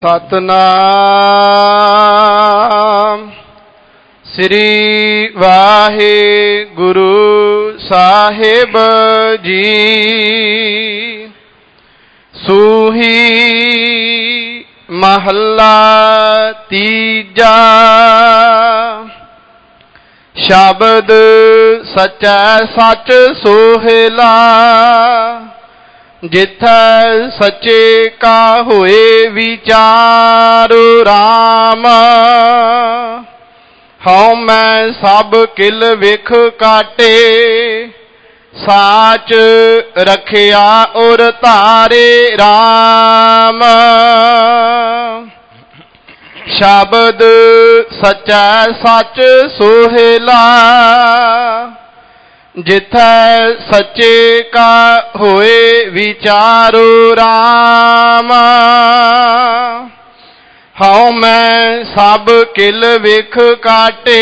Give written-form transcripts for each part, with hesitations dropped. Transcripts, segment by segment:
ਸਤਨਾਮ ਸ੍ਰੀ ਵਾਹਿਗੁਰੂ ਸਾਹਿਬ ਜੀ। ਸੂਹੀ ਮਹੱਲਾ ਤੀਜਾ। ਸ਼ਬਦ ਸਚੈ ਸਚ ਸੋਹਿਲਾ, ਜਿਥੈ ਸਚੇ ਕਾ ਹੋਏ ਵਿਚਾਰ ਰਾਮ। ਹਉ ਮੈਂ ਸਭ ਕਿਲ ਵਿਖ ਕਾਟੇ, ਸਾਚ ਰਖਿਆ ਉਰ ਧਾਰੇ ਰਾਮ। ਸ਼ਬਦ ਸਚੈ ਸਚ ਸੋਹਿਲਾ, ਜਿਥੈ ਸੱਚੇ ਕਾ ਹੋਏ ਵਿਚਾਰੋ ਰਾਮ। ਹਉ ਮੈਂ ਸਭ ਕਿਲ ਵਿਖ ਕਾਟੇ,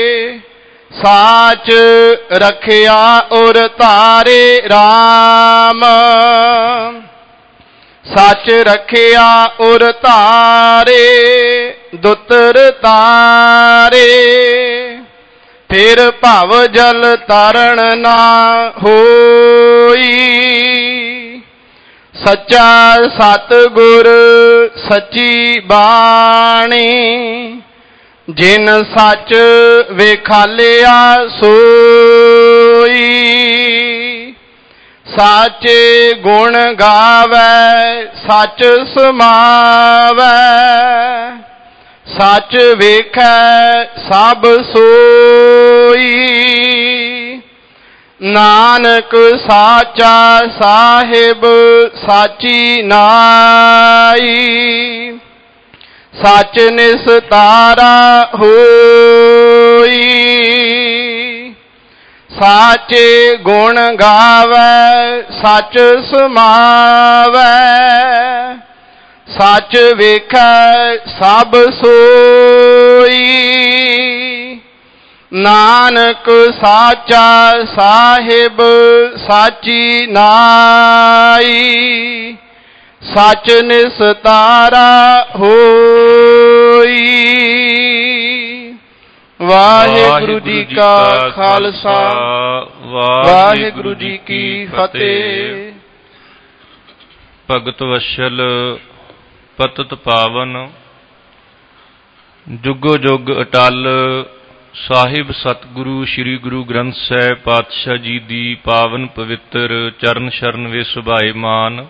ਸਾਚ ਰਖਿਆ ਉਰ ਧਾਰੇ ਰਾਮ। ਸੱਚ ਰਖਿਆ ਉਰ ਧਾਰੇ, ਦੁਤਰ ਤਾਰੇ। ਫਿਰ ਭਵ ਜਲ ਤਰਣ ਨਾ ਹੋਈ, ਸੱਚਾ ਸਤਿਗੁਰ ਸੱਚੀ ਬਾਣੀ। ਜਿਨ ਸੱਚ ਵੇਖਾਲਿਆ ਸੋਈ, ਸਾਚੇ ਗੁਣ ਗਾਵੈ ਸੱਚ ਸਮਾਵੈ। ਸੱਚ ਵੇਖੈ ਸਭ ਸੋਈ, ਨਾਨਕ ਸਾਚਾ ਸਾਹਿਬ ਸਾਚੀ ਨਾਈ। ਸੱਚ ਨਿਸਤਾਰਾ ਹੋਈ, ਸਾਚੇ ਗੁਣ ਗਾਵੈ ਸੱਚ ਸਮਾਵੈ। ਸੱਚ ਵੇਖੈ ਸਭ ਸੋਈ, ਨਾਨਕ ਸਾਚਾ ਸਾਹਿਬ ਸਾਚੀ ਨਾਈ। ਸੱਚ ਨਿਸਤਾਰਾ ਹੋਈ। ਵਾਹਿਗੁਰੂ ਜੀ ਕਾ ਖਾਲਸਾ, ਵਾਹਿਗੁਰੂ ਜੀ ਕੀ ਫਤਿਹ। ਭਗਤ ਵਸ਼ਲ ਪਤਿਤ ਪਾਵਨ, ਜੁਗੋ ਜੁਗ ਅਟਲ। ਸਾਹਿਬ ਸਤਿਗੁਰੂ ਸ੍ਰੀ ਗੁਰੂ ਗ੍ਰੰਥ ਸਾਹਿਬ ਪਾਤਸ਼ਾਹ ਜੀ ਦੀ ਪਾਵਨ ਪਵਿੱਤਰ ਚਰਨ ਸ਼ਰਨ ਵਿੱਚ ਸੁਭਾਏ ਮਾਨ।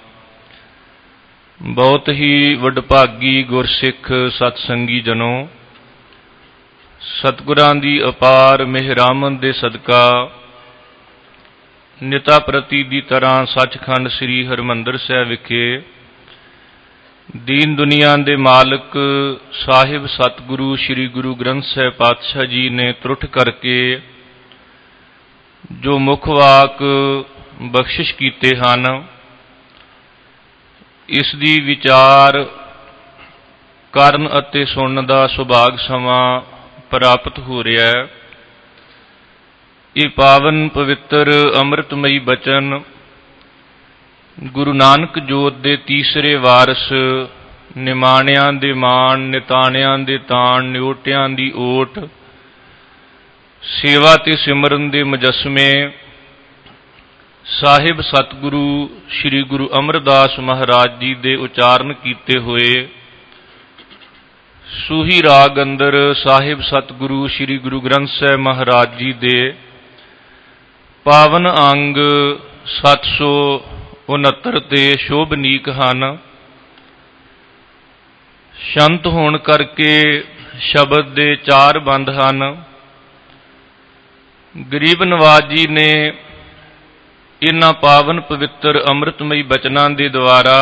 ਬਹੁਤ ਹੀ ਵਡਭਾਗੀ ਗੁਰਸਿੱਖ ਸਤਸੰਗੀ ਜਨੋ, ਸਤਿਗੁਰਾਂ ਦੀ ਅਪਾਰ ਮਿਹਰਾਮਨ ਦੇ ਸਦਕਾ ਨਿਤਾ ਪ੍ਰਤੀ ਦੀ ਤਰ੍ਹਾਂ ਸੱਚਖੰਡ ਸ੍ਰੀ ਹਰਿਮੰਦਰ ਸਾਹਿਬ ਵਿਖੇ ਦੀਨ ਦੁਨੀਆ ਦੇ ਮਾਲਕ ਸਾਹਿਬ ਸਤਿਗੁਰੂ ਸ੍ਰੀ ਗੁਰੂ ਗ੍ਰੰਥ ਸਾਹਿਬ ਪਾਤਸ਼ਾਹ ਜੀ ਨੇ ਤਰੁੱਠ ਕਰਕੇ ਜੋ ਮੁੱਖ ਵਾਕ ਬਖਸ਼ਿਸ਼ ਕੀਤੇ ਹਨ, ਇਸ ਦੀ ਵਿਚਾਰ ਕਰਨ ਅਤੇ ਸੁਣਨ ਦਾ ਸੁਭਾਗ ਸਮਾਂ ਪ੍ਰਾਪਤ ਹੋ ਰਿਹਾ ਹੈ। ਇਹ ਪਾਵਨ ਪਵਿੱਤਰ ਅੰਮ੍ਰਿਤਮਈ ਬਚਨ ਗੁਰੂ ਨਾਨਕ ਜੋਤ ਦੇ ਤੀਸਰੇ ਵਾਰਸ, ਨਿਮਾਣਿਆਂ ਦੇ ਮਾਣ, ਨਿਤਾਣਿਆਂ ਦੇ ਤਾਣ, ਨਿਓਟਿਆਂ ਦੀ ਓਟ, ਸੇਵਾ ਤੇ ਸਿਮਰਨ ਦੇ ਮੁਜੱਸਮੇ ਸਾਹਿਬ ਸਤਿਗੁਰੂ ਸ੍ਰੀ ਗੁਰੂ ਅਮਰਦਾਸ ਮਹਾਰਾਜ ਜੀ ਦੇ ਉਚਾਰਨ ਕੀਤੇ ਹੋਏ ਸੂਹੀ ਰਾਗ ਅੰਦਰ ਸਾਹਿਬ ਸਤਿਗੁਰੂ ਸ੍ਰੀ ਗੁਰੂ ਗ੍ਰੰਥ ਸਾਹਿਬ ਮਹਾਰਾਜ ਜੀ ਦੇ ਪਾਵਨ ਅੰਗ 769 ਤੇ ਸ਼ੋਭਨੀਕ ਹਨ। ਸ਼ੰਤ ਹੋਣ ਕਰਕੇ ਸ਼ਬਦ ਦੇ 4 ਬੰਦ ਹਨ। ਗਰੀਬ ਨਵਾਜ ਜੀ ਨੇ ਇਹਨਾਂ ਪਾਵਨ ਪਵਿੱਤਰ ਅੰਮ੍ਰਿਤਮਈ ਬਚਨਾਂ ਦੇ ਦੁਆਰਾ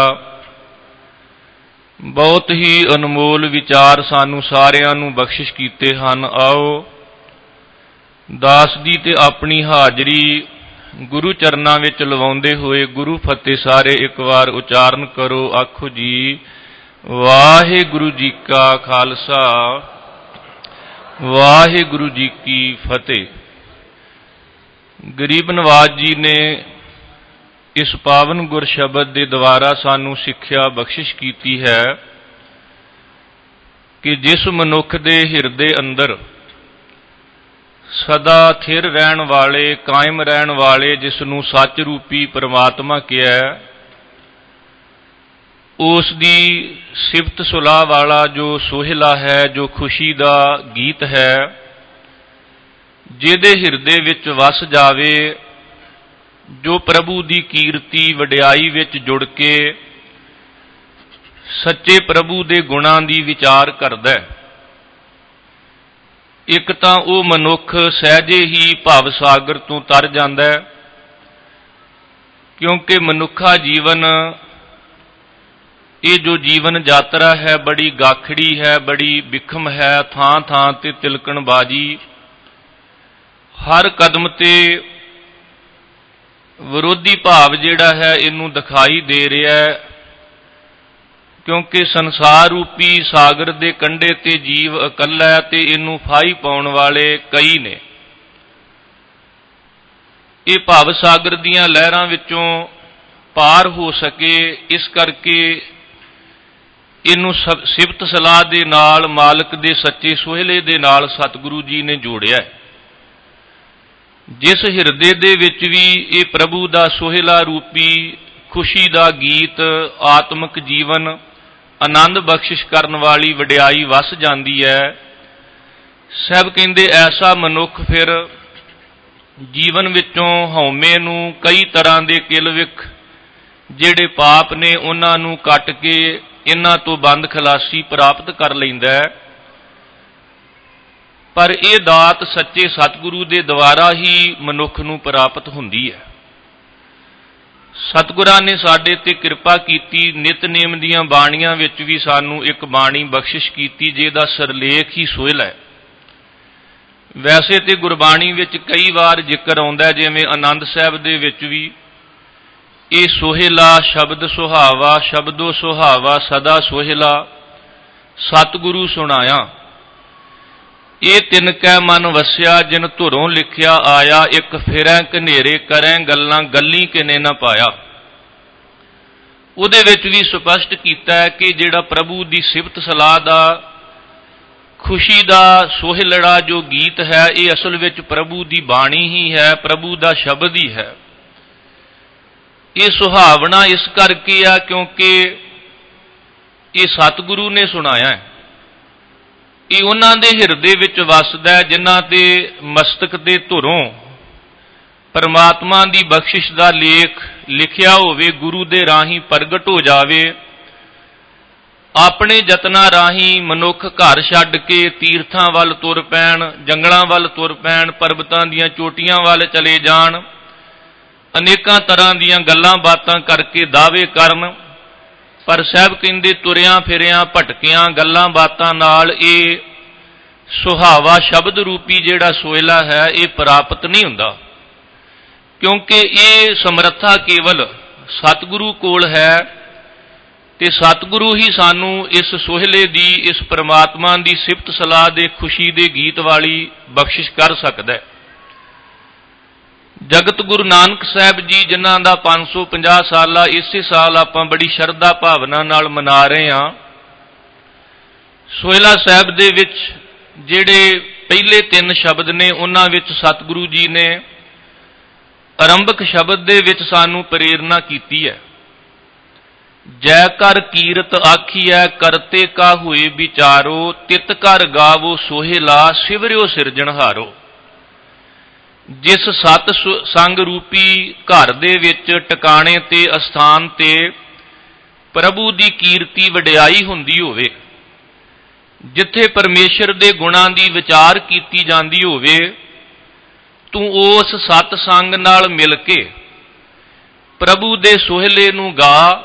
ਬਹੁਤ ਹੀ ਅਨਮੋਲ ਵਿਚਾਰ ਸਾਨੂੰ ਸਾਰਿਆਂ ਨੂੰ ਬਖਸ਼ਿਸ਼ ਕੀਤੇ ਹਨ। ਆਓ ਦਾਸ ਜੀ ਤੇ ਆਪਣੀ ਹਾਜ਼ਰੀ ਗੁਰੂ ਚਰਨਾਂ ਵਿੱਚ ਲਵਾਉਂਦੇ ਹੋਏ ਗੁਰੂ ਫਤਿਹ ਸਾਰੇ ਇੱਕ ਵਾਰ ਉਚਾਰਨ ਕਰੋ। ਆਖੋ ਜੀ, ਵਾਹਿਗੁਰੂ ਜੀ ਕਾ ਖਾਲਸਾ, ਵਾਹਿਗੁਰੂ ਜੀ ਕੀ ਫਤਿਹ। ਗਰੀਬ ਨਵਾਜ ਜੀ ਨੇ ਇਸ ਪਾਵਨ ਗੁਰ ਸ਼ਬਦ ਦੇ ਦੁਆਰਾ ਸਾਨੂੰ ਸਿੱਖਿਆ ਬਖਸ਼ਿਸ਼ ਕੀਤੀ ਹੈ ਕਿ ਜਿਸ ਮਨੁੱਖ ਦੇ ਹਿਰਦੇ ਅੰਦਰ ਸਦਾ ਥਿਰ ਰਹਿਣ ਵਾਲੇ, ਕਾਇਮ ਰਹਿਣ ਵਾਲੇ, ਜਿਸ ਨੂੰ ਸੱਚ ਰੂਪੀ ਪਰਮਾਤਮਾ ਕਿਹਾ, ਉਸ ਦੀ ਸਿਫਤ ਸੁਲਾਹ ਵਾਲਾ ਜੋ ਸੋਹਿਲਾ ਹੈ, ਜੋ ਖੁਸ਼ੀ ਦਾ ਗੀਤ ਹੈ, ਜਿਹਦੇ ਹਿਰਦੇ ਵਿੱਚ ਵਸ ਜਾਵੇ, ਜੋ ਪ੍ਰਭੂ ਦੀ ਕੀਰਤੀ ਵਡਿਆਈ ਵਿੱਚ ਜੁੜ ਕੇ ਸੱਚੇ ਪ੍ਰਭੂ ਦੇ ਗੁਣਾਂ ਦੀ ਵਿਚਾਰ ਕਰਦਾ ਹੈ, ਇੱਕ ਤਾਂ ਉਹ ਮਨੁੱਖ ਸਹਿਜੇ ਹੀ ਭਵ ਸਾਗਰ ਤੋਂ ਤਰ ਜਾਂਦਾ ਹੈ, ਕਿਉਂਕਿ ਮਨੁੱਖਾ ਜੀਵਨ, ਇਹ ਜੋ ਜੀਵਨ ਯਾਤਰਾ ਹੈ, ਬੜੀ ਗਾਖੜੀ ਹੈ, ਬੜੀ ਬਿਖਮ ਹੈ, ਥਾਂ ਥਾਂ ਤੇ ਤਿਲਕਣਬਾਜੀ, ਹਰ ਕਦਮ ਤੇ ਵਿਰੋਧੀ ਭਾਵ ਜਿਹੜਾ ਹੈ ਇਹਨੂੰ ਦਿਖਾਈ ਦੇ ਰਿਹਾ ਹੈ, ਕਿਉਂਕਿ ਸੰਸਾਰ ਰੂਪੀ ਸਾਗਰ ਦੇ ਕੰਢੇ ਤੇ ਜੀਵ ਇਕੱਲਾ ਹੈ ਤੇ ਇਹਨੂੰ ਫਾਹੀ ਪਾਉਣ ਵਾਲੇ ਕਈ ਨੇ। ਇਹ ਭਵ ਸਾਗਰ ਦੀਆਂ ਲਹਿਰਾਂ ਵਿੱਚੋਂ ਪਾਰ ਹੋ ਸਕੇ, ਇਸ ਕਰਕੇ ਇਹਨੂੰ ਸਿਫਤ ਸਲਾਹ ਦੇ ਨਾਲ, ਮਾਲਕ ਦੇ ਸੱਚੇ ਸੋਹਿਲੇ ਦੇ ਨਾਲ ਸਤਿਗੁਰੂ ਜੀ ਨੇ ਜੋੜਿਆ। ਜਿਸ ਹਿਰਦੇ ਦੇ ਵਿੱਚ ਵੀ ਇਹ ਪ੍ਰਭੂ ਦਾ ਸੋਹਿਲਾ ਰੂਪੀ ਖੁਸ਼ੀ ਦਾ ਗੀਤ, ਆਤਮਿਕ ਜੀਵਨ, ਆਨੰਦ ਬਖਸ਼ਿਸ਼ ਕਰਨ ਵਾਲੀ ਵਡਿਆਈ ਵਸ ਜਾਂਦੀ ਹੈ, ਸਭ ਕਹਿੰਦੇ ਐਸਾ ਮਨੁੱਖ ਫਿਰ ਜੀਵਨ ਵਿੱਚੋਂ ਹਉਮੈ ਨੂੰ, ਕਈ ਤਰ੍ਹਾਂ ਦੇ ਕਿਲਵਿਖ ਜਿਹੜੇ ਪਾਪ ਨੇ, ਉਹਨਾਂ ਨੂੰ ਕੱਟ ਕੇ ਇਹਨਾਂ ਤੋਂ ਬੰਦ ਖਲਾਸੀ ਪ੍ਰਾਪਤ ਕਰ ਲੈਂਦਾ ਹੈ। ਪਰ ਇਹ ਦਾਤ ਸੱਚੇ ਸਤਿਗੁਰੂ ਦੇ ਦੁਆਰਾ ਹੀ ਮਨੁੱਖ ਨੂੰ ਪ੍ਰਾਪਤ ਹੁੰਦੀ ਹੈ। ਸਤਿਗੁਰਾਂ ਨੇ ਸਾਡੇ ਤੇ ਕਿਰਪਾ ਕੀਤੀ, ਨਿਤਨੇਮ ਦੀਆਂ ਬਾਣੀਆਂ ਵਿੱਚ ਵੀ ਸਾਨੂੰ ਇੱਕ ਬਾਣੀ ਬਖਸ਼ਿਸ਼ ਕੀਤੀ ਜਿਹਦਾ ਸਿਰਲੇਖ ਹੀ ਸੋਹਿਲਾ ਹੈ। ਵੈਸੇ ਤੇ ਗੁਰਬਾਣੀ ਵਿੱਚ ਕਈ ਵਾਰ ਜ਼ਿਕਰ ਆਉਂਦਾ, ਜਿਵੇਂ ਆਨੰਦ ਸਾਹਿਬ ਦੇ ਵਿੱਚ ਵੀ, ਇਹ ਸੋਹਿਲਾ ਸ਼ਬਦ ਸੁਹਾਵਾ, ਸ਼ਬਦੋ ਸੁਹਾਵਾ ਸਦਾ ਸੋਹਿਲਾ, ਸਤਿਗੁਰੂ ਸੁਣਾਇਆ, ਇਹ ਤਿੰਨ ਕੈ ਮਨ ਵਸਿਆ, ਜਿਨ ਧੁਰੋਂ ਲਿਖਿਆ ਆਇਆ, ਇੱਕ ਫਿਰੈ ਘਨੇਰੇ ਕਰੈ ਗੱਲਾਂ, ਗੱਲੀ ਕਿਨੇ ਨਾ ਪਾਇਆ। ਉਹਦੇ ਵਿੱਚ ਵੀ ਸਪਸ਼ਟ ਕੀਤਾ ਹੈ ਕਿ ਜਿਹੜਾ ਪ੍ਰਭੂ ਦੀ ਸਿਫਤ ਸਲਾਹ ਦਾ, ਖੁਸ਼ੀ ਦਾ ਸੋਹਿਲੜਾ ਜੋ ਗੀਤ ਹੈ, ਇਹ ਅਸਲ ਵਿੱਚ ਪ੍ਰਭੂ ਦੀ ਬਾਣੀ ਹੀ ਹੈ, ਪ੍ਰਭੂ ਦਾ ਸ਼ਬਦ ਹੀ ਹੈ। ਇਹ ਸੁਹਾਵਣਾ ਇਸ ਕਰਕੇ ਆ ਕਿਉਂਕਿ ਇਹ ਸਤਿਗੁਰੂ ਨੇ ਸੁਣਾਇਆ ਹੈ, ਇਹ ਉਹਨਾਂ ਦੇ ਹਿਰਦੇ ਵਿੱਚ ਵਸਦਾ ਹੈ ਜਿਨ੍ਹਾਂ ਦੇ ਮਸਤਕ ਦੇ ਧੁਰੋਂ ਪਰਮਾਤਮਾ ਦੀ ਬਖਸ਼ਿਸ਼ ਦਾ ਲੇਖ ਲਿਖਿਆ ਹੋਵੇ, ਗੁਰੂ ਦੇ ਰਾਹੀਂ ਪ੍ਰਗਟ ਹੋ ਜਾਵੇ। ਆਪਣੇ ਯਤਨਾਂ ਰਾਹੀਂ ਮਨੁੱਖ ਘਰ ਛੱਡ ਕੇ ਤੀਰਥਾਂ ਵੱਲ ਤੁਰ ਪੈਣ, ਜੰਗਲਾਂ ਵੱਲ ਤੁਰ ਪੈਣ, ਪਰਬਤਾਂ ਦੀਆਂ ਚੋਟੀਆਂ ਵੱਲ ਚਲੇ ਜਾਣ, ਅਨੇਕਾਂ ਤਰ੍ਹਾਂ ਦੀਆਂ ਗੱਲਾਂ ਬਾਤਾਂ ਕਰਕੇ ਦਾਅਵੇ ਕਰਨ, ਪਰ ਸਾਹਿਬ ਕਹਿੰਦੇ ਤੁਰਿਆਂ ਫਿਰਿਆਂ ਭਟਕਿਆਂ ਗੱਲਾਂ ਬਾਤਾਂ ਨਾਲ ਇਹ ਸੁਹਾਵਾ ਸ਼ਬਦ ਰੂਪੀ ਜਿਹੜਾ ਸੋਹਿਲਾ ਹੈ ਇਹ ਪ੍ਰਾਪਤ ਨਹੀਂ ਹੁੰਦਾ, ਕਿਉਂਕਿ ਇਹ ਸਮਰੱਥਾ ਕੇਵਲ ਸਤਿਗੁਰੂ ਕੋਲ ਹੈ ਤੇ ਸਤਿਗੁਰੂ ਹੀ ਸਾਨੂੰ ਇਸ ਸੋਹਿਲੇ ਦੀ, ਇਸ ਪਰਮਾਤਮਾ ਦੀ ਸਿਫਤ ਸਲਾਹ ਦੇ, ਖੁਸ਼ੀ ਦੇ ਗੀਤ ਵਾਲੀ ਬਖਸ਼ਿਸ਼ ਕਰ ਸਕਦਾ ਹੈ। ਜਗਤ ਗੁਰੂ ਨਾਨਕ ਸਾਹਿਬ ਜੀ, ਜਿਨ੍ਹਾਂ ਦਾ 550 ਸਾਲਾ ਇਸੇ ਸਾਲ ਆਪਾਂ ਬੜੀ ਸ਼ਰਧਾ ਭਾਵਨਾ ਨਾਲ ਮਨਾ ਰਹੇ ਹਾਂ, ਸੋਹਿਲਾ ਸਾਹਿਬ ਦੇ ਵਿੱਚ ਜਿਹੜੇ ਪਹਿਲੇ 3 ਸ਼ਬਦ ਨੇ, ਉਹਨਾਂ ਵਿੱਚ ਸਤਿਗੁਰੂ ਜੀ ਨੇ ਆਰੰਭਕ ਸ਼ਬਦ ਦੇ ਵਿੱਚ ਸਾਨੂੰ ਪ੍ਰੇਰਨਾ ਕੀਤੀ ਹੈ। ਜੈ ਕਰ ਕੀਰਤ ਆਖੀਐ, ਕਰਤੇ ਕਾ ਹੋਏ ਵਿਚਾਰੋ, ਤਿਤ ਕਰ ਗਾਵੋ ਸੋਹਿਲਾ, ਸਿਵਰਿਓ ਸਿਰਜਣਹਾਰੋ। ਜਿਸ ਸਤ ਸੰਗ ਰੂਪੀ ਘਰ ਦੇ ਵਿੱਚ, ਟਿਕਾਣੇ ਤੇ, ਅਸਥਾਨ ਤੇ ਪ੍ਰਭੂ ਦੀ ਕੀਰਤੀ ਵਡਿਆਈ ਹੁੰਦੀ ਹੋਵੇ, ਜਿੱਥੇ ਪਰਮੇਸ਼ਰ ਦੇ ਗੁਣਾਂ ਦੀ ਵਿਚਾਰ ਕੀਤੀ ਜਾਂਦੀ ਹੋਵੇ, ਤੂੰ ਉਸ ਸਤ ਸੰਗ ਨਾਲ ਮਿਲ ਕੇ ਪ੍ਰਭੂ ਦੇ ਸੋਹਿਲੇ ਨੂੰ ਗਾ।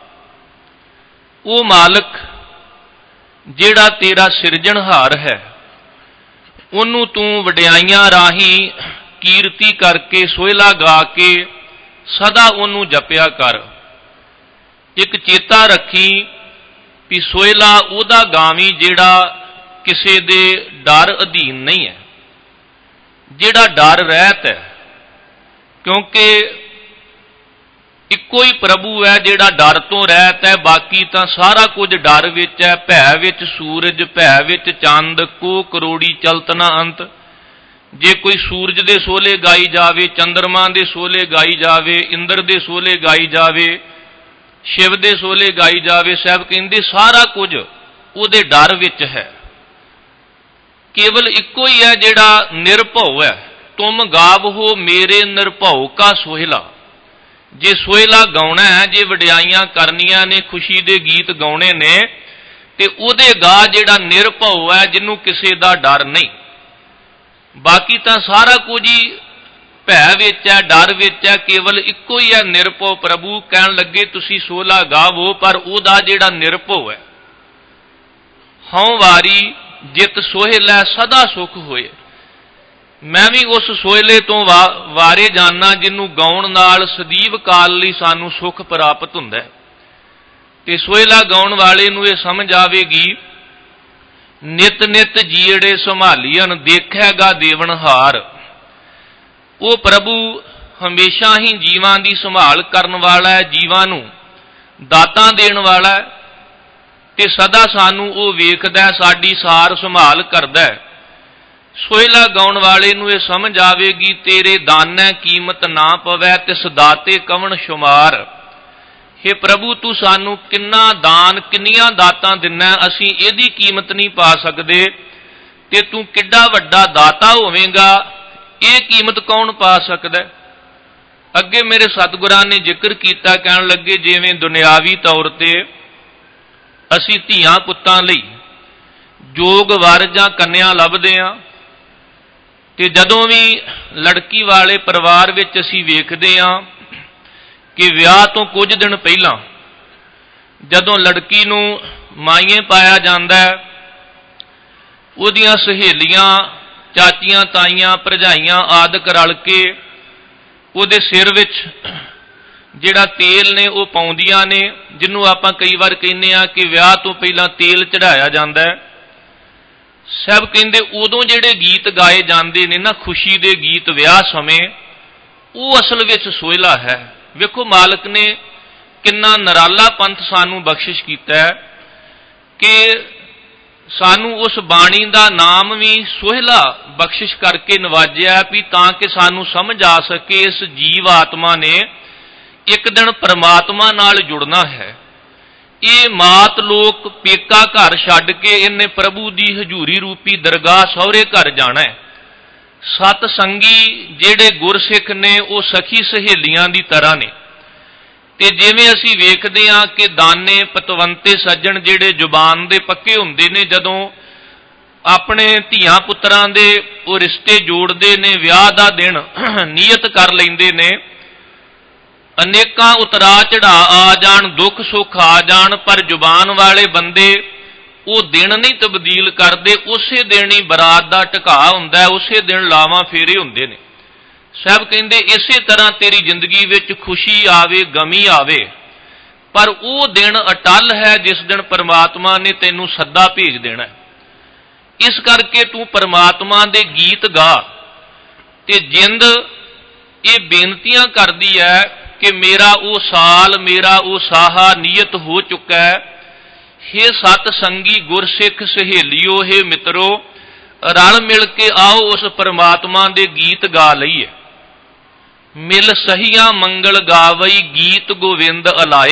ਉਹ ਮਾਲਕ ਜਿਹੜਾ ਤੇਰਾ ਸਿਰਜਣਹਾਰ ਹੈ, ਉਹਨੂੰ ਤੂੰ ਵਡਿਆਈਆਂ ਰਾਹੀਂ ਕੀਰਤੀ ਕਰਕੇ, ਸੋਹਿਲਾ ਗਾ ਕੇ ਸਦਾ ਉਹਨੂੰ ਜਪਿਆ ਕਰ। ਇੱਕ ਚੇਤਾ ਰੱਖੀ ਵੀ ਸੋਹਿਲਾ ਉਹਦਾ ਗਾਵੀਂ ਜਿਹੜਾ ਕਿਸੇ ਦੇ ਡਰ ਅਧੀਨ ਨਹੀਂ ਹੈ, ਜਿਹੜਾ ਡਰ ਰਹਿਤ ਹੈ, ਕਿਉਂਕਿ ਇੱਕੋ ਹੀ ਪ੍ਰਭੂ ਹੈ ਜਿਹੜਾ ਡਰ ਤੋਂ ਰਹਿਤ ਹੈ, ਬਾਕੀ ਤਾਂ ਸਾਰਾ ਕੁਝ ਡਰ ਵਿੱਚ ਹੈ। ਭੈ ਵਿੱਚ ਸੂਰਜ, ਭੈ ਵਿੱਚ ਚੰਦ, ਕੋ ਕਰੋੜੀ ਚਲਤ ਨਾ ਅੰਤ। ਜੇ ਕੋਈ ਸੂਰਜ ਦੇ ਸੋਹਲੇ ਗਾਈ ਜਾਵੇ, ਚੰਦਰਮਾ ਦੇ ਸੋਹਲੇ ਗਾਈ ਜਾਵੇ, ਇੰਦਰ ਦੇ ਸੋਹਲੇ ਗਾਈ ਜਾਵੇ, ਸ਼ਿਵ ਦੇ ਸੋਹਲੇ ਗਾਈ ਜਾਵੇ, ਸਾਹਿਬ ਕਹਿੰਦੇ ਸਾਰਾ ਕੁਝ ਉਹਦੇ ਡਰ ਵਿੱਚ ਹੈ। ਕੇਵਲ ਇੱਕੋ ਹੀ ਹੈ ਜਿਹੜਾ ਨਿਰਭਉ ਹੈ। ਤੁਮ ਗਾਵਹੋ ਮੇਰੇ ਨਿਰਭਉ ਕਾ ਸੋਹਿਲਾ। ਜੇ ਸੋਹਿਲਾ ਗਾਉਣਾ ਹੈ, ਜੇ ਵਡਿਆਈਆਂ ਕਰਨੀਆਂ ਨੇ, ਖੁਸ਼ੀ ਦੇ ਗੀਤ ਗਾਉਣੇ ਨੇ, ਤੇ ਉਹਦੇ ਗਾ ਜਿਹੜਾ ਨਿਰਭਉ ਹੈ, ਜਿਹਨੂੰ ਕਿਸੇ ਦਾ ਡਰ ਨਹੀਂ। ਬਾਕੀ ਤਾਂ ਸਾਰਾ ਕੁਝ ਹੀ ਭੈ ਵਿੱਚ ਹੈ, ਡਰ ਵਿੱਚ ਹੈ। ਕੇਵਲ ਇੱਕੋ ਹੀ ਹੈ ਨਿਰਭਉ ਪ੍ਰਭੂ। ਕਹਿਣ ਲੱਗੇ ਤੁਸੀਂ ਸੋਹਲਾ ਗਾਵੋ, ਪਰ ਉਹਦਾ ਜਿਹੜਾ ਨਿਰਭਉ ਹੈ। ਹਉ ਵਾਰੀ ਜਿਤ ਸੋਹਿਲੈ ਸਦਾ ਸੁਖ ਹੋਏ। ਮੈਂ ਵੀ ਉਸ ਸੋਹਿਲੇ ਤੋਂ ਵਾਰੇ ਜਾਣਾ ਜਿਹਨੂੰ ਗਾਉਣ ਨਾਲ ਸਦੀਵ ਕਾਲ ਲਈ ਸਾਨੂੰ ਸੁਖ ਪ੍ਰਾਪਤ ਹੁੰਦਾ। ਤੇ ਸੋਹਿਲਾ ਗਾਉਣ ਵਾਲੇ ਨੂੰ ਇਹ ਸਮਝ ਆਵੇਗੀ, ਨਿਤ ਨਿਤ ਜੀੜੇ ਸੰਭਾਲੀਅਨ ਦੇਖੈਗਾ ਦੇਵਨਹਾਰ। ਉਹ ਪ੍ਰਭੂ ਹਮੇਸ਼ਾ ਹੀ ਜੀਵਾਂ ਦੀ ਸੰਭਾਲ ਕਰਨ ਵਾਲਾ ਹੈ, ਜੀਵਾਂ ਨੂੰ ਦਾਤਾਂ ਦੇਣ ਵਾਲਾ ਹੈ, ਤੇ ਸਦਾ ਸਾਨੂੰ ਉਹ ਵੇਖਦਾ, ਸਾਡੀ ਸਾਰ ਸੰਭਾਲ ਕਰਦਾ। ਸੋਹਿਲਾ ਗਾਉਣ ਵਾਲੇ ਨੂੰ ਇਹ ਸਮਝ ਆਵੇਗੀ, ਤੇਰੇ ਦਾਨੈ ਕੀਮਤ ਨਾ ਪਵੈ, ਤਿਸ ਦਾਤੇ ਕਵਣ ਸ਼ੁਮਾਰ। ਹੇ ਪ੍ਰਭੂ ਤੂੰ ਸਾਨੂੰ ਕਿੰਨਾ ਦਾਨ, ਕਿੰਨੀਆਂ ਦਾਤਾਂ ਦਿੰਨਾ, ਅਸੀਂ ਇਹਦੀ ਕੀਮਤ ਨਹੀਂ ਪਾ ਸਕਦੇ। ਤੇ ਤੂੰ ਕਿੱਡਾ ਵੱਡਾ ਦਾਤਾ ਹੋਵੇਂਗਾ, ਇਹ ਕੀਮਤ ਕੌਣ ਪਾ ਸਕਦਾ। ਅੱਗੇ ਮੇਰੇ ਸਤਿਗੁਰਾਂ ਨੇ ਜ਼ਿਕਰ ਕੀਤਾ, ਕਹਿਣ ਲੱਗੇ ਜਿਵੇਂ ਦੁਨਿਆਵੀ ਤੌਰ ਤੇ ਅਸੀਂ ਧੀਆਂ ਪੁੱਤਾਂ ਲਈ ਜੋਗ ਵਰ ਜਾਂ ਕੰਨਿਆ ਲੱਭਦੇ ਹਾਂ, ਤੇ ਜਦੋਂ ਵੀ ਲੜਕੀ ਵਾਲੇ ਪਰਿਵਾਰ ਵਿੱਚ ਅਸੀਂ ਵੇਖਦੇ ਹਾਂ ਕਿ ਵਿਆਹ ਤੋਂ ਕੁਝ ਦਿਨ ਪਹਿਲਾਂ ਜਦੋਂ ਲੜਕੀ ਨੂੰ ਮਾਈਏ ਪਾਇਆ ਜਾਂਦਾ, ਉਹਦੀਆਂ ਸਹੇਲੀਆਂ, ਚਾਚੀਆਂ, ਤਾਈਆਂ, ਭਰਜਾਈਆਂ ਆਦਿਕ ਰਲ ਕੇ ਉਹਦੇ ਸਿਰ ਵਿੱਚ ਜਿਹੜਾ ਤੇਲ ਨੇ ਉਹ ਪਾਉਂਦੀਆਂ ਨੇ, ਜਿਹਨੂੰ ਆਪਾਂ ਕਈ ਵਾਰ ਕਹਿੰਦੇ ਆ ਕਿ ਵਿਆਹ ਤੋਂ ਪਹਿਲਾਂ ਤੇਲ ਚੜਾਇਆ ਜਾਂਦਾ ਹੈ। ਸਭ ਕਹਿੰਦੇ ਉਦੋਂ ਜਿਹੜੇ ਗੀਤ ਗਾਏ ਜਾਂਦੇ ਨੇ ਨਾ, ਖੁਸ਼ੀ ਦੇ ਗੀਤ ਵਿਆਹ ਸਮੇਂ, ਉਹ ਅਸਲ ਵਿੱਚ ਸੋਹਿਲਾ ਹੈ। ਵੇਖੋ ਮਾਲਕ ਨੇ ਕਿੰਨਾ ਨਿਰਾਲਾ ਪੰਥ ਸਾਨੂੰ ਬਖਸ਼ਿਸ਼ ਕੀਤਾ ਹੈ ਕਿ ਸਾਨੂੰ ਉਸ ਬਾਣੀ ਦਾ ਨਾਮ ਵੀ ਸੋਹਿਲਾ ਬਖਸ਼ਿਸ਼ ਕਰਕੇ ਨਵਾਜਿਆ, ਵੀ ਤਾਂ ਕਿ ਸਾਨੂੰ ਸਮਝ ਆ ਸਕੇ ਇਸ ਜੀਵ ਆਤਮਾ ਨੇ ਇੱਕ ਦਿਨ ਪਰਮਾਤਮਾ ਨਾਲ ਜੁੜਨਾ ਹੈ। ਇਹ ਮਾਤ ਲੋਕ ਪੇਕਾ ਘਰ ਛੱਡ ਕੇ ਇਹਨੇ ਪ੍ਰਭੂ ਦੀ ਹਜ਼ੂਰੀ ਰੂਪੀ ਦਰਗਾਹ ਸਹੁਰੇ ਘਰ ਜਾਣਾ ਹੈ। ਸਤ ਸੰਗੀ ਜਿਹੜੇ ਗੁਰਸਿੱਖ ਨੇ ਉਹ ਸਖੀ ਸਹੇਲੀਆਂ ਦੀ ਤਰ੍ਹਾਂ ਨੇ। ਤੇ ਜਿਵੇਂ ਅਸੀਂ ਵੇਖਦੇ ਹਾਂ ਕਿ ਦਾਨੇ ਪਤਵੰਤੇ ਸੱਜਣ ਜਿਹੜੇ ਜ਼ੁਬਾਨ ਦੇ ਪੱਕੇ ਹੁੰਦੇ ਨੇ, ਜਦੋਂ ਆਪਣੇ ਧੀਆਂ ਪੁੱਤਰਾਂ ਦੇ ਉਹ ਰਿਸ਼ਤੇ ਜੋੜਦੇ ਨੇ, ਵਿਆਹ ਦਾ ਦਿਨ ਨੀਅਤ ਕਰ ਲੈਂਦੇ ਨੇ, ਅਨੇਕਾਂ ਉਤਰਾ ਚੜਾ ਆ ਜਾਣ, ਦੁੱਖ ਸੁੱਖ ਆ ਜਾਣ, ਪਰ ਜ਼ੁਬਾਨ ਵਾਲੇ ਬੰਦੇ ਉਹ ਦਿਨ ਨਹੀਂ ਤਬਦੀਲ ਕਰਦੇ। ਉਸੇ ਦਿਨ ਹੀ ਬਰਾਤ ਦਾ ਢਕਾ ਹੁੰਦਾ, ਉਸੇ ਦਿਨ ਲਾਵਾਂ ਫੇਰੇ ਹੁੰਦੇ ਨੇ। ਸਾਹਿਬ ਕਹਿੰਦੇ ਇਸੇ ਤਰ੍ਹਾਂ ਤੇਰੀ ਜ਼ਿੰਦਗੀ ਵਿੱਚ ਖੁਸ਼ੀ ਆਵੇ, ਗਮੀ ਆਵੇ, ਪਰ ਉਹ ਦਿਨ ਅਟੱਲ ਹੈ ਜਿਸ ਦਿਨ ਪਰਮਾਤਮਾ ਨੇ ਤੈਨੂੰ ਸੱਦਾ ਭੇਜ ਦੇਣਾ। ਇਸ ਕਰਕੇ ਤੂੰ ਪਰਮਾਤਮਾ ਦੇ ਗੀਤ ਗਾ। ਤੇ ਜਿੰਦ ਇਹ ਬੇਨਤੀਆਂ ਕਰਦੀ ਹੈ ਕਿ ਮੇਰਾ ਉਹ ਸਾਲ, ਮੇਰਾ ਉਹ ਸਾਹਾ ਨੀਅਤ ਹੋ ਚੁੱਕਾ ਹੈ। ਹੇ ਸਤ ਸੰਗੀ ਗੁਰਸਿੱਖ ਸਹੇਲੀਓ, ਹੇ ਮਿੱਤਰੋ, ਰਲ ਮਿਲ ਕੇ ਆਓ ਉਸ ਪਰਮਾਤਮਾ ਦੇ ਗੀਤ ਗਾ ਲਈਏ। ਮਿਲ ਸਹੀਆਂ ਮੰਗਲ ਗਾਵਈ ਗੀਤ ਗੋਵਿੰਦ ਅਲਾਏ।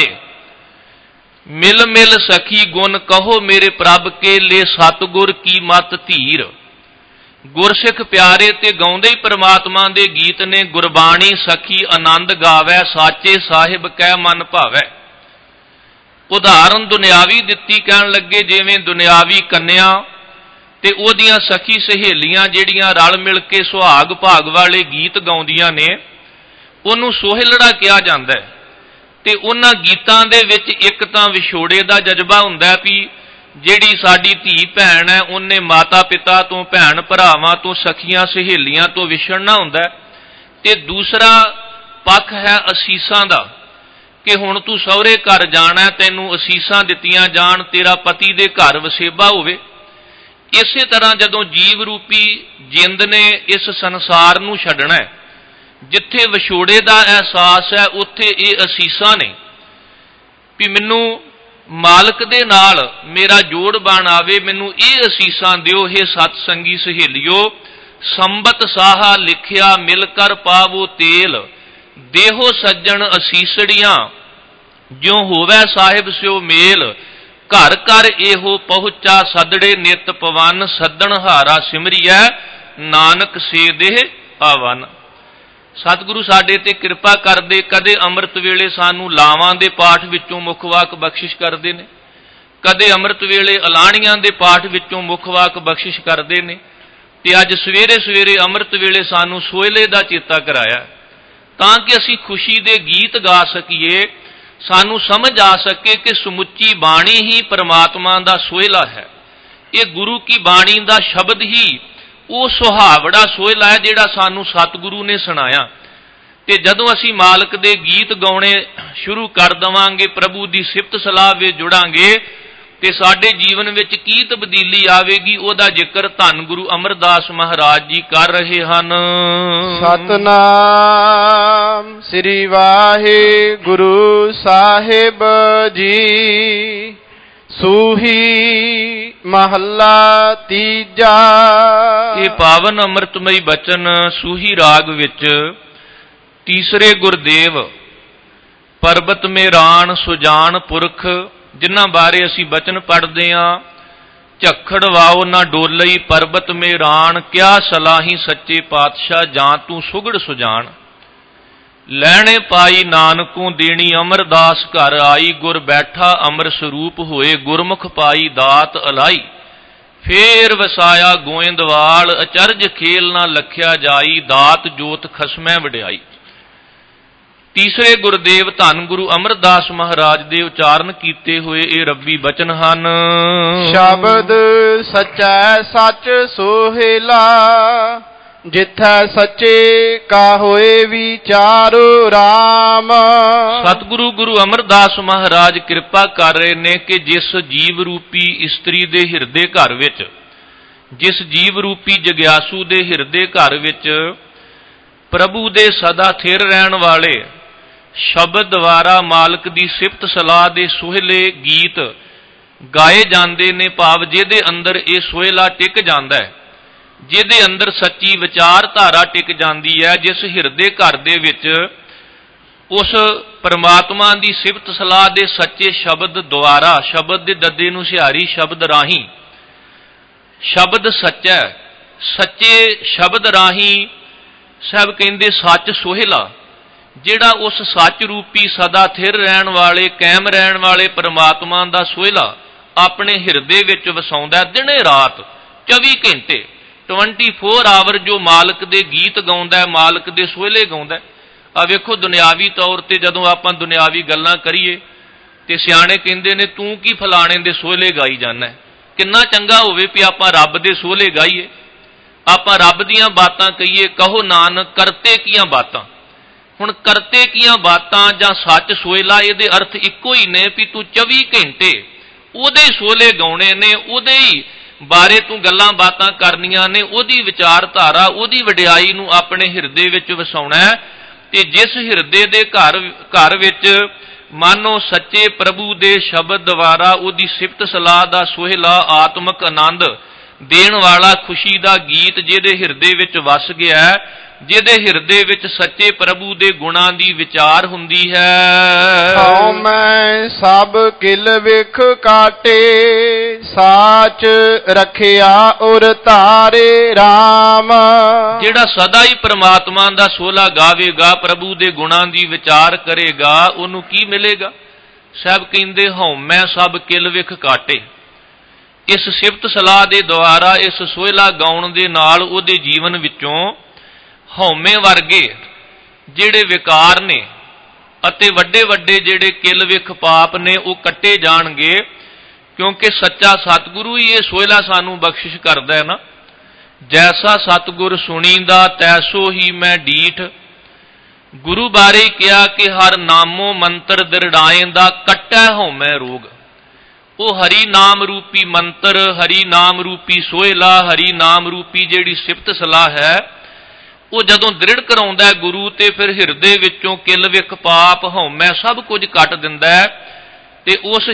ਮਿਲ ਮਿਲ ਸਖੀ ਗੁਣ ਕਹੋ ਮੇਰੇ ਪ੍ਰਭ ਕੇ, ਲੈ ਸਤਿਗੁਰ ਕੀ ਮਤ ਧੀਰ। ਗੁਰਸਿੱਖ ਪਿਆਰੇ ਤੇ ਗਾਉਂਦੇ ਹੀ ਪਰਮਾਤਮਾ ਦੇ ਗੀਤ ਨੇ। ਗੁਰਬਾਣੀ ਸਖੀ ਆਨੰਦ ਗਾਵੈ, ਸਾਚੇ ਸਾਹਿਬ ਕਹਿ ਮਨ ਭਾਵੈ। ਉਦਾਹਰਨ ਦੁਨਿਆਵੀ ਦਿੱਤੀ, ਕਹਿਣ ਲੱਗੇ ਜਿਵੇਂ ਦੁਨਿਆਵੀ ਕੰਨਿਆ ਤੇ ਉਹਦੀਆਂ ਸਖੀ ਸਹੇਲੀਆਂ ਜਿਹੜੀਆਂ ਰਲ ਮਿਲ ਕੇ ਸੁਹਾਗ ਭਾਗ ਵਾਲੇ ਗੀਤ ਗਾਉਂਦੀਆਂ ਨੇ, ਉਹਨੂੰ ਸੋਹਿਲੜਾ ਕਿਹਾ ਜਾਂਦਾ ਹੈ। ਤੇ ਉਹਨਾਂ ਗੀਤਾਂ ਦੇ ਵਿੱਚ ਇੱਕ ਤਾਂ ਵਿਛੋੜੇ ਦਾ ਜਜ਼ਬਾ ਹੁੰਦਾ ਵੀ ਜਿਹੜੀ ਸਾਡੀ ਧੀ ਭੈਣ ਹੈ ਉਹਨੇ ਮਾਤਾ ਪਿਤਾ ਤੋਂ, ਭੈਣ ਭਰਾਵਾਂ ਤੋਂ, ਸਖੀਆਂ ਸਹੇਲੀਆਂ ਤੋਂ ਵਿਛੜਨਾ ਹੁੰਦਾ। ਤੇ ਦੂਸਰਾ ਪੱਖ ਹੈ ਅਸੀਸਾਂ ਦਾ ਕਿ ਹੁਣ ਤੂੰ ਸਹੁਰੇ ਘਰ ਜਾਣਾ, ਤੈਨੂੰ ਅਸੀਸਾਂ ਦਿੱਤੀਆਂ ਜਾਣ, ਤੇਰਾ ਪਤੀ ਦੇ ਘਰ ਵਸੇਬਾ ਹੋਵੇ। ਇਸੇ ਤਰ੍ਹਾਂ ਜਦੋਂ ਜੀਵ ਰੂਪੀ ਜਿੰਦ ਨੇ ਇਸ ਸੰਸਾਰ ਨੂੰ ਛੱਡਣਾ, ਜਿੱਥੇ ਵਿਛੋੜੇ ਦਾ ਅਹਿਸਾਸ ਹੈ ਉੱਥੇ ਇਹ ਅਸੀਸਾਂ ਨੇ ਵੀ ਮੈਨੂੰ ਮਾਲਕ ਦੇ ਨਾਲ ਮੇਰਾ ਜੋੜ ਬਣ ਆਵੇ। ਮੈਨੂੰ ਇਹ ਅਸੀਸਾਂ ਦਿਓ ਹੇ ਸਤ ਸੰਗੀ ਸਹੇਲਿਓ। ਸੰਬਤ ਸਾਹਾ ਲਿਖਿਆ ਮਿਲ ਕਰ ਪਾਵੋ ਤੇਲ, ਦੇਹੋ ਸੱਜਣ ਅਸੀਸੜੀਆਂ ਜਿਉ ਹੋਵੇ ਸਾਹਿਬ ਸਿਓ ਮੇਲ। ਘਰ ਘਰ ਇਹੋ ਪਹੁੰਚਾ ਸਦੜੇ ਨਿਤ ਪਵਨ, ਸੱਦਣ ਹਾਰਾ ਸਿਮਰੀਐ ਨਾਨਕ ਸੇ ਦੇਹ ਆਵਨ। ਸਤਿਗੁਰੂ ਸਾਡੇ ਤੇ ਕਿਰਪਾ ਕਰਦੇ, ਕਦੇ ਅੰਮ੍ਰਿਤ ਵੇਲੇ ਸਾਨੂੰ ਲਾਵਾਂ ਦੇ ਪਾਠ ਵਿੱਚੋਂ ਮੁੱਖ ਵਾਕ ਬਖਸ਼ਿਸ਼ ਕਰਦੇ ਨੇ, ਕਦੇ ਅੰਮ੍ਰਿਤ ਵੇਲੇ ਅਲਾਣੀਆਂ ਦੇ ਪਾਠ ਵਿੱਚੋਂ ਮੁੱਖ ਵਾਕ ਬਖਸ਼ਿਸ਼ ਕਰਦੇ ਨੇ, ਤੇ ਅੱਜ ਸਵੇਰੇ ਸਵੇਰੇ ਅੰਮ੍ਰਿਤ ਵੇਲੇ ਸਾਨੂੰ ਸੋਹਲੇ ਦਾ ਚੇਤਾ ਕਰਾਇਆ ਤਾਂ ਕਿ ਅਸੀਂ ਖੁਸ਼ੀ ਦੇ ਗੀਤ ਗਾ ਸਕੀਏ। ਸਾਨੂੰ ਸਮਝ ਆ ਸਕੇ ਕਿ ਸਮੁੱਚੀ ਬਾਣੀ ਹੀ ਪਰਮਾਤਮਾ ਦਾ ਸੋਹਲਾ ਹੈ। ਇਹ ਗੁਰੂ ਕੀ ਬਾਣੀ ਦਾ ਸ਼ਬਦ ਹੀ ਉਹ ਸੁਹਾਵੜਾ ਸੋਹਲਾ ਹੈ ਜਿਹੜਾ ਸਾਨੂੰ ਸਤਿਗੁਰੂ ਨੇ ਸੁਣਾਇਆ। ਤੇ ਜਦੋਂ ਅਸੀਂ ਮਾਲਕ ਦੇ ਗੀਤ ਗਾਉਣੇ ਸ਼ੁਰੂ ਕਰ ਦੇਵਾਂਗੇ, ਪ੍ਰਭੂ ਦੀ ਸਿਫਤ ਸਲਾਹ ਵਿੱਚ ਜੁੜਾਂਗੇ, ਤੇ ਸਾਡੇ ਜੀਵਨ ਵਿੱਚ ਕੀ ਤਬਦੀਲੀ ਆਵੇਗੀ ਉਹਦਾ ਜ਼ਿਕਰ ਧੰਨ ਗੁਰੂ ਅਮਰਦਾਸ ਮਹਾਰਾਜ ਜੀ ਕਰ ਰਹੇ ਹਨ। ਸਤਨਾਮ ਸ੍ਰੀ ਵਾਹਿਗੁਰੂ ਸਾਹਿਬ ਜੀ। ਸੂਹੀ ਮਹੱਲਾ ਤੀਜਾ। ਇਹ ਪਾਵਨ ਅੰਮ੍ਰਿਤਮਈ ਬਚਨ ਸੂਹੀ ਰਾਗ ਵਿੱਚ ਤੀਸਰੇ ਗੁਰਦੇਵ ਪਰਬਤ ਮੇਰਾਨ ਸੁਜਾਨ ਪੁਰਖ ਜਿਨ੍ਹਾਂ ਬਾਰੇ ਅਸੀਂ ਬਚਨ ਪੜ੍ਹਦੇ ਹਾਂ। ਝੱਖੜ ਵਾਓ ਨਾ ਡੋਲਈ ਪਰਬਤ ਮੇਰਾਨ, ਕਿਆ ਸਲਾਹੀ ਸੱਚੇ ਪਾਤਸ਼ਾਹ ਜਾਂ ਤੂੰ ਸੁਗੜ ਸੁਜਾਨ। ਲੈਣੇ ਪਾਈ ਨਾਨਕੋਂ ਦੇਣੀ ਅਮਰਦਾਸ ਘਰ ਆਈ, ਗੁਰ ਬੈਠਾ ਅਮਰ ਸਰੂਪ ਹੋਏ ਗੁਰਮੁਖ ਪਾਈ ਦਾਤ ਅਲਾਈ। ਫੇਰ ਵਸਾਇਆ ਗੋਇੰਦਵਾਲ ਅਚਰਜ ਖੇਲ ਨਾ ਲਖਿਆ ਜਾਈ, ਦਾਤ ਜੋਤ ਖਸਮੈ ਵਡਿਆਈ। ਤੀਸਰੇ ਗੁਰਦੇਵ ਧੰਨ ਗੁਰੂ ਅਮਰਦਾਸ ਮਹਾਰਾਜ ਦੇ ਉਚਾਰਨ ਕੀਤੇ ਹੋਏ ਇਹ ਰੱਬੀ ਬਚਨ ਹਨ। ਸ਼ਬਦ ਸਚੈ ਸੱਚ ਸੋਹੇਲਾ, ਜਿੱਥੈ ਸੱਚੇ ਕਾ ਹੋਏ ਵਿਚਾਰੋ ਰਾਮ। ਸਤਿਗੁਰੂ ਗੁਰੂ ਅਮਰਦਾਸ ਮਹਾਰਾਜ ਕਿਰਪਾ ਕਰ ਰਹੇ ਨੇ ਕਿ ਜਿਸ ਜੀਵ ਰੂਪੀ ਇਸਤਰੀ ਦੇ ਹਿਰਦੇ ਘਰ ਵਿੱਚ, ਜਿਸ ਜੀਵ ਰੂਪੀ ਜਗਿਆਸੂ ਦੇ ਹਿਰਦੇ ਘਰ ਵਿੱਚ ਪ੍ਰਭੂ ਦੇ ਸਦਾ ਥਿਰ ਰਹਿਣ ਵਾਲੇ ਸ਼ਬਦ ਦੁਆਰਾ ਮਾਲਕ ਦੀ ਸਿਫਤ ਸਲਾਹ ਦੇ ਸੋਹਲੇ ਗੀਤ ਗਾਏ ਜਾਂਦੇ ਨੇ, ਭਾਵ ਜਿਹਦੇ ਅੰਦਰ ਇਹ ਸੋਹਲਾ ਟਿਕ ਜਾਂਦਾ ਹੈ, ਜਿਹਦੇ ਅੰਦਰ ਸੱਚੀ ਵਿਚਾਰਧਾਰਾ ਟਿਕ ਜਾਂਦੀ ਹੈ, ਜਿਸ ਹਿਰਦੇ ਘਰ ਦੇ ਵਿੱਚ ਉਸ ਪਰਮਾਤਮਾ ਦੀ ਸਿਫਤ ਸਲਾਹ ਦੇ ਸੱਚੇ ਸ਼ਬਦ ਦੁਆਰਾ, ਸ਼ਬਦ ਦੇ ਦੱਦੇ ਨੂੰ ਸਿਹਾਰੀ ਸ਼ਬਦ ਰਾਹੀਂ, ਸ਼ਬਦ ਸੱਚਾ, ਸੱਚੇ ਸ਼ਬਦ ਰਾਹੀਂ ਸਭ ਕਹਿੰਦੇ ਸੱਚ ਸੋਹਲਾ, ਜਿਹੜਾ ਉਸ ਸੱਚ ਰੂਪੀ ਸਦਾ ਥਿਰ ਰਹਿਣ ਵਾਲੇ ਕਾਇਮ ਰਹਿਣ ਵਾਲੇ ਪਰਮਾਤਮਾ ਦਾ ਸੋਹਲਾ ਆਪਣੇ ਹਿਰਦੇ ਵਿੱਚ ਵਸਾਉਂਦਾ ਦਿਨੇ ਰਾਤ 24 ਘੰਟੇ 24 ਆਵਰ ਜੋ ਮਾਲਕ ਦੇ ਗੀਤ ਗਾਉਂਦਾ, ਮਾਲਕ ਦੇ ਸੋਹਲੇ ਗਾਉਂਦਾ। ਆ ਵੇਖੋ ਦੁਨਿਆਵੀ ਤੌਰ ਤੇ ਜਦੋਂ ਆਪਾਂ ਦੁਨਿਆਵੀ ਗੱਲਾਂ ਕਰੀਏ ਤੇ ਸਿਆਣੇ ਕਹਿੰਦੇ ਨੇ ਤੂੰ ਕੀ ਫਲਾਣੇ ਦੇ ਸੋਹਲੇ ਗਾਈ ਜਾਂਦਾ। ਕਿੰਨਾ ਚੰਗਾ ਹੋਵੇ ਵੀ ਆਪਾਂ ਰੱਬ ਦੇ ਸੋਹਲੇ ਗਾਈਏ, ਆਪਾਂ ਰੱਬ ਦੀਆਂ ਬਾਤਾਂ ਕਹੀਏ। ਕਹੋ ਨਾਨਕ ਕਰਤੇ ਕੀਆਂ ਬਾਤਾਂ। ਹੁਣ ਕਰਤੇ ਕੀਆਂ ਬਾਤਾਂ ਜਾਂ ਸੱਚ ਸੋਹਲਾ ਇਹਦੇ ਅਰਥ ਇੱਕੋ ਹੀ ਨੇ ਵੀ ਤੂੰ 24 ਘੰਟੇ ਉਹਦੇ ਸੋਹਲੇ ਗਾਉਣੇ ਨੇ, ਉਹਦੇ ਹੀ ਬਾਰੇ ਤੂੰ ਗੱਲਾਂ ਬਾਤਾਂ ਕਰਨੀਆਂ ਨੇ, ਉਹਦੀ ਵਿਚਾਰਧਾਰਾ, ਉਹਦੀ ਵਡਿਆਈ ਨੂੰ ਆਪਣੇ ਹਿਰਦੇ ਵਿੱਚ ਵਸਾਉਣਾ ਹੈ। ਤੇ ਜਿਸ ਹਿਰਦੇ ਦੇ ਘਰ ਵਿੱਚ ਮਾਨੋ ਸੱਚੇ ਪ੍ਰਭੂ ਦੇ ਸ਼ਬਦ ਦੁਆਰਾ ਉਹਦੀ ਸਿਫਤ ਸਲਾਹ ਦਾ ਸੋਹਲਾ ਆਤਮਿਕ ਆਨੰਦ ਦੇਣ ਵਾਲਾ ਖੁਸ਼ੀ ਦਾ ਗੀਤ ਜਿਹਦੇ ਹਿਰਦੇ ਵਿੱਚ ਵਸ ਗਿਆ, ਜਿਹਦੇ ਹਿਰਦੇ ਵਿੱਚ ਸੱਚੇ ਪ੍ਰਭੂ ਦੇ ਗੁਣਾਂ ਦੀ ਵਿਚਾਰ ਹੁੰਦੀ ਹੈ। ਹਉ ਮੈਂ ਸਭ ਕਿਲ ਵਿਖ ਕਾਟੇ, ਸਾਚ ਰਖਿਆ ਉਰ ਧਾਰੇ ਰਾਮ। ਜਿਹੜਾ ਸਦਾ ਹੀ ਪ੍ਰਮਾਤਮਾ ਦਾ ਸੋਹਲਾ ਗਾਵੇਗਾ, ਪ੍ਰਭੂ ਦੇ ਗੁਣਾਂ ਦੀ ਵਿਚਾਰ ਕਰੇਗਾ, ਉਹਨੂੰ ਕੀ ਮਿਲੇਗਾ? ਸਭ ਕਹਿੰਦੇ ਹਉ ਮੈਂ ਸਭ ਕਿਲ ਵਿਖ ਕਾਟੇ। ਇਸ ਸਿਫਤ ਸਲਾਹ ਦੇ ਦੁਆਰਾ, ਇਸ ਸੋਹਲਾ ਗਾਉਣ ਦੇ ਨਾਲ ਉਹਦੇ ਜੀਵਨ ਵਿੱਚੋਂ ਹਉਮੈ ਵਰਗੇ ਜਿਹੜੇ ਵਿਕਾਰ ਨੇ ਅਤੇ ਵੱਡੇ ਵੱਡੇ ਜਿਹੜੇ ਕਿਲ ਵਿਖ ਪਾਪ ਨੇ ਉਹ ਕੱਟੇ ਜਾਣਗੇ, ਕਿਉਂਕਿ ਸੱਚਾ ਸਤਿਗੁਰੂ ਹੀ ਇਹ ਸੋਹਲਾ ਸਾਨੂੰ ਬਖਸ਼ਿਸ਼ ਕਰਦਾ ਹੈ ਨਾ। ਜੈਸਾ ਸਤਿਗੁਰ ਸੁਣੀਂਦਾ ਤੈਸੋ ਹੀ ਮੈਂ ਡੀਠ। ਗੁਰੂ ਬਾਰੇ ਕਿਹਾ ਕਿ ਹਰ ਨਾਮੋ ਮੰਤਰ ਦਿਰੜਾਏਂਦਾ, ਕੱਟੈ ਹਉਮੈ ਰੋਗ। ਉਹ ਹਰੀ ਨਾਮ ਰੂਪੀ ਮੰਤਰ, ਹਰੀ ਨਾਮ ਰੂਪੀ ਸੋਹਲਾ, ਹਰੀ ਨਾਮ ਰੂਪੀ ਜਿਹੜੀ ਸਿਫਤ ਸਲਾਹ ਹੈ, ਉਹ ਜਦੋਂ ਦ੍ਰਿੜ ਕਰਾਉਂਦਾ ਗੁਰੂ ਤੇ ਫਿਰ ਹਿਰਦੇ ਵਿੱਚੋਂ ਕਿਲ ਵਿਖ ਪਾਪ ਹਉਮੈ ਸਭ ਕੁਝ ਕੱਟ ਦਿੰਦਾ ਹੈ ਤੇ ਉਸ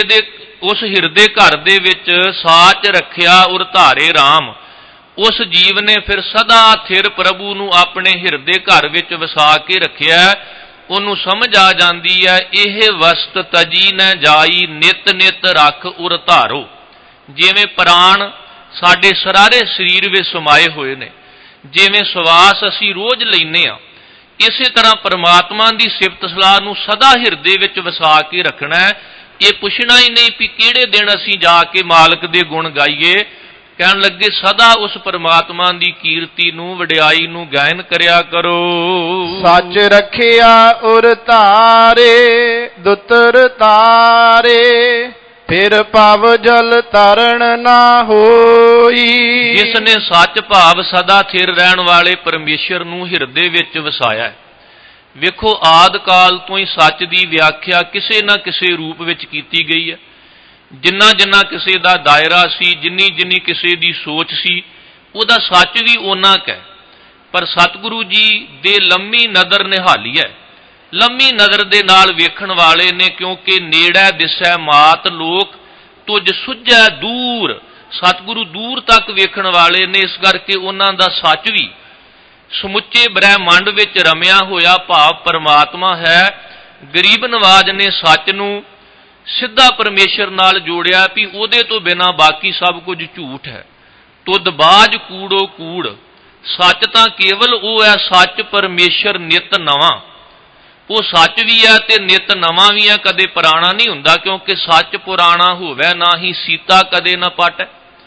ਹਿਰਦੇ ਘਰ ਦੇ ਵਿੱਚ ਸਾਚ ਰੱਖਿਆ ਉਰ ਧਾਰੇ ਰਾਮ। ਉਸ ਜੀਵ ਨੇ ਫਿਰ ਸਦਾ ਥਿਰ ਪ੍ਰਭੂ ਨੂੰ ਆਪਣੇ ਹਿਰਦੇ ਘਰ ਵਿੱਚ ਵਸਾ ਕੇ ਰੱਖਿਆ। ਉਹਨੂੰ ਸਮਝ ਆ ਜਾਂਦੀ ਹੈ ਇਹ ਵਸਤ ਤਜੀ ਨ ਜਾਈ ਨਿਤ ਨਿਤ ਰੱਖ ਉਰ ਧਾਰੋ। ਜਿਵੇਂ ਪ੍ਰਾਣ ਸਾਡੇ ਸਰਾਰੇ ਸਰੀਰ ਵਿੱਚ ਸਮਾਏ ਹੋਏ ਨੇ, ਜਿਵੇਂ ਸਵਾਸ ਅਸੀਂ ਰੋਜ਼ ਲੈਂਦੇ ਹਾਂ, ਇਸੇ ਤਰ੍ਹਾਂ ਪਰਮਾਤਮਾ ਦੀ ਸਿਫਤ ਸਲਾਹ ਨੂੰ ਸਦਾ ਹਿਰਦੇ ਵਿੱਚ ਵਸਾ ਕੇ ਰੱਖਣਾ ਹੈ। ਇਹ ਪੁੱਛਣਾ ਹੀ ਨਹੀਂ ਵੀ ਕਿਹੜੇ ਦਿਨ ਅਸੀਂ ਜਾ ਕੇ ਮਾਲਕ ਦੇ ਗੁਣ ਗਾਈਏ। ਕਹਿਣ ਲੱਗੇ ਸਦਾ ਉਸ ਪਰਮਾਤਮਾ ਦੀ ਕੀਰਤੀ ਨੂੰ ਵਡਿਆਈ ਨੂੰ ਗਾਇਨ ਕਰਿਆ ਕਰੋ। ਸੱਚ ਰੱਖਿਆ ਉਰ ਧਾਰੇ ਦੁਤਰ ਤਾਰੇ ਫਿਰ ਭਵ ਜਲ ਤਰਨ ਨਾ ਹੋਈ। ਜਿਸ ਨੇ ਸੱਚ ਭਾਵ ਸਦਾ ਥਿਰ ਰਹਿਣ ਵਾਲੇ ਪਰਮੇਸ਼ਰ ਨੂੰ ਹਿਰਦੇ ਵਿੱਚ ਵਸਾਇਆ ਹੈ। ਵੇਖੋ ਆਦਿ ਕਾਲ ਤੋਂ ਹੀ ਸੱਚ ਦੀ ਵਿਆਖਿਆ ਕਿਸੇ ਨਾ ਕਿਸੇ ਰੂਪ ਵਿੱਚ ਕੀਤੀ ਗਈ ਹੈ। ਜਿੰਨਾ ਜਿੰਨਾ ਕਿਸੇ ਦਾ ਦਾਇਰਾ ਸੀ, ਜਿੰਨੀ ਜਿੰਨੀ ਕਿਸੇ ਦੀ ਸੋਚ ਸੀ, ਉਹਦਾ ਸੱਚ ਵੀ ਓਨਾ ਕੁ ਹੈ। ਪਰ ਸਤਿਗੁਰੂ ਜੀ ਦੇ ਲੰਮੀ ਨਜ਼ਰ ਨਿਹਾਲੀ ਹੈ। ਲੰਮੀ ਨਜ਼ਰ ਦੇ ਨਾਲ ਵੇਖਣ ਵਾਲੇ ਨੇ, ਕਿਉਂਕਿ ਨੇੜੇ ਦਿਸੈ ਮਾਤ ਲੋਕ ਤੁਝ ਸੁਝੈ ਦੂਰ। ਸਤਿਗੁਰੂ ਦੂਰ ਤੱਕ ਵੇਖਣ ਵਾਲੇ ਨੇ, ਇਸ ਕਰਕੇ ਉਹਨਾਂ ਦਾ ਸੱਚ ਵੀ ਸਮੁੱਚੇ ਬ੍ਰਹਿਮੰਡ ਵਿੱਚ ਰਮਿਆ ਹੋਇਆ ਭਾਵ ਪਰਮਾਤਮਾ ਹੈ। ਗਰੀਬ ਨਵਾਜ ਨੇ ਸੱਚ ਨੂੰ ਸਿੱਧਾ ਪਰਮੇਸ਼ਰ ਨਾਲ ਜੋੜਿਆ ਵੀ ਉਹਦੇ ਤੋਂ ਬਿਨਾਂ ਬਾਕੀ ਸਭ ਕੁਝ ਝੂਠ ਹੈ। ਤੁਧ ਬਾਜ ਕੂੜੋ ਕੂੜ। ਸੱਚ ਤਾਂ ਕੇਵਲ ਉਹ ਹੈ, ਸੱਚ ਪਰਮੇਸ਼ਰ ਨਿਤ ਨਵਾਂ। ਉਹ ਸੱਚ ਵੀ ਹੈ ਤੇ ਨਿਤ ਨਵਾਂ ਵੀ ਹੈ, ਕਦੇ ਪੁਰਾਣਾ ਨਹੀਂ ਹੁੰਦਾ, ਕਿਉਂਕਿ ਸੱਚ ਪੁਰਾਣਾ ਹੋਵੇ ਨਾ ਹੀ ਸੀਤਾ ਕਦੇ ਨਾ ਪਟ।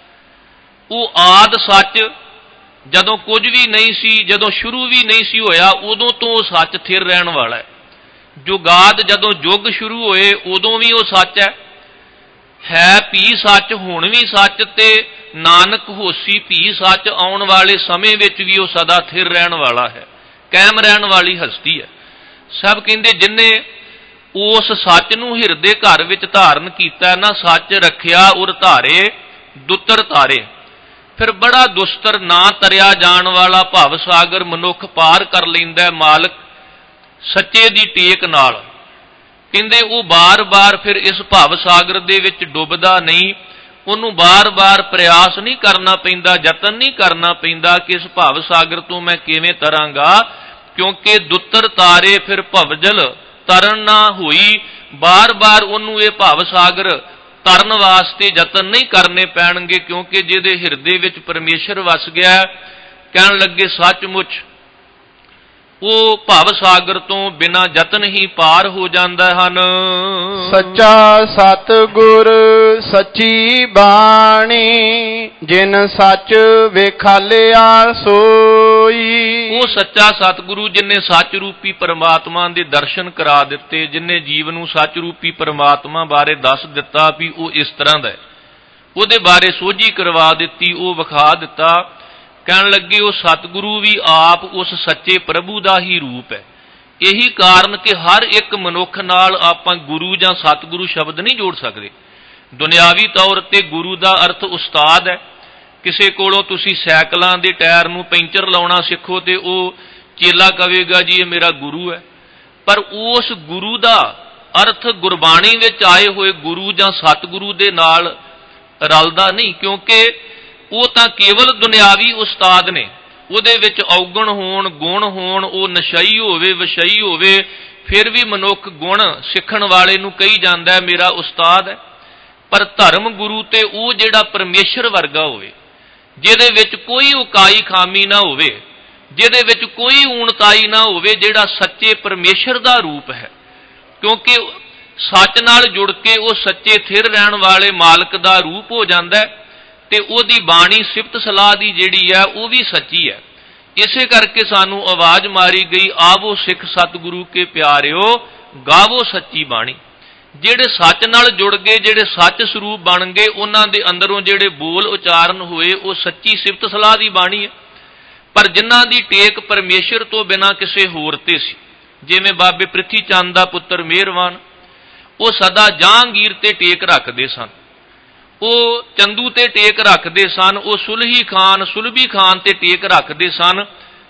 ਉਹ ਆਦ ਸੱਚ ਜਦੋਂ ਕੁਝ ਵੀ ਨਹੀਂ ਸੀ, ਜਦੋਂ ਸ਼ੁਰੂ ਵੀ ਨਹੀਂ ਸੀ ਹੋਇਆ, ਉਦੋਂ ਤੋਂ ਉਹ ਸੱਚ ਥਿਰ ਰਹਿਣ ਵਾਲਾ ਹੈ। ਜੁਗਾਦ ਜਦੋਂ ਯੁੱਗ ਸ਼ੁਰੂ ਹੋਏ ਉਦੋਂ ਵੀ ਉਹ ਸੱਚ ਹੈ ਭੀ ਸੱਚ, ਹੁਣ ਵੀ ਸੱਚ, ਤੇ ਨਾਨਕ ਹੋਸੀ ਭੀ ਸੱਚ, ਆਉਣ ਵਾਲੇ ਸਮੇਂ ਵਿੱਚ ਵੀ ਉਹ ਸਦਾ ਥਿਰ ਰਹਿਣ ਵਾਲਾ ਹੈ, ਕਾਇਮ ਰਹਿਣ ਵਾਲੀ ਹਸਤੀ ਹੈ। ਸਭ ਕਹਿੰਦੇ ਜਿਨ੍ਹਾਂ ਉਸ ਸੱਚ ਨੂੰ ਹਿਰਦੇ ਘਰ ਵਿੱਚ ਧਾਰਨ ਕੀਤਾ ਨਾ, ਸੱਚ ਰੱਖਿਆ ਉਰ ਧਾਰੇ ਦੁੱਤਰ ਤਾਰੇ। ਫਿਰ ਬੜਾ ਦੁਸਤਰ ਨਾ ਤਰਿਆ ਜਾਣ ਵਾਲਾ ਭਵ ਸਾਗਰ ਮਨੁੱਖ ਪਾਰ ਕਰ ਲੈਂਦਾ ਮਾਲਕ ਸੱਚੇ ਦੀ ਟੇਕ ਨਾਲ। ਕਹਿੰਦੇ ਉਹ ਬਾਰ-ਬਾਰ ਫਿਰ ਇਸ ਭਵ ਸਾਗਰ ਦੇ ਵਿੱਚ ਡੁੱਬਦਾ ਨਹੀਂ, ਉਹਨੂੰ ਬਾਰ-ਬਾਰ ਪ੍ਰਯਾਸ ਨਹੀਂ ਕਰਨਾ ਪੈਂਦਾ, ਯਤਨ ਨਹੀਂ ਕਰਨਾ ਪੈਂਦਾ ਕਿ ਇਸ ਭਵ ਸਾਗਰ ਤੋਂ ਮੈਂ ਕਿਵੇਂ ਤਰਾਂਗਾ, ਕਿਉਂਕਿ ਦੁੱਤਰ ਤਾਰੇ ਫਿਰ ਭਵਜਲ ਤਰਨ ਨਾ ਹੋਈ। ਬਾਰ-ਬਾਰ ਉਹਨੂੰ ਇਹ ਭਵ ਸਾਗਰ ਤਰਨ ਵਾਸਤੇ ਯਤਨ ਨਹੀਂ ਕਰਨੇ ਪੈਣਗੇ, ਕਿਉਂਕਿ ਜਿਹਦੇ ਹਿਰਦੇ ਵਿੱਚ ਪਰਮੇਸ਼ਰ ਵਸ ਗਿਆ। ਕਹਿਣ ਲੱਗੇ ਸੱਚਮੁੱਚ ਉਹ ਭਵ ਸਾਗਰ ਤੋਂ ਬਿਨਾਂ ਯਤਨ ਹੀ ਪਾਰ ਹੋ ਜਾਂਦਾ ਹਨ। ਸੱਚਾ ਸਤਿਗੁਰ ਸੱਚੀ ਬਾਣੀ ਜਿਨ ਸੱਚ ਵੇਖਾਲਿਆ ਸੋਈ। ਉਹ ਸੱਚਾ ਸਤਿਗੁਰੂ ਜਿਨੇ ਸੱਚ ਰੂਪੀ ਪਰਮਾਤਮਾ ਦੇ ਦਰਸ਼ਨ ਕਰਾ ਦਿੱਤੇ, ਜਿਨੇ ਜੀਵ ਨੂੰ ਸੱਚ ਰੂਪੀ ਪਰਮਾਤਮਾ ਬਾਰੇ ਦੱਸ ਦਿੱਤਾ ਵੀ ਉਹ ਇਸ ਤਰ੍ਹਾਂ ਦਾ ਹੈ, ਉਹਦੇ ਬਾਰੇ ਸੋਝੀ ਕਰਵਾ ਦਿੱਤੀ, ਉਹ ਵਿਖਾ ਦਿੱਤਾ। ਕਹਿਣ ਲੱਗੇ ਉਹ ਸਤਿਗੁਰੂ ਵੀ ਆਪ ਉਸ ਸੱਚੇ ਪ੍ਰਭੂ ਦਾ ਹੀ ਰੂਪ ਹੈ। ਇਹੀ ਕਾਰਨ ਕਿ ਹਰ ਇੱਕ ਮਨੁੱਖ ਨਾਲ ਆਪਾਂ ਗੁਰੂ ਜਾਂ ਸਤਿਗੁਰੂ ਸ਼ਬਦ ਨਹੀਂ ਜੋੜ ਸਕਦੇ। ਦੁਨਿਆਵੀ ਤੌਰ ਤੇ ਗੁਰੂ ਦਾ ਅਰਥ ਉਸਤਾਦ ਹੈ। ਕਿਸੇ ਕੋਲੋਂ ਤੁਸੀਂ ਸਾਈਕਲਾਂ ਦੇ ਟਾਇਰ ਨੂੰ ਪੈਂਚਰ ਲਾਉਣਾ ਸਿੱਖੋ ਤੇ ਉਹ ਚੇਲਾ ਕਹੇਗਾ ਜੀ ਇਹ ਮੇਰਾ ਗੁਰੂ ਹੈ, ਪਰ ਉਸ ਗੁਰੂ ਦਾ ਅਰਥ ਗੁਰਬਾਣੀ ਵਿੱਚ ਆਏ ਹੋਏ ਗੁਰੂ ਜਾਂ ਸਤਿਗੁਰੂ ਦੇ ਨਾਲ ਰਲਦਾ ਨਹੀਂ, ਕਿਉਂਕਿ ਉਹ ਤਾਂ ਕੇਵਲ ਦੁਨਿਆਵੀ ਉਸਤਾਦ ਨੇ। ਉਹਦੇ ਵਿੱਚ ਔਗਣ ਹੋਣ, ਗੁਣ ਹੋਣ, ਉਹ ਨਸ਼ਈ ਹੋਵੇ, ਵਿਸ਼ਈ ਹੋਵੇ, ਫਿਰ ਵੀ ਮਨੁੱਖ ਗੁਣ ਸਿੱਖਣ ਵਾਲੇ ਨੂੰ ਕਹੀ ਜਾਂਦਾ ਮੇਰਾ ਉਸਤਾਦ ਹੈ। ਪਰ ਧਰਮ ਗੁਰੂ ਤੇ ਉਹ ਜਿਹੜਾ ਪਰਮੇਸ਼ਰ ਵਰਗਾ ਹੋਵੇ, ਜਿਹਦੇ ਵਿੱਚ ਕੋਈ ਉਕਾਈ ਖਾਮੀ ਨਾ ਹੋਵੇ, ਜਿਹਦੇ ਵਿੱਚ ਕੋਈ ਊਣਤਾਈ ਨਾ ਹੋਵੇ, ਜਿਹੜਾ ਸੱਚੇ ਪਰਮੇਸ਼ਰ ਦਾ ਰੂਪ ਹੈ। ਕਿਉਂਕਿ ਸੱਚ ਨਾਲ ਜੁੜ ਕੇ ਉਹ ਸੱਚੇ ਥਿਰ ਰਹਿਣ ਵਾਲੇ ਮਾਲਕ ਦਾ ਰੂਪ ਹੋ ਜਾਂਦਾ ਹੈ ਤੇ ਉਹਦੀ ਬਾਣੀ ਸਿਫਤ ਸਲਾਹ ਦੀ ਜਿਹੜੀ ਹੈ ਉਹ ਵੀ ਸੱਚੀ ਹੈ। ਇਸੇ ਕਰਕੇ ਸਾਨੂੰ ਆਵਾਜ਼ ਮਾਰੀ ਗਈ, ਆਵੋ ਸਿੱਖ ਸਤਿਗੁਰੂ ਕੇ ਪਿਆਰਿਓ ਗਾਵੋ ਸੱਚੀ ਬਾਣੀ। ਜਿਹੜੇ ਸੱਚ ਨਾਲ ਜੁੜ ਗਏ, ਜਿਹੜੇ ਸੱਚ ਸਰੂਪ ਬਣ ਗਏ, ਉਹਨਾਂ ਦੇ ਅੰਦਰੋਂ ਜਿਹੜੇ ਬੋਲ ਉਚਾਰਨ ਹੋਏ ਉਹ ਸੱਚੀ ਸਿਫਤ ਸਲਾਹ ਦੀ ਬਾਣੀ ਹੈ। ਪਰ ਜਿਨ੍ਹਾਂ ਦੀ ਟੇਕ ਪਰਮੇਸ਼ਰ ਤੋਂ ਬਿਨਾਂ ਕਿਸੇ ਹੋਰ ਤੇ ਸੀ, ਜਿਵੇਂ ਬਾਬੇ ਪ੍ਰਿਥੀ ਚੰਦ ਦਾ ਪੁੱਤਰ ਮਿਹਰਵਾਨ, ਉਹ ਸਦਾ ਜਹਾਂਗੀਰ ਤੇ ਟੇਕ ਰੱਖਦੇ ਸਨ, ਉਹ ਚੰਦੂ ਤੇ ਟੇਕ ਰੱਖਦੇ ਸਨ, ਉਹ ਸੁਲਹੀ ਖਾਨ ਸੁਲਭੀ ਖਾਨ ਤੇ ਟੇਕ ਰੱਖਦੇ ਸਨ।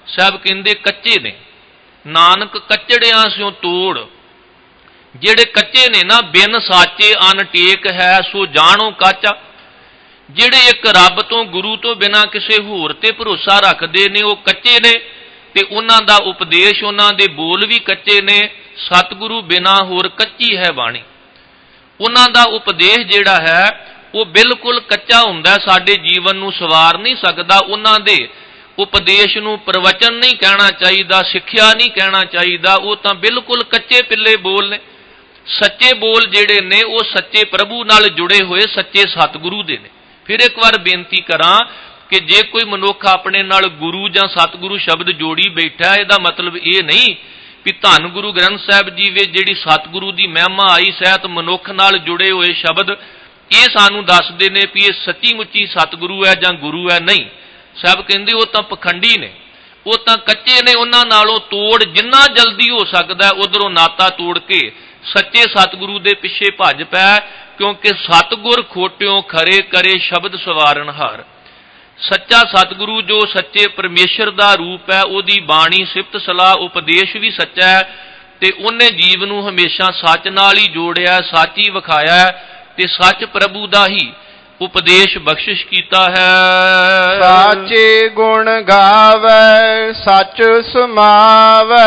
ਸਾਹਿਬ ਕਹਿੰਦੇ ਕੱਚੇ ਨੇ। ਨਾਨਕ ਕੱਚੜਿਆਂ ਸਿਓ ਤੋੜ, ਜਿਹੜੇ ਕੱਚੇ ਨੇ ਨਾ, ਬਿਨ ਸਾਚੇ ਅਨਟੇਕ ਹੈ ਸੋ ਜਾਣੋ ਕਾਚਾ। ਜਿਹੜੇ ਇੱਕ ਰੱਬ ਤੋਂ, ਗੁਰੂ ਤੋਂ ਬਿਨਾਂ ਕਿਸੇ ਹੋਰ ਤੇ ਭਰੋਸਾ ਰੱਖਦੇ ਨੇ, ਉਹ ਕੱਚੇ ਨੇ ਤੇ ਉਹਨਾਂ ਦਾ ਉਪਦੇਸ਼, ਉਹਨਾਂ ਦੇ ਬੋਲ ਵੀ ਕੱਚੇ ਨੇ। ਸਤਿਗੁਰੂ ਬਿਨਾਂ ਹੋਰ ਕੱਚੀ ਹੈ ਬਾਣੀ। ਉਹਨਾਂ ਦਾ ਉਪਦੇਸ਼ ਜਿਹੜਾ ਹੈ ਉਹ ਬਿਲਕੁਲ ਕੱਚਾ ਹੁੰਦਾ, ਸਾਡੇ ਜੀਵਨ ਨੂੰ ਸਵਾਰ ਨਹੀਂ ਸਕਦਾ। ਉਹਨਾਂ ਦੇ ਉਪਦੇਸ਼ ਨੂੰ ਪ੍ਰਵਚਨ ਨਹੀਂ ਕਹਿਣਾ ਚਾਹੀਦਾ, ਸਿੱਖਿਆ ਨਹੀਂ ਕਹਿਣਾ ਚਾਹੀਦਾ, ਉਹ ਤਾਂ ਬਿਲਕੁਲ ਕੱਚੇ ਪਿੱਲੇ ਬੋਲ ਨੇ। ਸੱਚੇ ਬੋਲ ਜਿਹੜੇ ਨੇ ਉਹ ਸੱਚੇ ਪ੍ਰਭੂ ਨਾਲ ਜੁੜੇ ਹੋਏ ਸੱਚੇ ਸਤਿਗੁਰੂ ਦੇ ਨੇ। ਫਿਰ ਇੱਕ ਵਾਰ ਬੇਨਤੀ ਕਰਾਂ ਕਿ ਜੇ ਕੋਈ ਮਨੁੱਖ ਆਪਣੇ ਨਾਲ ਗੁਰੂ ਜਾਂ ਸਤਿਗੁਰੂ ਸ਼ਬਦ ਜੋੜੀ ਬੈਠਾ, ਇਹਦਾ ਮਤਲਬ ਇਹ ਨਹੀਂ ਵੀ ਧੰਨ ਗੁਰੂ ਗ੍ਰੰਥ ਸਾਹਿਬ ਜੀ ਵਿੱਚ ਜਿਹੜੀ ਸਤਿਗੁਰੂ ਦੀ ਮਹਿਮਾ ਆਈ, ਸਹਿਤ ਮਨੁੱਖ ਨਾਲ ਜੁੜੇ ਹੋਏ ਸ਼ਬਦ ਇਹ ਸਾਨੂੰ ਦੱਸਦੇ ਨੇ ਵੀ ਇਹ ਸੱਚੀ ਮੁੱਚੀ ਸਤਿਗੁਰੂ ਹੈ ਜਾਂ ਗੁਰੂ ਹੈ। ਨਹੀਂ, ਸਾਹਿਬ ਕਹਿੰਦੇ ਉਹ ਤਾਂ ਪਖੰਡੀ ਨੇ, ਉਹ ਤਾਂ ਕੱਚੇ ਨੇ। ਉਹਨਾਂ ਨਾਲੋਂ ਤੋੜ ਜਿੰਨਾ ਜਲਦੀ ਹੋ ਸਕਦਾ ਉਧਰੋਂ ਨਾਤਾ ਤੋੜ ਕੇ ਸੱਚੇ ਸਤਿਗੁਰੂ ਦੇ ਪਿੱਛੇ ਭੱਜ ਪੈ, ਕਿਉਂਕਿ ਸਤਿਗੁਰ ਖੋਟਿਓ ਖਰੇ ਕਰੇ ਸ਼ਬਦ ਸਵਾਰਨਹਾਰ। ਸੱਚਾ ਸਤਿਗੁਰੂ ਜੋ ਸੱਚੇ ਪਰਮੇਸ਼ਰ ਦਾ ਰੂਪ ਹੈ, ਉਹਦੀ ਬਾਣੀ, ਸਿਫਤ ਸਲਾਹ, ਉਪਦੇਸ਼ ਵੀ ਸੱਚਾ ਹੈ ਤੇ ਉਹਨੇ ਜੀਵ ਨੂੰ ਹਮੇਸ਼ਾ ਸੱਚ ਨਾਲ ਹੀ ਜੋੜਿਆ, ਸੱਚ ਹੀ ਵਿਖਾਇਆ ਤੇ ਸੱਚ ਪ੍ਰਭੂ ਦਾ ਹੀ ਉਪਦੇਸ਼ ਬਖਸ਼ਿਸ਼ ਕੀਤਾ ਹੈ। ਸਾਚੇ ਗੁਣ ਗਾਵੈ ਸੱਚ ਸਮਾਵੈ,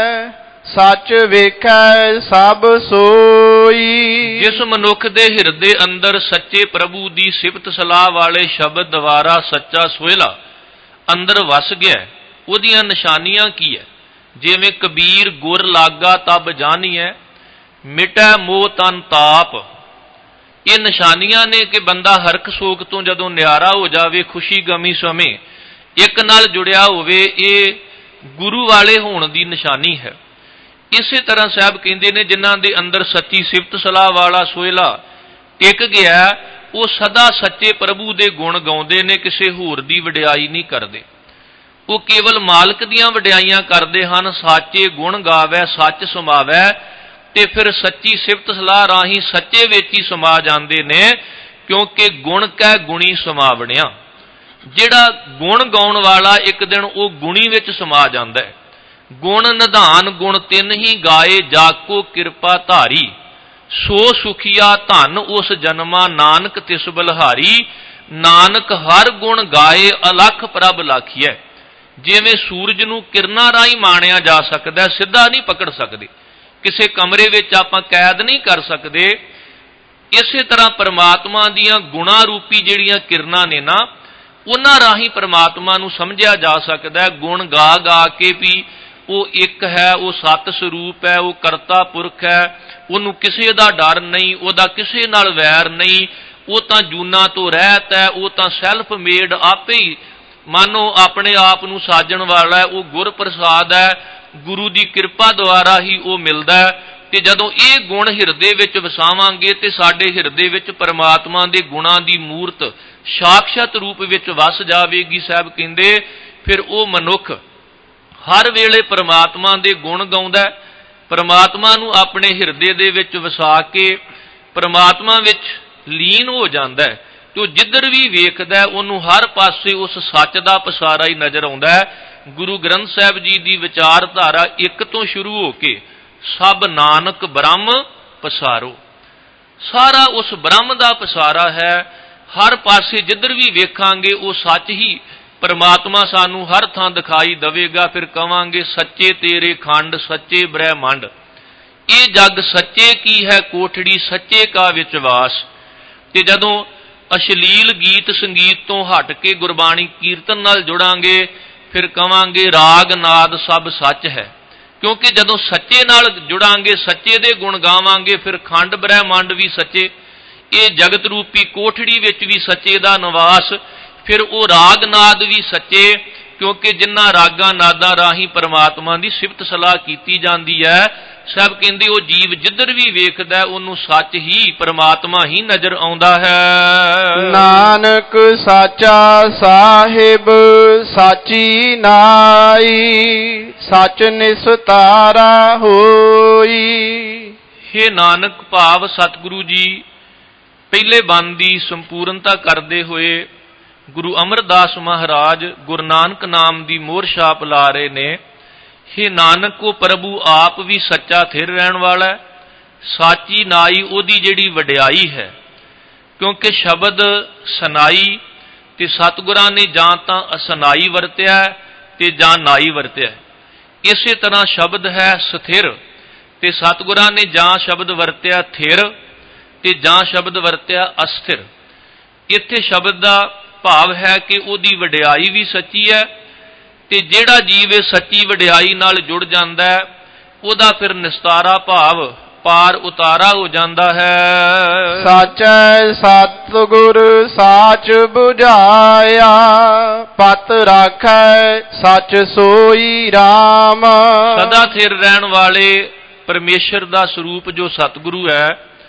ਸੱਚ ਵੇਖੈ ਸਭ ਸੋਈ। ਜਿਸ ਮਨੁੱਖ ਦੇ ਹਿਰਦੇ ਅੰਦਰ ਸੱਚੇ ਪ੍ਰਭੂ ਦੀ ਸਿਫਤ ਸਲਾਹ ਵਾਲੇ ਸ਼ਬਦ ਦੁਆਰਾ ਸੱਚਾ ਸੋਹਿਲਾ ਅੰਦਰ ਵਸ ਗਿਆ, ਉਹਦੀਆਂ ਨਿਸ਼ਾਨੀਆਂ ਕੀ ਹੈ? ਜਿਵੇਂ ਕਬੀਰ ਗੁਰ ਲਾਗਾ ਤਬ ਜਾਣੀਐ, ਮਿਟੈ ਮੋਹ ਤਨ ਤਾਪ। ਇਹ ਨਿਸ਼ਾਨੀਆਂ ਨੇ ਕਿ ਬੰਦਾ ਹਰਖ ਸੋਗ ਤੋਂ ਜਦੋਂ ਨਿਆਰਾ ਹੋ ਜਾਵੇ, ਖੁਸ਼ੀ ਗਮੀ ਸਮੇਂ ਇੱਕ ਨਾਲ ਜੁੜਿਆ ਹੋਵੇ, ਇਹ ਗੁਰੂ ਵਾਲੇ ਹੋਣ ਦੀ ਨਿਸ਼ਾਨੀ ਹੈ। ਇਸੇ ਤਰ੍ਹਾਂ ਸਾਹਿਬ ਕਹਿੰਦੇ ਨੇ ਜਿਨ੍ਹਾਂ ਦੇ ਅੰਦਰ ਸੱਚੀ ਸਿਫਤ ਸਲਾਹ ਵਾਲਾ ਸੋਹਿਲਾ ਟਿਕ ਗਿਆ, ਉਹ ਸਦਾ ਸੱਚੇ ਪ੍ਰਭੂ ਦੇ ਗੁਣ ਗਾਉਂਦੇ ਨੇ, ਕਿਸੇ ਹੋਰ ਦੀ ਵਡਿਆਈ ਨਹੀਂ ਕਰਦੇ। ਉਹ ਕੇਵਲ ਮਾਲਕ ਦੀਆਂ ਵਡਿਆਈਆਂ ਕਰਦੇ ਹਨ। ਸਾਚੇ ਗੁਣ ਗਾਵੈ ਸੱਚ ਸਮਾਵੈ, ਤੇ ਫਿਰ ਸੱਚੀ ਸਿਫਤ ਸਲਾਹ ਰਾਹੀਂ ਸੱਚੇ ਵਿੱਚ ਹੀ ਸਮਾ ਜਾਂਦੇ ਨੇ, ਕਿਉਂਕਿ ਗੁਣ ਕਹਿ ਗੁਣੀ ਸਮਾਵਣਿਆ। ਜਿਹੜਾ ਗੁਣ ਗਾਉਣ ਵਾਲਾ ਇੱਕ ਦਿਨ ਉਹ ਗੁਣੀ ਵਿੱਚ ਸਮਾ ਜਾਂਦਾ ਹੈ। ਗੁਣ ਨਿਧਾਨ ਗੁਣ ਤਿੰਨ ਹੀ ਗਾਏ, ਜਾਕੋ ਕਿਰਪਾ ਧਾਰੀ। ਸੋ ਸੁਖੀਆ ਧਨ ਉਸ ਜਨਮਾ, ਨਾਨਕ ਤਿਸ ਬਲਿਹਾਰੀ। ਨਾਨਕ ਹਰ ਗੁਣ ਗਾਏ, ਅਲਖ ਪ੍ਰਭ ਲਾਖੀਐ। ਜਿਵੇਂ ਸੂਰਜ ਨੂੰ ਕਿਰਨਾਂ ਰਾਹੀਂ ਮਾਣਿਆ ਜਾ ਸਕਦਾ, ਸਿੱਧਾ ਨਹੀਂ ਪਕੜ ਸਕਦੇ, ਕਿਸੇ ਕਮਰੇ ਵਿੱਚ ਆਪਾਂ ਕੈਦ ਨਹੀਂ ਕਰ ਸਕਦੇ, ਇਸੇ ਤਰ੍ਹਾਂ ਪਰਮਾਤਮਾ ਦੀਆਂ ਗੁਣਾ ਰੂਪੀ ਜਿਹੜੀਆਂ ਕਿਰਨਾਂ ਨੇ ਨਾ, ਉਹਨਾਂ ਰਾਹੀਂ ਪਰਮਾਤਮਾ ਨੂੰ ਸਮਝਿਆ ਜਾ ਸਕਦਾ। ਗੁਣ ਗਾ ਗਾ ਕੇ ਵੀ ਉਹ ਇੱਕ ਹੈ, ਉਹ ਸਤ ਸਰੂਪ ਹੈ, ਉਹ ਕਰਤਾ ਪੁਰਖ ਹੈ, ਉਹਨੂੰ ਕਿਸੇ ਦਾ ਡਰ ਨਹੀਂ, ਉਹਦਾ ਕਿਸੇ ਨਾਲ ਵੈਰ ਨਹੀਂ, ਉਹ ਤਾਂ ਜੂਨਾਂ ਤੋਂ ਰਹਿਤ ਹੈ, ਉਹ ਤਾਂ ਸੈਲਫ ਮੇਡ, ਆਪੇ ਹੀ ਮਾਨੋ ਆਪਣੇ ਆਪ ਨੂੰ ਸਾਜਣ ਵਾਲਾ ਹੈ। ਉਹ ਗੁਰ ਪ੍ਰਸਾਦ ਹੈ, ਗੁਰੂ ਦੀ ਕਿਰਪਾ ਦੁਆਰਾ ਹੀ ਉਹ ਮਿਲਦਾ ਹੈ। ਤੇ ਜਦੋਂ ਇਹ ਗੁਣ ਹਿਰਦੇ ਵਿੱਚ ਵਸਾਵਾਂਗੇ ਤੇ ਸਾਡੇ ਹਿਰਦੇ ਵਿੱਚ ਪਰਮਾਤਮਾ ਦੇ ਗੁਣਾਂ ਦੀ ਮੂਰਤ ਸਾਖਸ਼ਾਤ ਰੂਪ ਵਿੱਚ ਵਸ ਜਾਵੇਗੀ। ਸਾਹਿਬ ਕਹਿੰਦੇ ਫਿਰ ਉਹ ਮਨੁੱਖ ਹਰ ਵੇਲੇ ਪਰਮਾਤਮਾ ਦੇ ਗੁਣ ਗਾਉਂਦਾ, ਪਰਮਾਤਮਾ ਨੂੰ ਆਪਣੇ ਹਿਰਦੇ ਦੇ ਵਿੱਚ ਵਸਾ ਕੇ ਪਰਮਾਤਮਾ ਵਿੱਚ ਲੀਨ ਹੋ ਜਾਂਦਾ ਹੈ। ਤੇ ਉਹ ਜਿੱਧਰ ਵੀ ਵੇਖਦਾ ਉਹਨੂੰ ਹਰ ਪਾਸੇ ਉਸ ਸੱਚ ਦਾ ਪਸਾਰਾ ਹੀ ਨਜ਼ਰ ਆਉਂਦਾ ਹੈ। ਗੁਰੂ ਗ੍ਰੰਥ ਸਾਹਿਬ ਜੀ ਦੀ ਵਿਚਾਰਧਾਰਾ ਇੱਕ ਤੋਂ ਸ਼ੁਰੂ ਹੋ ਕੇ ਸਭ ਨਾਨਕ ਬ੍ਰਹਮ ਪਸਾਰੋ, ਸਾਰਾ ਉਸ ਬ੍ਰਹਮ ਦਾ ਪਸਾਰਾ ਹੈ। ਹਰ ਪਾਸੇ ਜਿੱਧਰ ਵੀ ਵੇਖਾਂਗੇ ਉਹ ਸੱਚ ਹੀ ਪਰਮਾਤਮਾ ਸਾਨੂੰ ਹਰ ਥਾਂ ਦਿਖਾਈ ਦੇਵੇਗਾ। ਫਿਰ ਕਵਾਂਗੇ ਸੱਚੇ ਤੇਰੇ ਖੰਡ, ਸੱਚੇ ਬ੍ਰਹਿਮੰਡ। ਇਹ ਜਗ ਸੱਚੇ ਕੀ ਹੈ ਕੋਠੜੀ, ਸੱਚੇ ਕਾ ਵਿਚਵਾਸ। ਤੇ ਜਦੋਂ ਅਸ਼ਲੀਲ ਗੀਤ ਸੰਗੀਤ ਤੋਂ ਹਟ ਕੇ ਗੁਰਬਾਣੀ ਕੀਰਤਨ ਨਾਲ ਜੁੜਾਂਗੇ, ਫਿਰ ਕਵਾਂਗੇ ਰਾਗ ਨਾਦ ਸਭ ਸੱਚ ਹੈ। ਕਿਉਂਕਿ ਜਦੋਂ ਸੱਚੇ ਨਾਲ ਜੁੜਾਂਗੇ, ਸੱਚੇ ਦੇ ਗੁਣ ਗਾਵਾਂਗੇ, ਫਿਰ ਖੰਡ ਬ੍ਰਹਿਮੰਡ ਵੀ ਸੱਚੇ, ਇਹ ਜਗਤ ਰੂਪੀ ਕੋਠੜੀ ਵਿੱਚ ਵੀ ਸੱਚੇ ਦਾ ਨਿਵਾਸ। ਫਿਰ ਉਹ ਰਾਗ ਨਾਦ ਵੀ ਸੱਚੇ, ਕਿਉਂਕਿ ਜਿਨ੍ਹਾਂ ਰਾਗਾਂ ਨਾਦਾਂ ਰਾਹੀਂ ਪਰਮਾਤਮਾ ਦੀ ਸਿਫਤ ਸਲਾਹ ਕੀਤੀ ਜਾਂਦੀ ਹੈ। ਸਭ ਕਹਿੰਦੇ ਉਹ ਜੀਵ ਜਿੱਧਰ ਵੀ ਵੇਖਦਾ ਉਹਨੂੰ ਸੱਚ ਹੀ, ਪਰਮਾਤਮਾ ਹੀ ਨਜ਼ਰ ਆਉਂਦਾ ਹੈ। ਨਾਨਕ ਸਾਚਾ ਸਾਹਿਬ ਸਾਚੀ ਨਾਈ, ਸੱਚ ਨਿਸਤਾਰਾ ਹੋਈ। ਹੇ ਨਾਨਕ ਭਾਵ ਸਤਿਗੁਰੂ ਜੀ ਪਹਿਲੇ ਬੰਦ ਦੀ ਸੰਪੂਰਨਤਾ ਕਰਦੇ ਹੋਏ ਗੁਰੂ ਅਮਰਦਾਸ ਮਹਾਰਾਜ ਗੁਰੂ ਨਾਨਕ ਨਾਮ ਦੀ ਮੋਹਰ ਛਾਪ ਲਾ ਰਹੇ ਨੇ। हे ਨਾਨਕ, ਉਹ ਪ੍ਰਭੂ ਆਪ ਵੀ ਸੱਚਾ ਥਿਰ ਰਹਿਣ ਵਾਲਾ ਹੈ। ਸਾਚੀ ਨਾਈ ਉਹਦੀ ਜਿਹੜੀ ਵਡਿਆਈ ਹੈ, ਕਿਉਂਕਿ ਸ਼ਬਦ ਸਨਾਈ ਤੇ ਸਤਿਗੁਰਾਂ ਨੇ ਜਾਂ ਤਾਂ ਅਸਨਾਈ ਵਰਤਿਆ ਤੇ ਜਾਂ ਨਾਈ ਵਰਤਿਆ। ਇਸੇ ਤਰ੍ਹਾਂ ਸ਼ਬਦ ਹੈ ਸਥਿਰ, ਤੇ ਸਤਿਗੁਰਾਂ ਨੇ ਜਾਂ ਸ਼ਬਦ ਵਰਤਿਆ ਥਿਰ ਤੇ ਜਾਂ ਸ਼ਬਦ ਵਰਤਿਆ ਅਸਥਿਰ। ਇੱਥੇ ਸ਼ਬਦ ਦਾ ਭਾਵ ਹੈ ਕਿ ਉਹਦੀ ਵਡਿਆਈ ਵੀ ਸੱਚੀ ਹੈ, ਤੇ ਜਿਹੜਾ ਜੀਵ ਇਹ ਸੱਚੀ ਵਡਿਆਈ ਨਾਲ ਜੁੜ ਜਾਂਦਾ ਹੈ ਉਹਦਾ ਫਿਰ ਨਿਸਤਾਰਾ ਭਾਵ ਪਾਰ ਉਤਾਰਾ ਹੋ ਜਾਂਦਾ ਹੈ। ਸਾਚੈ ਸਤਿਗੁਰ ਸਾਚ ਬੁਝਾਇਆ, ਪਤ ਰਾਖੈ ਸੱਚ ਸੋਈ RAM। ਸਦਾ ਥਿਰ ਰਹਿਣ ਵਾਲੇ ਪਰਮੇਸ਼ਰ ਦਾ ਸਰੂਪ ਜੋ ਸਤਿਗੁਰੂ ਹੈ,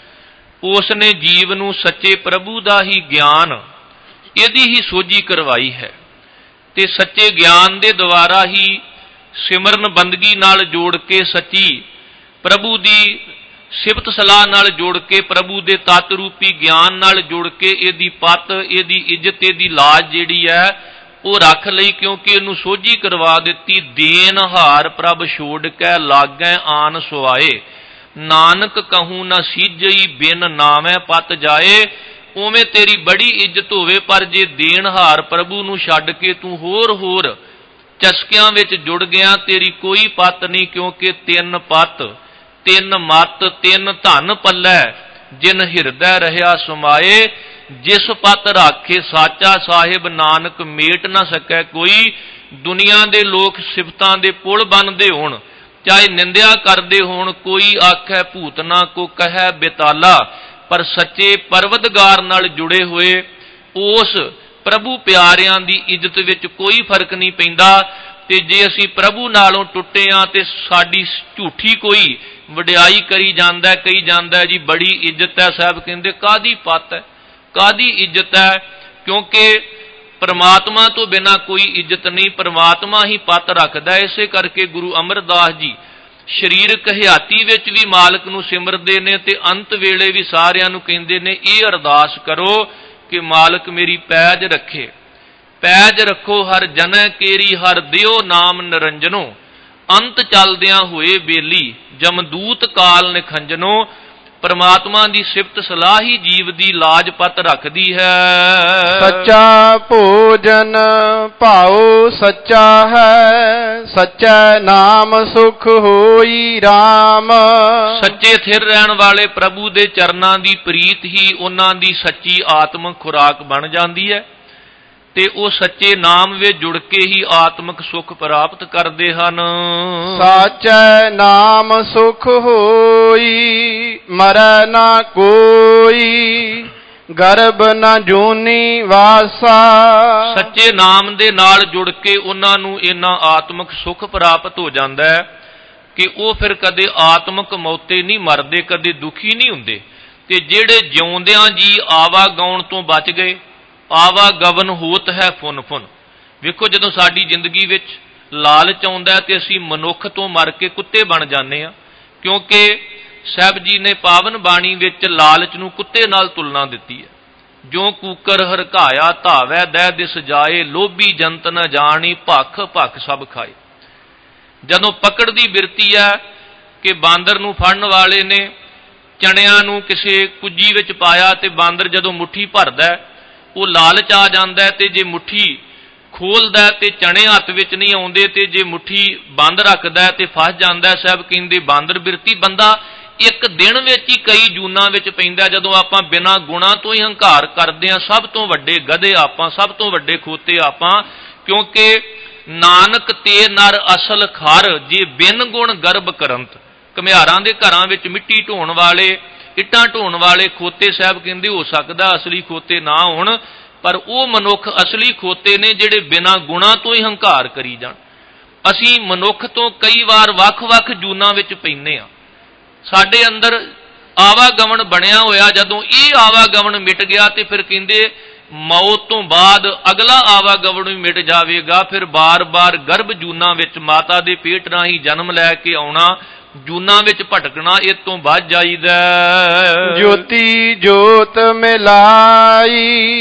ਉਸ ਨੇ ਜੀਵ ਨੂੰ ਸੱਚੇ ਪ੍ਰਭੂ ਦਾ ਹੀ ਗਿਆਨ, ਇਹਦੀ ਹੀ ਸੋਝੀ ਕਰਵਾਈ ਹੈ, ਤੇ ਸੱਚੇ ਗਿਆਨ ਦੇ ਦੁਆਰਾ ਹੀ ਸਿਮਰਨ ਬੰਦਗੀ ਨਾਲ ਜੋੜ ਕੇ, ਸੱਚੀ ਪ੍ਰਭੂ ਦੀ ਸਿਫਤ ਸਲਾਹ ਨਾਲ ਜੋੜ ਕੇ, ਪ੍ਰਭੂ ਦੇ ਤਤ ਰੂਪੀ ਗਿਆਨ ਨਾਲ ਜੋੜ ਕੇ ਇਹਦੀ ਪੱਤ, ਇਹਦੀ ਇੱਜ਼ਤ, ਇਹਦੀ ਲਾਜ ਜਿਹੜੀ ਹੈ ਉਹ ਰੱਖ ਲਈ, ਕਿਉਂਕਿ ਇਹਨੂੰ ਸੋਝੀ ਕਰਵਾ ਦਿੱਤੀ। ਦੇਨ ਹਾਰ ਪ੍ਰਭ ਛੋੜ ਕੇ ਲਾਗੈ ਆਨ ਸੁਆਏ, ਨਾਨਕ ਕਹੂੰ ਨਾ ਸੀਜਈ ਬਿਨ ਨਾਵੇਂ ਪਤ ਜਾਏ। ਉਵੇਂ ਤੇਰੀ ਬੜੀ ਇੱਜ਼ਤ ਹੋਵੇ, ਪਰ ਜੇ ਦੇਣਹਾਰ ਪ੍ਰਭੂ ਨੂੰ ਛੱਡ ਕੇ ਤੂੰ ਹੋਰ ਚਸਕਿਆਂ ਵਿੱਚ ਜੁੜ ਗਿਆ, ਤੇਰੀ ਕੋਈ ਪੱਤ ਨਹੀਂ, ਕਿਉਂਕਿ ਤਿੰਨ ਪੱਤ, ਤਿੰਨ ਮੱਤ, ਤਿੰਨ ਧਨ ਪੱਲੇ, ਜਿਨ ਹਿਰਦੈ ਰਹਿਆ ਸਮਾਏ। ਜਿਸ ਪੱਤ ਰਾਖੇ ਸਾਚਾ ਸਾਹਿਬ, ਨਾਨਕ ਮੇਟ ਨਾ ਸਕੈ ਕੋਈ। ਦੁਨੀਆ ਦੇ ਲੋਕ ਸਿਫਤਾਂ ਦੇ ਪੁਲ ਬਣਦੇ ਹੋਣ, ਚਾਹੇ ਨਿੰਦਿਆ ਕਰਦੇ ਹੋਣ, ਕੋਈ ਆਖੈ ਭੂਤਨਾ ਕੋ ਕਹਿ ਬੇਤਾਲਾ, ਪਰ ਸੱਚੇ ਪਰਵਤਗਾਰ ਨਾਲ ਜੁੜੇ ਹੋਏ ਉਸ ਪ੍ਰਭੂ ਪਿਆਰਿਆਂ ਦੀ ਇੱਜ਼ਤ ਵਿੱਚ ਕੋਈ ਫਰਕ ਨਹੀਂ ਪੈਂਦਾ। ਤੇ ਜੇ ਅਸੀਂ ਪ੍ਰਭੂ ਨਾਲੋਂ ਟੁੱਟੇ ਹਾਂ ਤੇ ਸਾਡੀ ਝੂਠੀ ਕੋਈ ਵਡਿਆਈ ਕਰੀ ਜਾਂਦਾ, ਕਹੀ ਜਾਂਦਾ ਜੀ ਬੜੀ ਇੱਜ਼ਤ ਹੈ, ਸਾਹਿਬ ਕਹਿੰਦੇ ਕਾਹਦੀ ਪੱਤ ਹੈ, ਕਾਹਦੀ ਇੱਜ਼ਤ ਹੈ, ਕਿਉਂਕਿ ਪਰਮਾਤਮਾ ਤੋਂ ਬਿਨਾਂ ਕੋਈ ਇੱਜ਼ਤ ਨਹੀਂ, ਪਰਮਾਤਮਾ ਹੀ ਪੱਤ ਰੱਖਦਾ। ਇਸੇ ਕਰਕੇ ਗੁਰੂ ਅਮਰਦਾਸ ਜੀ ਸਰੀਰਕ ਹਯਾਤੀ ਵਿੱਚ ਵੀ ਮਾਲਕ ਨੂੰ ਸਿਮਰਦੇ ਨੇ, ਤੇ ਅੰਤ ਵੇਲੇ ਵੀ ਸਾਰਿਆਂ ਨੂੰ ਕਹਿੰਦੇ ਨੇ ਇਹ ਅਰਦਾਸ ਕਰੋ ਕਿ ਮਾਲਕ ਮੇਰੀ ਪੈਜ ਰੱਖੇ, ਪੈਜ ਰੱਖੋ ਹਰ ਜਨੈ ਕੇਰੀ, ਹਰ ਦਿਓ ਨਾਮ ਨਿਰੰਜਨੋ। ਅੰਤ ਚੱਲਦਿਆਂ ਹੋਏ ਬੇਲੀ, ਜਮਦੂਤ ਕਾਲ ਨਿਖੰਜਨੋ। ਪਰਮਾਤਮਾ ਦੀ ਸਿਫਤ ਸਲਾਹ ਹੀ ਜੀਵ ਦੀ ਲਾਜ ਪੱਤ ਰੱਖਦੀ ਹੈ। ਸੱਚਾ ਭੋਜਨ ਭਾਉ ਸੱਚਾ ਹੈ, ਸੱਚਾ ਨਾਮ ਸੁਖ ਹੋਈ RAM। ਸੱਚੇ ਥਿਰ ਰਹਿਣ ਵਾਲੇ ਪ੍ਰਭੂ ਦੇ ਚਰਨਾਂ ਦੀ ਪ੍ਰੀਤ ਹੀ ਉਹਨਾਂ ਦੀ ਸੱਚੀ ਆਤਮਿਕ ਖੁਰਾਕ ਬਣ ਜਾਂਦੀ ਹੈ, ਤੇ ਉਹ ਸੱਚੇ ਨਾਮ ਵਿੱਚ ਜੁੜ ਕੇ ਹੀ ਆਤਮਿਕ ਸੁਖ ਪ੍ਰਾਪਤ ਕਰਦੇ ਹਨ। ਸਾਚੈ ਨਾਮ ਸੁਖ ਹੋਈ, ਮਰੈ ਨਾ ਕੋਈ, ਗਰਭ ਨਾ ਜੂਨੀ ਵਾਸਾ। ਸੱਚੇ ਨਾਮ ਦੇ ਨਾਲ ਜੁੜ ਕੇ ਉਹਨਾਂ ਨੂੰ ਇੰਨਾ ਆਤਮਿਕ ਸੁਖ ਪ੍ਰਾਪਤ ਹੋ ਜਾਂਦਾ ਹੈ ਕਿ ਉਹ ਫਿਰ ਕਦੇ ਆਤਮਿਕ ਮੌਤੇ ਨਹੀਂ ਮਰਦੇ, ਕਦੇ ਦੁਖੀ ਨਹੀਂ ਹੁੰਦੇ। ਤੇ ਜਿਹੜੇ ਜਿਉਂਦਿਆਂ ਜੀ ਆਵਾਗਾਉਣ ਤੋਂ ਬਚ ਗਏ, ਆਵਾਗਵਨ ਹੋਤ ਹੈ ਫੁਨ ਫੁਨ। ਵੇਖੋ, ਜਦੋਂ ਸਾਡੀ ਜ਼ਿੰਦਗੀ ਵਿੱਚ ਲਾਲਚ ਆਉਂਦਾ ਤੇ ਅਸੀਂ ਮਨੁੱਖ ਤੋਂ ਮਰ ਕੇ ਕੁੱਤੇ ਬਣ ਜਾਂਦੇ ਹਾਂ, ਕਿਉਂਕਿ ਸਾਹਿਬ ਜੀ ਨੇ ਪਾਵਨ ਬਾਣੀ ਵਿੱਚ ਲਾਲਚ ਨੂੰ ਕੁੱਤੇ ਨਾਲ ਤੁਲਨਾ ਦਿੱਤੀ ਹੈ। ਜੋ ਕੂਕਰ ਹਰਕਾਇਆ ਧਾਵੈ ਦਹਿ ਦਿਸ ਜਾਏ, ਲੋਭੀ ਜੰਤ ਨ ਜਾਣੀ ਭਖ ਭਖ ਸਭ ਖਾਏ। ਜਦੋਂ ਪਕੜ ਦੀ ਬਿਰਤੀ ਹੈ ਕਿ ਬਾਂਦਰ ਨੂੰ ਫੜਨ ਵਾਲੇ ਨੇ ਚਣਿਆਂ ਨੂੰ ਕਿਸੇ ਕੁੱਜੀ ਵਿੱਚ ਪਾਇਆ, ਤੇ ਬਾਂਦਰ ਜਦੋਂ ਮੁੱਠੀ ਭਰਦਾ ਉਹ ਲਾਲਚ ਆ ਜਾਂਦਾ, ਤੇ ਜੇ ਮੁੱਠੀ ਖੋਲਦਾ ਤੇ ਚਣੇ ਹੱਥ ਵਿੱਚ ਨਹੀਂ ਆਉਂਦੇ, ਤੇ ਜੇ ਮੁੱਠੀ ਬੰਦ ਰੱਖਦਾ ਤੇ ਫਸ ਜਾਂਦਾ। ਸਾਹਿਬ ਕਹਿੰਦੇ ਬਾਂਦਰ ਬਿਰਤੀ ਬੰਦਾ ਇੱਕ ਦਿਨ ਵਿੱਚ ਹੀ ਕਈ ਜੂਨਾਂ ਵਿੱਚ ਪੈਂਦਾ। ਜਦੋਂ ਆਪਾਂ ਬਿਨਾਂ ਗੁਣਾਂ ਤੋਂ ਹੀ ਹੰਕਾਰ ਕਰਦੇ ਹਾਂ, ਸਭ ਤੋਂ ਵੱਡੇ ਗਧੇ ਆਪਾਂ, ਸਭ ਤੋਂ ਵੱਡੇ ਖੋਤੇ ਆਪਾਂ, ਕਿਉਂਕਿ ਨਾਨਕ ਤੇ ਨਰ ਅਸਲ ਖਰ, ਜੇ ਬਿਨ ਗੁਣ ਗਰਭ ਕਰੰਤ। ਘੁਮਿਆਰਾਂ ਦੇ ਘਰਾਂ ਵਿੱਚ ਮਿੱਟੀ ਢੋਣ ਵਾਲੇ, ਇੱਟਾਂ ਢੋਣ ਵਾਲੇ ਖੋਤੇ ਸਾਹਿਬ ਕਹਿੰਦੇ ਹੋ ਸਕਦਾ ਅਸਲੀ ਖੋਤੇ ਨਾ ਹੋਣ, ਪਰ ਉਹ ਮਨੁੱਖ ਅਸਲੀ ਖੋਤੇ ਨੇ ਜਿਹੜੇ ਬਿਨਾਂ ਗੁਣਾਂ ਤੋਂ ਹੀ ਹੰਕਾਰ ਕਰੀ ਜਾਣ। ਅਸੀਂ ਮਨੁੱਖ ਤੋਂ ਕਈ ਵਾਰ ਵੱਖ-ਵੱਖ ਜੂਨਾਂ ਵਿੱਚ ਪੈਂਦੇ ਹਾਂ। ਸਾਡੇ ਅੰਦਰ ਆਵਾਗਮਨ ਬਣਿਆ ਹੋਇਆ, ਜਦੋਂ ਇਹ ਆਵਾਗਮਨ ਮਿਟ ਗਿਆ ਤੇ ਫਿਰ ਕਹਿੰਦੇ ਮੌਤ ਤੋਂ ਬਾਅਦ ਅਗਲਾ ਆਵਾਗਮਨ ਵੀ ਮਿਟ ਜਾਵੇਗਾ। ਫਿਰ ਬਾਰ-ਬਾਰ ਗਰਭ ਜੂਨਾਂ ਵਿੱਚ ਮਾਤਾ ਦੇ ਪੇਟ ਰਾਹੀਂ ਜਨਮ ਲੈ ਕੇ ਆਉਣਾ, ਜੂਨਾਂ ਵਿੱਚ ਭਟਕਣਾ ਇਹ ਤੋਂ ਬਚ ਜਾਈਦਾ। ਜੋਤੀ ਜੋਤ ਮਿਲਾਈ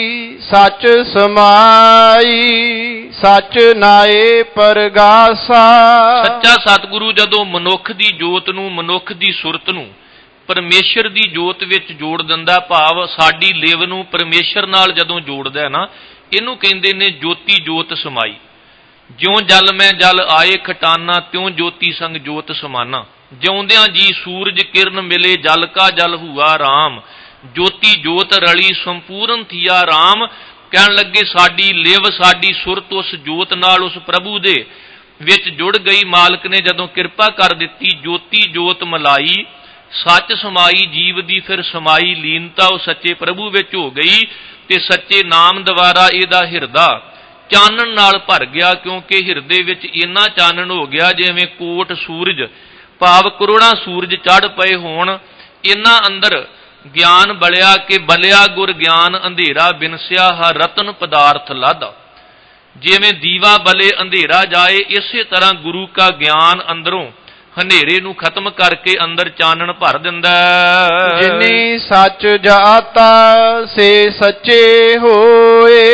ਸੱਚ ਸਮਾਈ ਸੱਚ ਨਾਏ ਪਰਗਾਸਾ। ਸੱਚਾ ਸਤਿਗੁਰੂ ਜਦੋਂ ਮਨੁੱਖ ਦੀ ਜੋਤ ਨੂੰ, ਮਨੁੱਖ ਦੀ ਸੁਰਤ ਨੂੰ ਪਰਮੇਸ਼ਰ ਦੀ ਜੋਤ ਵਿੱਚ ਜੋੜ ਦਿੰਦਾ, ਭਾਵ ਸਾਡੀ ਲਿਵ ਨੂੰ ਪਰਮੇਸ਼ਰ ਨਾਲ ਜਦੋਂ ਜੋੜਦਾ ਨਾ, ਇਹਨੂੰ ਕਹਿੰਦੇ ਨੇ ਜੋਤੀ ਜੋਤ ਸਮਾਈ। ਜਿਉਂ ਜਲ ਮੈਂ ਜਲ ਆਏ ਖਟਾਨਾ ਤਿਉਂ ਜੋਤੀ ਸੰਗ ਜੋਤ ਸਮਾਨਾ। ਜਿਉਂਦਿਆਂ ਜੀ ਸੂਰਜ ਕਿਰਨ ਮਿਲੇ ਜਲ ਕਾ ਜਲ ਹੁਆ ਰਾਮ। ਜੋਤੀ ਜੋਤ ਰਲੀ ਸੰਪੂਰਨ ਥੀਆ ਰਾਮ। ਕਹਿਣ ਲੱਗੇ ਸਾਡੀ ਲਿਵ, ਸਾਡੀ ਸੁਰਤ ਉਸ ਜੋਤ ਨਾਲ, ਉਸ ਪ੍ਰਭੂ ਦੇ ਵਿੱਚ ਜੁੜ ਗਈ। ਮਾਲਕ ਨੇ ਜਦੋਂ ਕਿਰਪਾ ਕਰ ਦਿੱਤੀ, ਜੋਤੀ ਜੋਤ ਮਲਾਈ ਸੱਚ ਸਮਾਈ ਜੀਵ ਦੀ, ਫਿਰ ਸਮਾਈ ਲੀਨਤਾ ਉਹ ਸੱਚੇ ਪ੍ਰਭੂ ਵਿੱਚ ਹੋ ਗਈ ਤੇ ਸੱਚੇ ਨਾਮ ਦੁਆਰਾ ਇਹਦਾ ਹਿਰਦਾ ਚਾਨਣ ਨਾਲ ਭਰ ਗਿਆ। ਕਿਉਂਕਿ ਹਿਰਦੇ ਵਿੱਚ ਇੰਨਾ ਚਾਨਣ ਹੋ ਗਿਆ ਜਿਵੇਂ ਕੋਟ ਸੂਰਜ, ਭਾਵ ਕਰੋੜਾਂ ਸੂਰਜ ਚੜ੍ਹ ਪਏ ਹੋਣ। ਇੰਨਾ ਅੰਦਰ ਗਿਆਨ ਬਲਿਆ ਕਿ ਬਲਿਆ ਗੁਰ ਗਿਆਨ ਅੰਧੇਰਾ ਬਿਨਸਿਆ ਹਰ ਰਤਨ ਪਦਾਰਥ ਲਾਦਾ। ਜਿਵੇਂ ਦੀਵਾ ਬਲੇ ਅੰਧੇਰਾ ਜਾਏ, ਇਸੇ ਤਰ੍ਹਾਂ ਗੁਰੂ ਕਾ ਗਿਆਨ ਅੰਦਰੋਂ ਹਨੇਰੇ ਨੂੰ ਖਤਮ ਕਰਕੇ ਅੰਦਰ ਚਾਨਣ ਭਰ ਦਿੰਦਾ। ਜਿਨੀ ਸੱਚ ਜਾਤਾ ਸੇ ਸੱਚੇ ਹੋਏ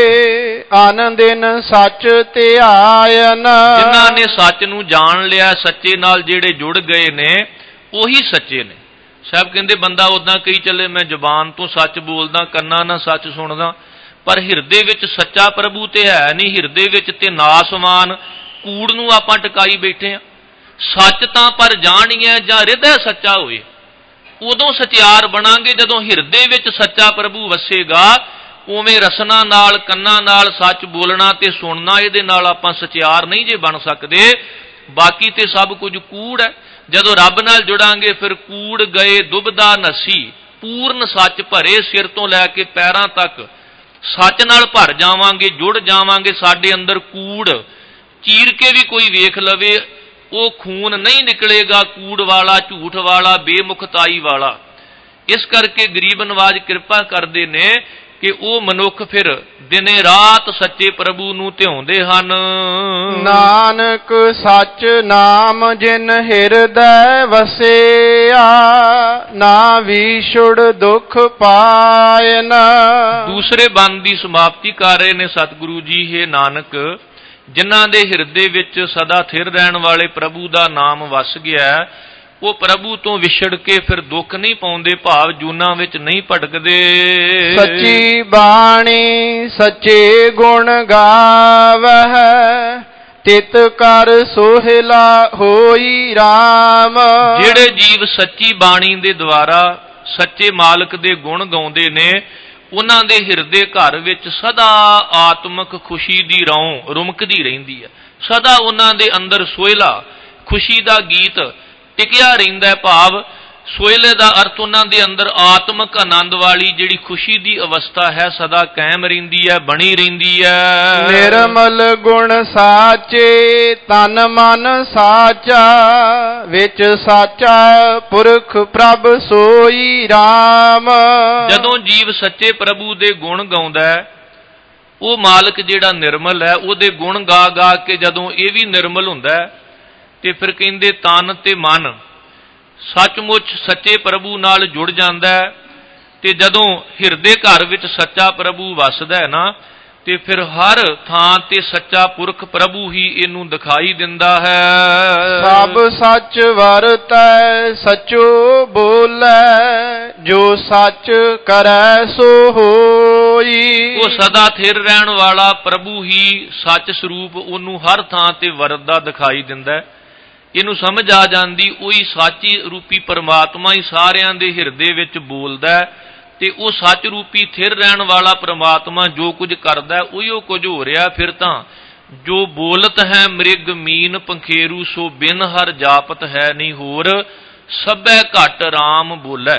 ਆਨੰਦਿਨ ਸੱਚ ਧਿਆਇਨ। ਜਿਨ੍ਹਾਂ ਨੇ ਸੱਚ ਨੂੰ ਜਾਣ ਲਿਆ, ਸੱਚੇ ਨਾਲ ਜਿਹੜੇ ਜੁੜ ਗਏ ਨੇ, ਉਹੀ ਸੱਚੇ ਨੇ। ਸਾਹਿਬ ਕਹਿੰਦੇ ਬੰਦਾ ਉਦਾਂ ਕਹੀ ਚੱਲੇ ਮੈਂ ਜ਼ੁਬਾਨ ਤੋਂ ਸੱਚ ਬੋਲਦਾ, ਕੰਨਾਂ ਨਾਲ ਸੱਚ ਸੁਣਦਾ, ਪਰ ਹਿਰਦੇ ਵਿੱਚ ਸੱਚਾ ਪ੍ਰਭੂ ਤੇ ਹੈ ਨਹੀਂ। ਹਿਰਦੇ ਵਿੱਚ ਤੇ ਨਾਸਵਾਨ ਕੂੜ ਨੂੰ ਆਪਾਂ ਟਿਕਾਈ ਬੈਠੇ ਆ। ਸੱਚ ਤਾਂ ਪਰ ਜਾਣੀਏ ਜਾਂ ਹਿਰਦਾ ਸੱਚਾ ਹੋਏ, ਉਦੋਂ ਸਚਿਆਰ ਬਣਾਂਗੇ ਜਦੋਂ ਹਿਰਦੇ ਵਿੱਚ ਸੱਚਾ ਪ੍ਰਭੂ ਵਸੇਗਾ। ਉਵੇਂ ਰਸਨਾ ਨਾਲ, ਕੰਨਾਂ ਨਾਲ ਸੱਚ ਬੋਲਣਾ ਤੇ ਸੁਣਨਾ, ਇਹਦੇ ਨਾਲ ਆਪਾਂ ਸਚਿਆਰ ਨਹੀਂ ਜੇ ਬਣ ਸਕਦੇ। ਬਾਕੀ ਤੇ ਸਭ ਕੁਝ ਕੂੜ ਹੈ। ਜਦੋਂ ਰੱਬ ਨਾਲ ਜੁੜਾਂਗੇ ਫਿਰ ਕੂੜ ਗਏ ਦੁਬਦਾ ਨਸੀ, ਪੂਰਨ ਸੱਚ ਭਰੇ ਸਿਰ ਤੋਂ ਲੈ ਕੇ ਪੈਰਾਂ ਤੱਕ ਸੱਚ ਨਾਲ ਭਰ ਜਾਵਾਂਗੇ, ਜੁੜ ਜਾਵਾਂਗੇ। ਸਾਡੇ ਅੰਦਰ ਕੂੜ ਚੀਰ ਕੇ ਵੀ ਕੋਈ ਵੇਖ ਲਵੇ, ਉਹ ਖੂਨ ਨਹੀਂ ਨਿਕਲੇਗਾ ਕੂੜ ਵਾਲਾ, ਝੂਠ ਵਾਲਾ, ਬੇਮੁਖਤਾਈ ਵਾਲਾ। ਇਸ ਕਰਕੇ ਗਰੀਬ ਨਵਾਜ ਕਿਰਪਾ ਕਰਦੇ ਨੇ ਕਿ ਉਹ ਮਨੁੱਖ ਫਿਰ ਦਿਨੇ ਰਾਤ ਸੱਚੇ ਪ੍ਰਭੂ ਨੂੰ ਧਿਆਉਂਦੇ ਹਨ। ਨਾਨਕ ਸੱਚ ਨਾਮ ਜਿਨ ਹਿਰਦੈ ਵਸਿਆ ਨਾ ਵਿਛੁੜ ਦੁਖ ਪਾਇਨ। ਦੂਸਰੇ ਬੰਦ ਦੀ ਸਮਾਪਤੀ ਕਰ ਰਹੇ ਨੇ ਸਤਿਗੁਰੂ ਜੀ। ਹੈ ਨਾਨਕ, ਜਿਨ੍ਹਾਂ ਦੇ ਹਿਰਦੇ ਵਿੱਚ ਸਦਾ ਥਿਰ ਰਹਿਣ ਵਾਲੇ ਪ੍ਰਭੂ ਦਾ ਨਾਮ ਵਸ ਗਿਆ, ਉਹ ਪ੍ਰਭੂ ਤੋਂ ਵਿਛੜ ਕੇ ਫਿਰ ਦੁੱਖ ਨਹੀਂ ਪਾਉਂਦੇ, ਭਾਵ ਜੂਨਾਂ ਵਿੱਚ ਨਹੀਂ ਭਟਕਦੇ। ਸੱਚੀ ਬਾਣੀ ਸੱਚੇ ਗੁਣ ਗਾਵਹਿ ਤਿਤ ਕਰ ਸੋਹਿਲਾ ਹੋਈ ਰਾਮ। ਜਿਹੜੇ ਜੀਵ ਸੱਚੀ ਬਾਣੀ ਦੇ ਦੁਆਰਾ ਸੱਚੇ ਮਾਲਕ ਦੇ ਗੁਣ ਗਾਉਂਦੇ ਨੇ, ਉਹਨਾਂ ਦੇ ਹਿਰਦੇ ਘਰ ਵਿੱਚ ਸਦਾ ਆਤਮਿਕ ਖੁਸ਼ੀ ਦੀ ਰੌਂ ਰੁਮਕਦੀ ਰਹਿੰਦੀ ਹੈ। ਸਦਾ ਉਹਨਾਂ ਦੇ ਅੰਦਰ ਸੋਹਿਲਾ ਖੁਸ਼ੀ ਦਾ ਗੀਤ ਟਿਕਿਆ ਰਹਿੰਦਾ ਹੈ। ਭਾਵ ਸੋਹਿਲੇ ਦਾ ਅਰਥ ਉਹਨਾਂ ਦੇ ਅੰਦਰ ਆਤਮਿਕ ਆਨੰਦ ਵਾਲੀ ਜਿਹੜੀ ਖੁਸ਼ੀ ਦੀ ਅਵਸਥਾ ਹੈ, ਸਦਾ ਕਾਇਮ ਰਹਿੰਦੀ ਹੈ, ਬਣੀ ਰਹਿੰਦੀ ਹੈ। ਨਿਰਮਲ ਗੁਣ ਸਾਚੇ ਤਨ ਮਨ ਸਾਚਾ ਵਿੱਚ ਸਾਚਾ ਪੁਰਖ ਪ੍ਰਭ ਸੋਈ ਰਾਮ। ਜਦੋਂ ਜੀਵ ਸੱਚੇ ਪ੍ਰਭੂ ਦੇ ਗੁਣ ਗਾਉਂਦਾ ਹੈ, ਉਹ ਮਾਲਕ ਜਿਹੜਾ ਨਿਰਮਲ ਹੈ, ਉਹਦੇ ਗੁਣ ਗਾ ਗਾ ਕੇ ਜਦੋਂ ਇਹ ਵੀ ਨਿਰਮਲ ਹੁੰਦਾ ਹੈ ਤੇ ਫਿਰ ਕਹਿੰਦੇ ਤਨ ਤੇ ਮਨ ਸੱਚਮੁੱਚ ਸੱਚੇ ਪ੍ਰਭੂ ਨਾਲ ਜੁੜ ਜਾਂਦਾ ਹੈ। ਤੇ ਜਦੋਂ ਹਿਰਦੇ ਘਰ ਵਿੱਚ ਸੱਚਾ ਪ੍ਰਭੂ ਵਸਦਾ ਹੈ ਨਾ, ਤੇ ਫਿਰ ਹਰ ਥਾਂ ਤੇ ਸੱਚਾ ਪੁਰਖ ਪ੍ਰਭੂ ਹੀ ਇਹਨੂੰ ਦਿਖਾਈ ਦਿੰਦਾ ਹੈ। ਸਭ ਸੱਚ ਵਰਤੈ ਸਚੋ ਬੋਲੇ ਜੋ ਸੱਚ ਕਰੈ ਸੋ ਹੋਈ। ਉਹ ਸਦਾ ਥਿਰ ਰਹਿਣ ਵਾਲਾ ਪ੍ਰਭੂ ਹੀ ਸੱਚ ਸਰੂਪ ਉਹਨੂੰ ਹਰ ਥਾਂ ਤੇ ਵਰਤਦਾ ਦਿਖਾਈ ਦਿੰਦਾ ਹੈ। ਇਹਨੂੰ ਸਮਝ ਆ ਜਾਂਦੀ, ਉਹੀ ਸਾਚੀ ਰੂਪੀ ਪਰਮਾਤਮਾ ਹੀ ਸਾਰਿਆਂ ਦੇ ਹਿਰਦੇ ਵਿੱਚ ਬੋਲਦਾ ਹੈ ਤੇ ਉਹ ਸੱਚ ਰੂਪੀ ਥਿਰ ਰਹਿਣ ਵਾਲਾ ਪ੍ਰਮਾਤਮਾ ਜੋ ਕੁਝ ਕਰਦਾ ਉਹੀ ਉਹ ਕੁਝ ਹੋ ਰਿਹਾ। ਫਿਰ ਤਾਂ ਜੋ ਬੋਲਤ ਹੈ ਮ੍ਰਿਗ ਮੀਨ ਪੰਖੇਰੂ ਸੋ ਬਿਨ ਹਰ ਜਾਪਤ ਹੈ ਨਹੀਂ ਹੋਰ, ਸਭੈ ਘਟ ਰਾਮ ਬੋਲੇ।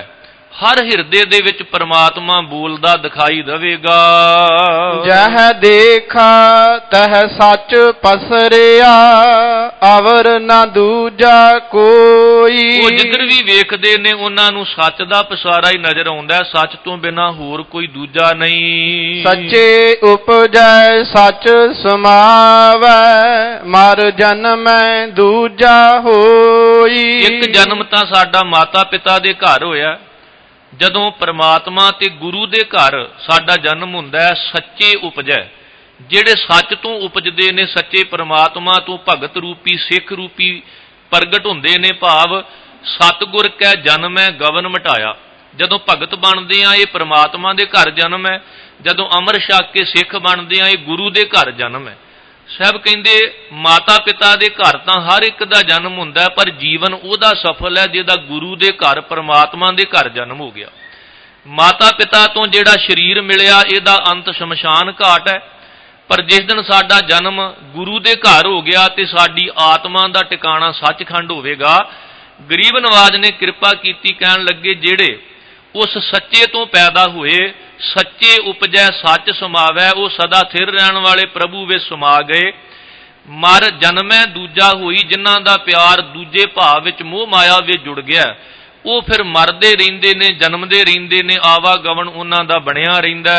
ਹਰ ਹਿਰਦੇ ਦੇ ਵਿੱਚ ਪਰਮਾਤਮਾ ਬੋਲਦਾ ਦਿਖਾਈ ਦੇਵੇਗਾ। ਜਹ ਦੇਖਾ ਤਹ ਸੱਚ ਪਸਰਿਆ, ਅਵਰ ਨਾ ਦੂਜਾ ਕੋਈ। ਉਹ ਜਿੱਧਰ ਵੀ ਵੇਖਦੇ ਨੇ ਉਹਨਾਂ ਨੂੰ ਸੱਚ ਦਾ ਪਸਾਰਾ ਹੀ ਨਜ਼ਰ ਆਉਂਦਾ, ਸੱਚ ਤੋਂ ਬਿਨਾਂ ਹੋਰ ਕੋਈ ਦੂਜਾ ਨਹੀਂ। ਸੱਚੇ ਉਪਜੈ ਸੱਚ ਸਮਾਵੈ, ਮਰ ਜਨਮੈ ਦੂਜਾ ਹੋਈ। ਇੱਕ ਜਨਮ ਤਾਂ ਸਾਡਾ ਮਾਤਾ ਪਿਤਾ ਦੇ ਘਰ ਹੋਇਆ, ਜਦੋਂ ਪਰਮਾਤਮਾ ਤੇ ਗੁਰੂ ਦੇ ਘਰ ਸਾਡਾ ਜਨਮ ਹੁੰਦਾ ਹੈ। ਸੱਚੇ ਉਪਜੈ, ਜਿਹੜੇ ਸੱਚ ਤੋਂ ਉਪਜਦੇ ਨੇ, ਸੱਚੇ ਪਰਮਾਤਮਾ ਤੋਂ ਭਗਤ ਰੂਪੀ ਸਿੱਖ ਰੂਪੀ ਪ੍ਰਗਟ ਹੁੰਦੇ ਨੇ। ਭਾਵ ਸਤਿਗੁਰ ਕੈ ਜਨਮ ਹੈ ਗਵਨ ਮਿਟਾਇਆ। ਜਦੋਂ ਭਗਤ ਬਣਦੇ ਆ ਇਹ ਪਰਮਾਤਮਾ ਦੇ ਘਰ ਜਨਮ ਹੈ, ਜਦੋਂ ਅੰਮ੍ਰਿਤ ਛਕ ਕੇ ਸਿੱਖ ਬਣਦੇ ਆ ਇਹ ਗੁਰੂ ਦੇ ਘਰ ਜਨਮ ਹੈ। ਸਾਹਿਬ ਕਹਿੰਦੇ ਮਾਤਾ ਪਿਤਾ ਦੇ ਘਰ ਤਾਂ ਹਰ ਇੱਕ ਦਾ ਜਨਮ ਹੁੰਦਾ, ਪਰ ਜੀਵਨ ਉਹਦਾ ਸਫਲ ਹੈ ਜਿਹਦਾ ਗੁਰੂ ਦੇ ਘਰ ਪਰਮਾਤਮਾ ਦੇ ਘਰ ਜਨਮ ਹੋ ਗਿਆ। ਮਾਤਾ ਪਿਤਾ ਤੋਂ ਜਿਹੜਾ ਸਰੀਰ ਮਿਲਿਆ ਇਹਦਾ ਅੰਤ ਸ਼ਮਸ਼ਾਨ ਘਾਟ ਹੈ, ਪਰ ਜਿਸ ਦਿਨ ਸਾਡਾ ਜਨਮ ਗੁਰੂ ਦੇ ਘਰ ਹੋ ਗਿਆ ਤੇ ਸਾਡੀ ਆਤਮਾ ਦਾ ਟਿਕਾਣਾ ਸੱਚਖੰਡ ਹੋਵੇਗਾ। ਗਰੀਬ ਨਵਾਜ ਨੇ ਕਿਰਪਾ ਕੀਤੀ, ਕਹਿਣ ਲੱਗੇ ਜਿਹੜੇ ਉਸ ਸੱਚੇ ਤੋਂ ਪੈਦਾ ਹੋਏ, ਸੱਚੇ ਉਪਜੈ ਸੱਚ ਸਮਾਵੈ, ਉਹ ਸਦਾ ਥਿਰ ਰਹਿਣ ਵਾਲੇ ਪ੍ਰਭੂ ਵਿੱਚ ਸਮਾ ਗਏ। ਮਰ ਜਨਮੈ ਦੂਜਾ ਹੋਈ, ਜਿਨ੍ਹਾਂ ਦਾ ਪਿਆਰ ਦੂਜੇ ਭਾਵ ਵਿੱਚ ਮੋਹ ਮਾਇਆ ਵਿੱਚ ਜੁੜ ਗਿਆ, ਉਹ ਫਿਰ ਮਰਦੇ ਰਹਿੰਦੇ ਨੇ, ਜਨਮਦੇ ਰਹਿੰਦੇ ਨੇ, ਆਵਾਗਮਨ ਉਹਨਾਂ ਦਾ ਬਣਿਆ ਰਹਿੰਦਾ।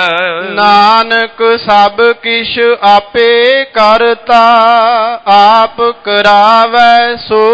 ਨਾਨਕ ਸਭ ਕਿਛ ਆਪੇ ਕਰਤਾ, ਆਪ ਕਰਾਵੈ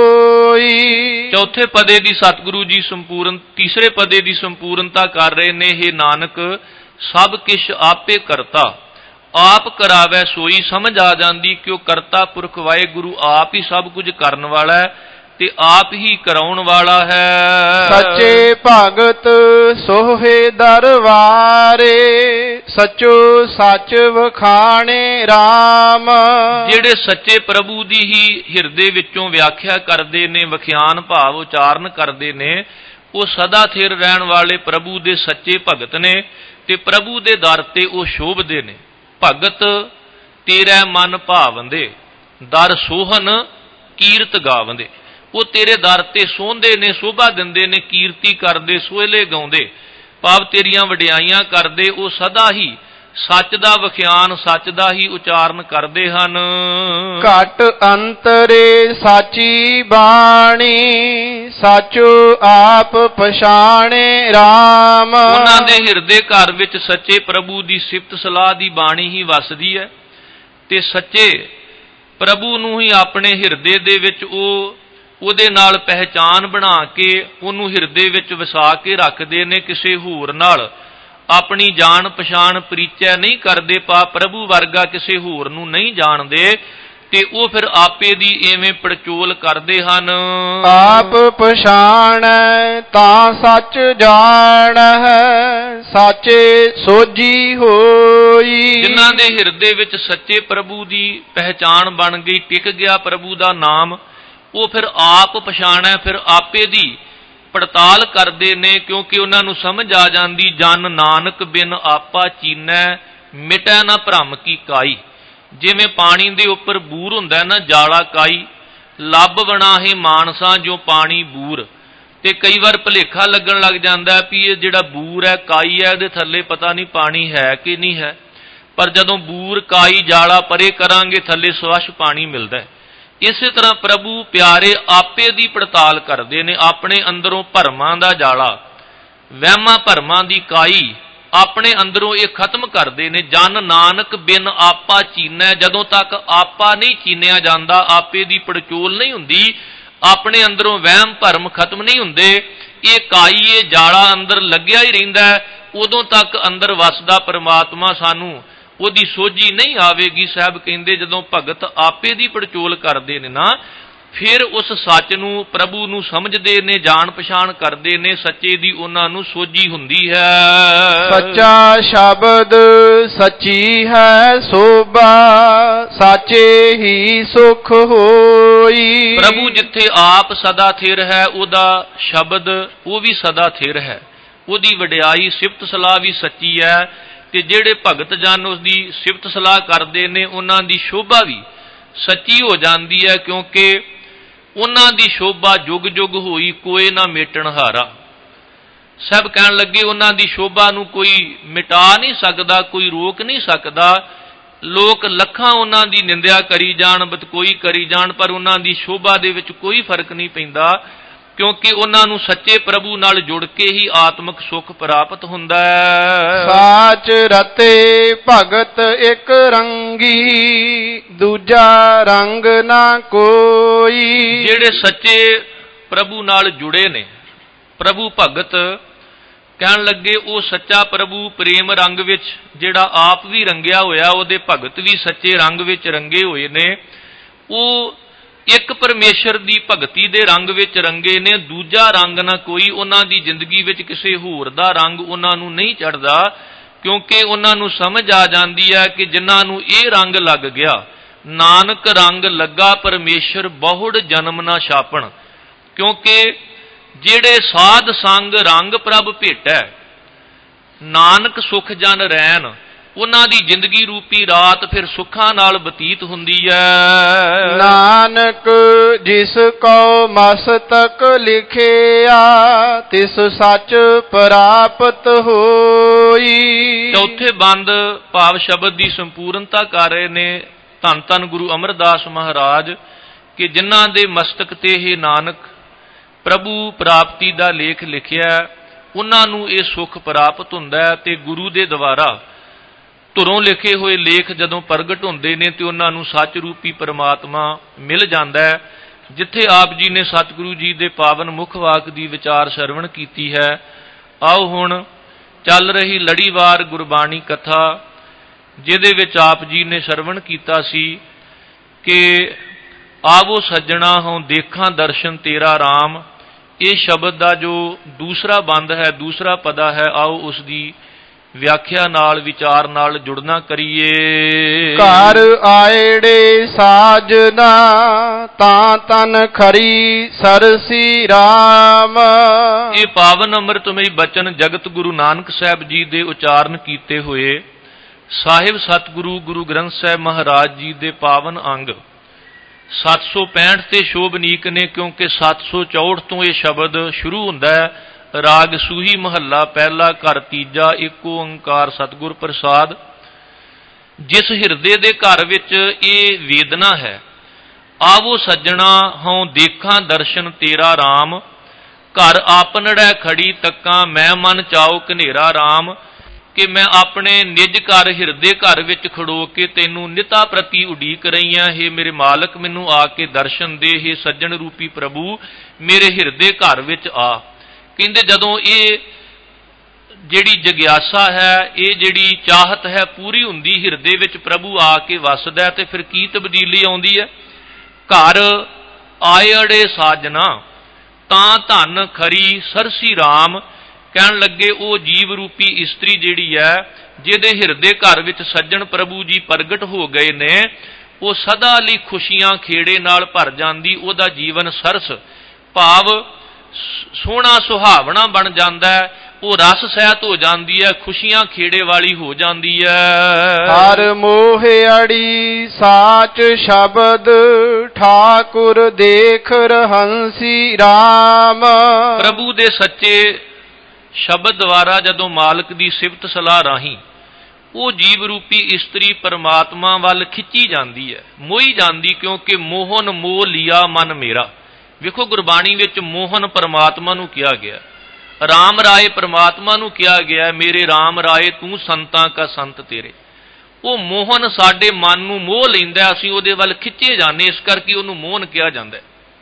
ਸੋਈ। ਚੌਥੇ ਪਦੇ ਦੀ ਸਤਿਗੁਰੂ ਜੀ ਸੰਪੂਰਨ, ਤੀਸਰੇ ਪਦੇ ਦੀ ਸੰਪੂਰਨਤਾ ਕਰ ਰਹੇ ਨੇ। ਇਹ ਨਾਨਕ ਸਭ ਕਿਛ ਆਪੇ ਕਰਤਾ, ਆਪ ਕਰਾਵੈ ਸੋਈ। ਸਮਝ ਆ ਜਾਂਦੀ ਕਿ ਉਹ ਕਰਤਾ ਪੁਰਖ ਵਾਹਿਗੁਰੂ ਆਪ ਹੀ ਸਭ ਕੁਝ ਕਰਨ ਵਾਲਾ ਹੈ ਤੇ ਆਪ ਹੀ ਕਰਾਉਣ ਵਾਲਾ ਹੈ। ਸੱਚੇ ਭਗਤ ਸੋਹੇ ਦਰਬਾਰੇ, ਸੱਚੋ ਸੱਚ ਵਖਾਣੇ RAM। ਜਿਹੜੇ ਸੱਚੇ ਪ੍ਰਭੂ ਦੀ ਹੀ ਹਿਰਦੇ ਵਿੱਚੋਂ ਵਿਆਖਿਆ ਕਰਦੇ ਨੇ, ਵਿਖਿਆਨ ਭਾਵ ਉਚਾਰਨ ਕਰਦੇ ਨੇ, ਉਹ ਸਦਾ ਥਿਰ ਰਹਿਣ ਵਾਲੇ ਪ੍ਰਭੂ ਦੇ ਸੱਚੇ ਭਗਤ ਨੇ ਤੇ ਪ੍ਰਭੂ ਦੇ ਦਰ ਤੇ ਉਹ ਸ਼ੋਭਦੇ ਨੇ। ਭਗਤ ਤੇਰਾ ਮਨ ਭਾਵੰਦੇ, ਦਰ ਸੋਹਨ ਕੀਰਤ ਗਾਵੰਦੇ। ਉਹ ਤੇਰੇ ਦਰ ਤੇ ਸੋਹੰਦੇ ਨੇ, ਸ਼ੋਭਾ ਦਿੰਦੇ ਨੇ, ਕੀਰਤੀ ਕਰਦੇ, ਸੋਹਲੇ ਗਾਉਂਦੇ, ਭਾਵ ਤੇਰੀਆਂ ਵਡਿਆਈਆਂ ਕਰਦੇ। ਉਹ ਸਦਾ ਹੀ ਸੱਚ ਦਾ ਵਿਖਿਆਨ, ਸੱਚ ਦਾ ਹੀ ਉਚਾਰਨ ਕਰਦੇ ਹਨ। ਘਟ ਅੰਤਰੇ ਸਾਚੀ ਬਾਣੀ, ਸਾਚੋ ਆਪ ਪਛਾਣੇ RAM। ਉਹਨਾਂ ਦੇ ਹਿਰਦੇ ਘਰ ਵਿੱਚ ਸੱਚੇ ਪ੍ਰਭੂ ਦੀ ਸਿਫਤ ਸਲਾਹ ਦੀ ਬਾਣੀ ਹੀ ਵਸਦੀ ਹੈ ਤੇ ਸੱਚੇ ਪ੍ਰਭੂ ਨੂੰ ਹੀ ਆਪਣੇ ਹਿਰਦੇ ਦੇ ਵਿੱਚ ਉਹਦੇ ਨਾਲ ਪਹਿਚਾਨ ਬਣਾ ਕੇ ਉਹਨੂੰ ਹਿਰਦੇ ਵਿੱਚ ਵਸਾ ਕੇ ਰੱਖਦੇ ਨੇ। ਕਿਸੇ ਹੋਰ ਨਾਲ ਆਪਣੀ ਜਾਣ ਪਛਾਣ ਪਰਿਚੈ ਨਹੀਂ ਕਰਦੇ, ਪ੍ਰਭੂ ਵਰਗਾ ਕਿਸੇ ਹੋਰ ਨੂੰ ਨਹੀਂ ਜਾਣਦੇ ਤੇ ਉਹ ਫਿਰ ਆਪੇ ਦੀ ਐਵੇਂ ਪੜਚੋਲ ਕਰਦੇ ਹਨ। ਆਪ ਪਛਾਣੈ ਤਾਂ ਸੱਚ ਜਾਣੈ, ਸਾਚੇ ਸੋਝੀ ਹੋਈ। ਜਿਨ੍ਹਾਂ ਦੇ ਹਿਰਦੇ ਵਿੱਚ ਸੱਚੇ ਪ੍ਰਭੂ ਦੀ ਪਹਿਚਾਣ ਬਣ ਗਈ, ਟਿਕ ਗਿਆ ਪ੍ਰਭੂ ਦਾ ਨਾਮ, ਉਹ ਫਿਰ ਆਪ ਪਛਾਣੈ, ਫਿਰ ਆਪੇ ਦੀ ਪੜਤਾਲ ਕਰਦੇ ਨੇ, ਕਿਉਂਕਿ ਉਹਨਾਂ ਨੂੰ ਸਮਝ ਆ ਜਾਂਦੀ ਜਨ ਨਾਨਕ ਬਿਨ ਆਪਾ ਚੀਨੈ, ਮਿਟੈ ਨਾ ਭ੍ਰਮ ਕੀ ਕਾਈ। ਜਿਵੇਂ ਪਾਣੀ ਦੇ ਉੱਪਰ ਬੂਰ ਹੁੰਦਾ ਨਾ, ਜਾਲਾ ਕਾਈ, ਲੱਭ ਬਣਾਹੇ ਮਾਨਸਾ ਜੋ ਪਾਣੀ ਬੂਰ। ਤੇ ਕਈ ਵਾਰ ਭੁਲੇਖਾ ਲੱਗਣ ਲੱਗ ਜਾਂਦਾ ਵੀ ਇਹ ਜਿਹੜਾ ਬੂਰ ਹੈ, ਕਾਈ ਹੈ, ਇਹਦੇ ਥੱਲੇ ਪਤਾ ਨਹੀਂ ਪਾਣੀ ਹੈ ਕਿ ਨਹੀਂ ਹੈ। ਪਰ ਜਦੋਂ ਬੂਰ ਕਾਈ ਜਾਲਾ ਪਰੇ ਕਰਾਂਗੇ ਥੱਲੇ ਸਵੱਛ ਪਾਣੀ ਮਿਲਦਾ ਹੈ। ਇਸੇ ਤਰ੍ਹਾਂ ਪ੍ਰਭੂ ਪਿਆਰੇ ਆਪੇ ਦੀ ਪੜਤਾਲ ਕਰਦੇ ਨੇ, ਆਪਣੇ ਅੰਦਰੋਂ ਭਰਮਾਂ ਦਾ ਜਾਲਾ, ਵਹਿਮਾਂ ਭਰਮਾਂ ਦੀ ਕਾਈ ਆਪਣੇ ਅੰਦਰੋਂ ਇਹ ਖਤਮ ਕਰਦੇ ਨੇ। ਜਨ ਨਾਨਕ ਬਿਨ ਆਪਾ ਚੀਨੈ, ਜਦੋਂ ਤੱਕ ਆਪਾ ਨਹੀਂ ਚੀਨਿਆ ਜਾਂਦਾ, ਆਪੇ ਦੀ ਪੜਚੋਲ ਨਹੀਂ ਹੁੰਦੀ, ਆਪਣੇ ਅੰਦਰੋਂ ਵਹਿਮ ਭਰਮ ਖਤਮ ਨਹੀਂ ਹੁੰਦੇ, ਇਹ ਕਾਈ ਇਹ ਜਾਲਾ ਅੰਦਰ ਲੱਗਿਆ ਹੀ ਰਹਿੰਦਾ, ਉਦੋਂ ਤੱਕ ਅੰਦਰ ਵਸਦਾ ਪਰਮਾਤਮਾ ਸਾਨੂੰ ਉਹਦੀ ਸੋਝੀ ਨਹੀਂ ਆਵੇਗੀ। ਸਾਹਿਬ ਕਹਿੰਦੇ ਜਦੋਂ ਭਗਤ ਆਪੇ ਦੀ ਪੜਚੋਲ ਕਰਦੇ ਨੇ ਨਾ, ਫਿਰ ਉਸ ਸੱਚ ਨੂੰ ਪ੍ਰਭੂ ਨੂੰ ਸਮਝਦੇ ਨੇ, ਜਾਣ ਪਛਾਣ ਕਰਦੇ ਨੇ, ਸੱਚੇ ਦੀ ਉਹਨਾਂ ਨੂੰ ਸੋਝੀ ਹੁੰਦੀ ਹੈ। ਸੱਚਾ ਸ਼ਬਦ ਸੱਚੀ ਹੈ ਸੋਭਾ, ਸਾਚੇ ਹੀ ਸੁਖ ਹੋਈ। ਪ੍ਰਭੂ ਜਿੱਥੇ ਆਪ ਸਦਾ ਥਿਰ ਹੈ, ਉਹਦਾ ਸ਼ਬਦ ਉਹ ਵੀ ਸਦਾ ਥਿਰ ਹੈ, ਉਹਦੀ ਵਡਿਆਈ ਸਿਫਤ ਸਲਾਹ ਵੀ ਸੱਚੀ ਹੈ ਤੇ ਜਿਹੜੇ ਭਗਤ ਜਨ ਉਸ ਦੀ ਸਿਫਤ ਸਲਾਹ ਕਰਦੇ ਨੇ ਉਹਨਾਂ ਦੀ ਸ਼ੋਭਾ ਵੀ ਸੱਚੀ ਹੋ ਜਾਂਦੀ ਹੈ, ਕਿਉਂਕਿ ਉਹਨਾਂ ਦੀ ਸ਼ੋਭਾ ਜੁਗ ਜੁਗ ਹੋਈ, ਕੋਏ ਨਾ ਮੇਟਣ ਹਾਰਾ। ਸਭ ਕਹਿਣ ਲੱਗੇ ਉਹਨਾਂ ਦੀ ਸ਼ੋਭਾ ਨੂੰ ਕੋਈ ਮਿਟਾ ਨਹੀਂ ਸਕਦਾ, ਕੋਈ ਰੋਕ ਨਹੀਂ ਸਕਦਾ। ਲੋਕ ਲੱਖਾਂ ਉਹਨਾਂ ਦੀ ਨਿੰਦਿਆ ਕਰੀ ਜਾਣ, ਬਤਕੋਈ ਕਰੀ ਜਾਣ, ਪਰ ਉਹਨਾਂ ਦੀ ਸ਼ੋਭਾ ਦੇ ਵਿੱਚ ਕੋਈ ਫਰਕ ਨਹੀਂ ਪੈਂਦਾ, ਕਿਉਂਕਿ ਉਹਨਾਂ ਨੂੰ ਸੱਚੇ ਪ੍ਰਭੂ ਨਾਲ ਜੁੜ ਕੇ ਹੀ ਆਤਮਿਕ ਸੁੱਖ ਪ੍ਰਾਪਤ ਹੁੰਦਾ ਹੈ। ਸਾਚ ਰਤੇ ਭਗਤ ਇੱਕ ਰੰਗੀ, ਦੂਜਾ ਰੰਗ ਨਾ ਕੋਈ। ਜਿਹੜੇ ਸੱਚੇ ਪ੍ਰਭੂ ਨਾਲ ਜੁੜੇ ਨੇ, ਪ੍ਰਭੂ ਭਗਤ ਕਹਿਣ ਲੱਗੇ ਉਹ ਸੱਚਾ ਪ੍ਰਭੂ ਪ੍ਰੇਮ ਰੰਗ ਵਿੱਚ ਜਿਹੜਾ ਆਪ ਵੀ ਰੰਗਿਆ ਹੋਇਆ, ਉਹਦੇ ਭਗਤ ਵੀ ਸੱਚੇ ਰੰਗ ਵਿੱਚ ਰੰਗੇ ਹੋਏ ਨੇ। ਉਹ ਇੱਕ ਪਰਮੇਸ਼ਰ ਦੀ ਭਗਤੀ ਦੇ ਰੰਗ ਵਿੱਚ ਰੰਗੇ ਨੇ, ਦੂਜਾ ਰੰਗ ਨਾ ਕੋਈ। ਉਹਨਾਂ ਦੀ ਜ਼ਿੰਦਗੀ ਵਿੱਚ ਕਿਸੇ ਹੋਰ ਦਾ ਰੰਗ ਉਹਨਾਂ ਨੂੰ ਨਹੀਂ ਚੜ੍ਹਦਾ, ਕਿਉਂਕਿ ਉਹਨਾਂ ਨੂੰ ਸਮਝ ਆ ਜਾਂਦੀ ਹੈ ਕਿ ਜਿਨ੍ਹਾਂ ਨੂੰ ਇਹ ਰੰਗ ਲੱਗ ਗਿਆ, ਨਾਨਕ ਰੰਗ ਲੱਗਾ ਪਰਮੇਸ਼ਰ ਬਹੁੜ ਜਨਮ ਨਾ ਛਾਪਣ। ਕਿਉਂਕਿ ਜਿਹੜੇ ਸਾਧ ਸੰਗ ਰੰਗ ਪ੍ਰਭ ਭੇਟੈ, ਨਾਨਕ ਸੁਖ ਜਨ ਰੈਨ, ਉਹਨਾਂ ਦੀ ਜ਼ਿੰਦਗੀ ਰੂਪੀ ਰਾਤ ਫਿਰ ਸੁੱਖਾਂ ਨਾਲ ਬਤੀਤ ਹੁੰਦੀ ਹੈ। ਨਾਨਕ ਜਿਸ ਕੋ ਮਸਤਕ ਲਿਖਿਆ, ਤਿਸ ਸੱਚ ਪ੍ਰਾਪਤ ਹੋਈ। ਚੌਥੇ ਬੰਦ ਭਾਵ ਸ਼ਬਦ ਦੀ ਸੰਪੂਰਨਤਾ ਕਰ ਰਹੇ ਨੇ ਧੰਨ ਧੰਨ ਗੁਰੂ ਅਮਰਦਾਸ ਮਹਾਰਾਜ, ਕਿ ਜਿਨ੍ਹਾਂ ਦੇ ਮਸਤਕ ਤੇ ਇਹ ਨਾਨਕ ਪ੍ਰਭੂ ਪ੍ਰਾਪਤੀ ਦਾ ਲੇਖ ਲਿਖਿਆ, ਉਹਨਾਂ ਨੂੰ ਇਹ ਸੁੱਖ ਪ੍ਰਾਪਤ ਹੁੰਦਾ ਹੈ। ਤੇ ਗੁਰੂ ਦੇ ਦੁਆਰਾ ਧੁਰੋਂ ਲਿਖੇ ਹੋਏ ਲੇਖ ਜਦੋਂ ਪ੍ਰਗਟ ਹੁੰਦੇ ਨੇ ਤੇ ਉਹਨਾਂ ਨੂੰ ਸੱਚ ਰੂਪੀ ਪਰਮਾਤਮਾ ਮਿਲ ਜਾਂਦਾ ਹੈ। ਜਿੱਥੇ ਆਪ ਜੀ ਨੇ ਸਤਿਗੁਰੂ ਜੀ ਦੇ ਪਾਵਨ ਮੁਖ ਵਾਕ ਦੀ ਵਿਚਾਰ ਸਰਵਣ ਕੀਤੀ ਹੈ, ਆਓ ਹੁਣ ਚੱਲ ਰਹੀ ਲੜੀਵਾਰ ਗੁਰਬਾਣੀ ਕਥਾ, ਜਿਹਦੇ ਵਿੱਚ ਆਪ ਜੀ ਨੇ ਸਰਵਣ ਕੀਤਾ ਸੀ ਕਿ ਆਵੋ ਸੱਜਣਾ ਹਉ ਦੇਖਾਂ ਦਰਸ਼ਨ ਤੇਰਾ ਰਾਮ। ਇਹ ਸ਼ਬਦ ਦਾ ਜੋ ਦੂਸਰਾ ਬੰਦ ਹੈ, ਦੂਸਰਾ ਪਦਾ ਹੈ, ਆਓ ਉਸ ਦੀ ਵਿਆਖਿਆ ਨਾਲ ਵਿਚਾਰ ਨਾਲ ਜੁੜਨਾ ਕਰੀਏ। ਘਰ ਆਏੜੇ ਸਾਜਨਾ, ਤਾਂ ਤਨ ਖਰੀ ਸਰਸੀ ਰਾਮ। ਇਹ ਪਾਵਨ ਅੰਮ੍ਰਿਤਮਈ ਬਚਨ ਜਗਤ ਗੁਰੂ ਨਾਨਕ ਸਾਹਿਬ ਜੀ ਦੇ ਉਚਾਰਨ ਕੀਤੇ ਹੋਏ ਸਾਹਿਬ ਸਤਿਗੁਰੂ ਗੁਰੂ ਗ੍ਰੰਥ ਸਾਹਿਬ ਮਹਾਰਾਜ ਜੀ ਦੇ ਪਾਵਨ ਅੰਗ 765 ਤੇ ਸ਼ੋਭਨੀਕ ਨੇ, ਕਿਉਂਕਿ 764 ਤੋਂ ਇਹ ਸ਼ਬਦ ਸ਼ੁਰੂ ਹੁੰਦਾ ਹੈ। ਰਾਗ ਸੂਹੀ ਮਹੱਲਾ ਪਹਿਲਾ, ਘਰ ਤੀਜਾ, ਏਕ ਓੰਕਾਰ ਸਤਿਗੁਰ ਪ੍ਰਸਾਦ। ਜਿਸ ਹਿਰਦੇ ਦੇ ਘਰ ਵਿੱਚ ਇਹ ਵੇਦਨਾ ਹੈ, ਆਵੋ ਸੱਜਣਾ ਹਉ ਦੇਖਾਂ ਦਰਸ਼ਨ ਤੇਰਾ ਰਾਮ। ਘਰ ਆਪਨੜੈ ਖੜੀ ਤੱਕਾਂ, ਮੈਂ ਮਨ ਚਾਉ ਘਨੇਰਾ ਰਾਮ। ਕਿ ਮੈਂ ਆਪਣੇ ਨਿਜ ਘਰ ਹਿਰਦੇ ਘਰ ਵਿੱਚ ਖੜੋ ਕੇ ਤੈਨੂੰ ਨਿਤਾ ਪ੍ਰਤੀ ਉਡੀਕ ਰਹੀ ਹਾਂ। ਹੇ ਮੇਰੇ ਮਾਲਕ, ਮੈਨੂੰ ਆ ਕੇ ਦਰਸ਼ਨ ਦੇ। ਹੇ ਸੱਜਣ ਰੂਪੀ ਪ੍ਰਭੂ, ਮੇਰੇ ਹਿਰਦੇ ਘਰ ਵਿੱਚ ਆ। ਕਹਿੰਦੇ ਜਦੋਂ ਇਹ ਜਿਹੜੀ ਜਗਿਆਸਾ ਹੈ, ਇਹ ਜਿਹੜੀ ਚਾਹਤ ਹੈ ਪੂਰੀ ਹੁੰਦੀ, ਹਿਰਦੇ ਵਿੱਚ ਪ੍ਰਭੂ ਆ ਕੇ ਵਸਦਾ, ਤੇ ਫਿਰ ਕੀ ਤਬਦੀਲੀ ਆਉਂਦੀ ਹੈ। ਘਰ ਆਇੜੇ ਸਾਜਨਾ, ਤਾਂ ਧਨ ਖਰੀ ਸਰਸੀ ਰਾਮ। ਕਹਿਣ ਲੱਗੇ ਉਹ ਜੀਵ ਰੂਪੀ ਇਸਤਰੀ ਜਿਹੜੀ ਹੈ, ਜਿਹਦੇ ਹਿਰਦੇ ਘਰ ਵਿੱਚ ਸੱਜਣ ਪ੍ਰਭੂ ਜੀ ਪ੍ਰਗਟ ਹੋ ਗਏ ਨੇ, ਉਹ ਸਦਾ ਲਈ ਖੁਸ਼ੀਆਂ ਖੇੜੇ ਨਾਲ ਭਰ ਜਾਂਦੀ। ਉਹਦਾ ਜੀਵਨ ਸਰਸ ਭਾਵ ਸੋਹਣਾ ਸੁਹਾਵਣਾ ਬਣ ਜਾਂਦਾ ਹੈ। ਉਹ ਰਸ ਸਹਿਤ ਹੋ ਜਾਂਦੀ ਹੈ, ਖੁਸ਼ੀਆਂ ਖੇੜੇ ਵਾਲੀ ਹੋ ਜਾਂਦੀ ਹੈ। ਹਰ ਮੋਹਿਆੜੀ ਸਾਚ ਸ਼ਬਦ, ਠਾਕੁਰ ਦੇਖ ਰਹੰਸੀ ਰਾਮ। ਪ੍ਰਭੂ ਦੇ ਸੱਚੇ ਸ਼ਬਦ ਦੁਆਰਾ ਜਦੋਂ ਮਾਲਕ ਦੀ ਸਿਫਤ ਸਲਾਹ ਰਾਹੀਂ ਉਹ ਜੀਵ ਰੂਪੀ ਇਸਤਰੀ ਪਰਮਾਤਮਾ ਵੱਲ ਖਿੱਚੀ ਜਾਂਦੀ ਹੈ, ਮੋਹੀ ਜਾਂਦੀ, ਕਿਉਂਕਿ ਮੋਹਨ ਮੋਹ ਲਿਆ ਮਨ ਮੇਰਾ। ਵੇਖੋ ਗੁਰਬਾਣੀ ਵਿੱਚ ਮੋਹਨ ਪਰਮਾਤਮਾ ਨੂੰ ਕਿਹਾ ਗਿਆ, ਰਾਮ ਰਾਏ ਪਰਮਾਤਮਾ ਨੂੰ ਕਿਹਾ ਗਿਆ, ਮੇਰੇ ਰਾਮ ਰਾਏ ਤੂੰ ਸੰਤਾਂ ਕਾ ਸੰਤ ਤੇਰੇ। ਉਹ ਮੋਹਨ ਸਾਡੇ ਮਨ ਨੂੰ ਮੋਹ ਲੈਂਦਾ, ਅਸੀਂ ਉਹਦੇ ਵੱਲ ਖਿੱਚੇ ਜਾਂਦੇ, ਇਸ ਕਰਕੇ ਉਹਨੂੰ ਮੋਹਨ ਕਿਹਾ ਜਾਂਦਾ।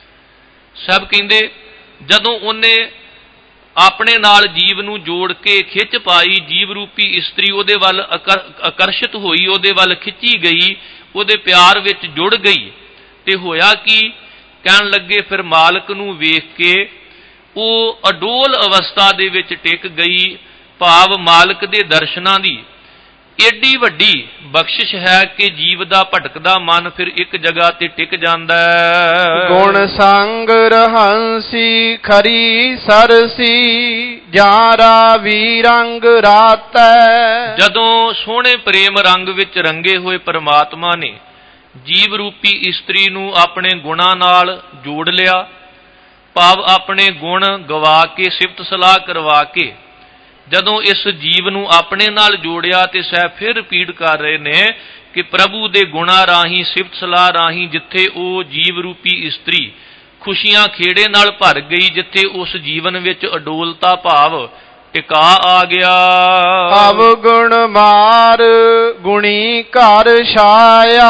ਸਭ ਕਹਿੰਦੇ ਜਦੋਂ ਉਹਨੇ ਆਪਣੇ ਨਾਲ ਜੀਵ ਨੂੰ ਜੋੜ ਕੇ ਖਿੱਚ ਪਾਈ, ਜੀਵ ਰੂਪੀ ਇਸਤਰੀ ਉਹਦੇ ਵੱਲ ਆਕਰਸ਼ਿਤ ਹੋਈ, ਉਹਦੇ ਵੱਲ ਖਿੱਚੀ ਗਈ, ਉਹਦੇ ਪਿਆਰ ਵਿੱਚ ਜੁੜ ਗਈ, ਤੇ ਹੋਇਆ ਕੀ, ਕਹਿਣ ਲੱਗੇ ਫਿਰ ਮਾਲਕ ਨੂੰ ਵੇਖ ਕੇ ਉਹ ਅਡੋਲ ਅਵਸਥਾ ਦੇ ਵਿੱਚ ਟਿਕ ਗਈ। ਭਾਵ ਮਾਲਕ ਦੇ ਦਰਸ਼ਨਾਂ ਦੀ ਏਡੀ ਵੱਡੀ ਬਖਸ਼ਿਸ਼ ਹੈ ਕਿ ਜੀਵ ਦਾ ਭਟਕਦਾ ਮਨ ਫਿਰ ਇੱਕ ਜਗ੍ਹਾ ਤੇ ਟਿਕ ਜਾਂਦਾ ਹੈ। ਗੁਣ ਸੰਗ ਰਹੰਸੀ ਖਰੀ ਸਰਸੀ, ਜਾਰਾ ਵੀ ਰੰਗ ਰਾਤੈ। ਜਦੋਂ ਸੋਹਣੇ ਪ੍ਰੇਮ ਰੰਗ ਵਿੱਚ ਰੰਗੇ ਹੋਏ ਪਰਮਾਤਮਾ ਨੇ ਜੀਵ ਰੂਪੀ ਇਸਤਰੀ ਨੂੰ ਆਪਣੇ ਗੁਣਾਂ ਨਾਲ ਜੋੜ ਲਿਆ, ਭਾਵ ਆਪਣੇ ਗੁਣ ਗਵਾ ਕੇ, ਸਿਫਤ ਸਲਾਹ ਕਰਵਾ ਕੇ ਜਦੋਂ ਇਸ ਜੀਵ ਨੂੰ ਆਪਣੇ ਨਾਲ ਜੋੜਿਆ, ਤੇ ਸਾਹਿਬ ਫਿਰ ਰਿਪੀਟ ਕਰ ਰਹੇ ਨੇ ਕਿ ਪ੍ਰਭੂ ਦੇ ਗੁਣਾਂ ਰਾਹੀਂ, ਸਿਫਤ ਸਲਾਹ ਰਾਹੀਂ ਜਿੱਥੇ ਉਹ ਜੀਵ ਰੂਪੀ ਇਸਤਰੀ ਖੁਸ਼ੀਆਂ ਖੇੜੇ ਨਾਲ ਭਰ ਗਈ, ਜਿੱਥੇ ਉਸ ਜੀਵਨ ਵਿੱਚ ਅਡੋਲਤਾ ਭਾਵ ਟਿਕਾ ਆ ਗਿਆ। ਅਵਗੁਣ ਮਾਰ ਗੁਣੀ ਘਰ ਛਾਇਆ,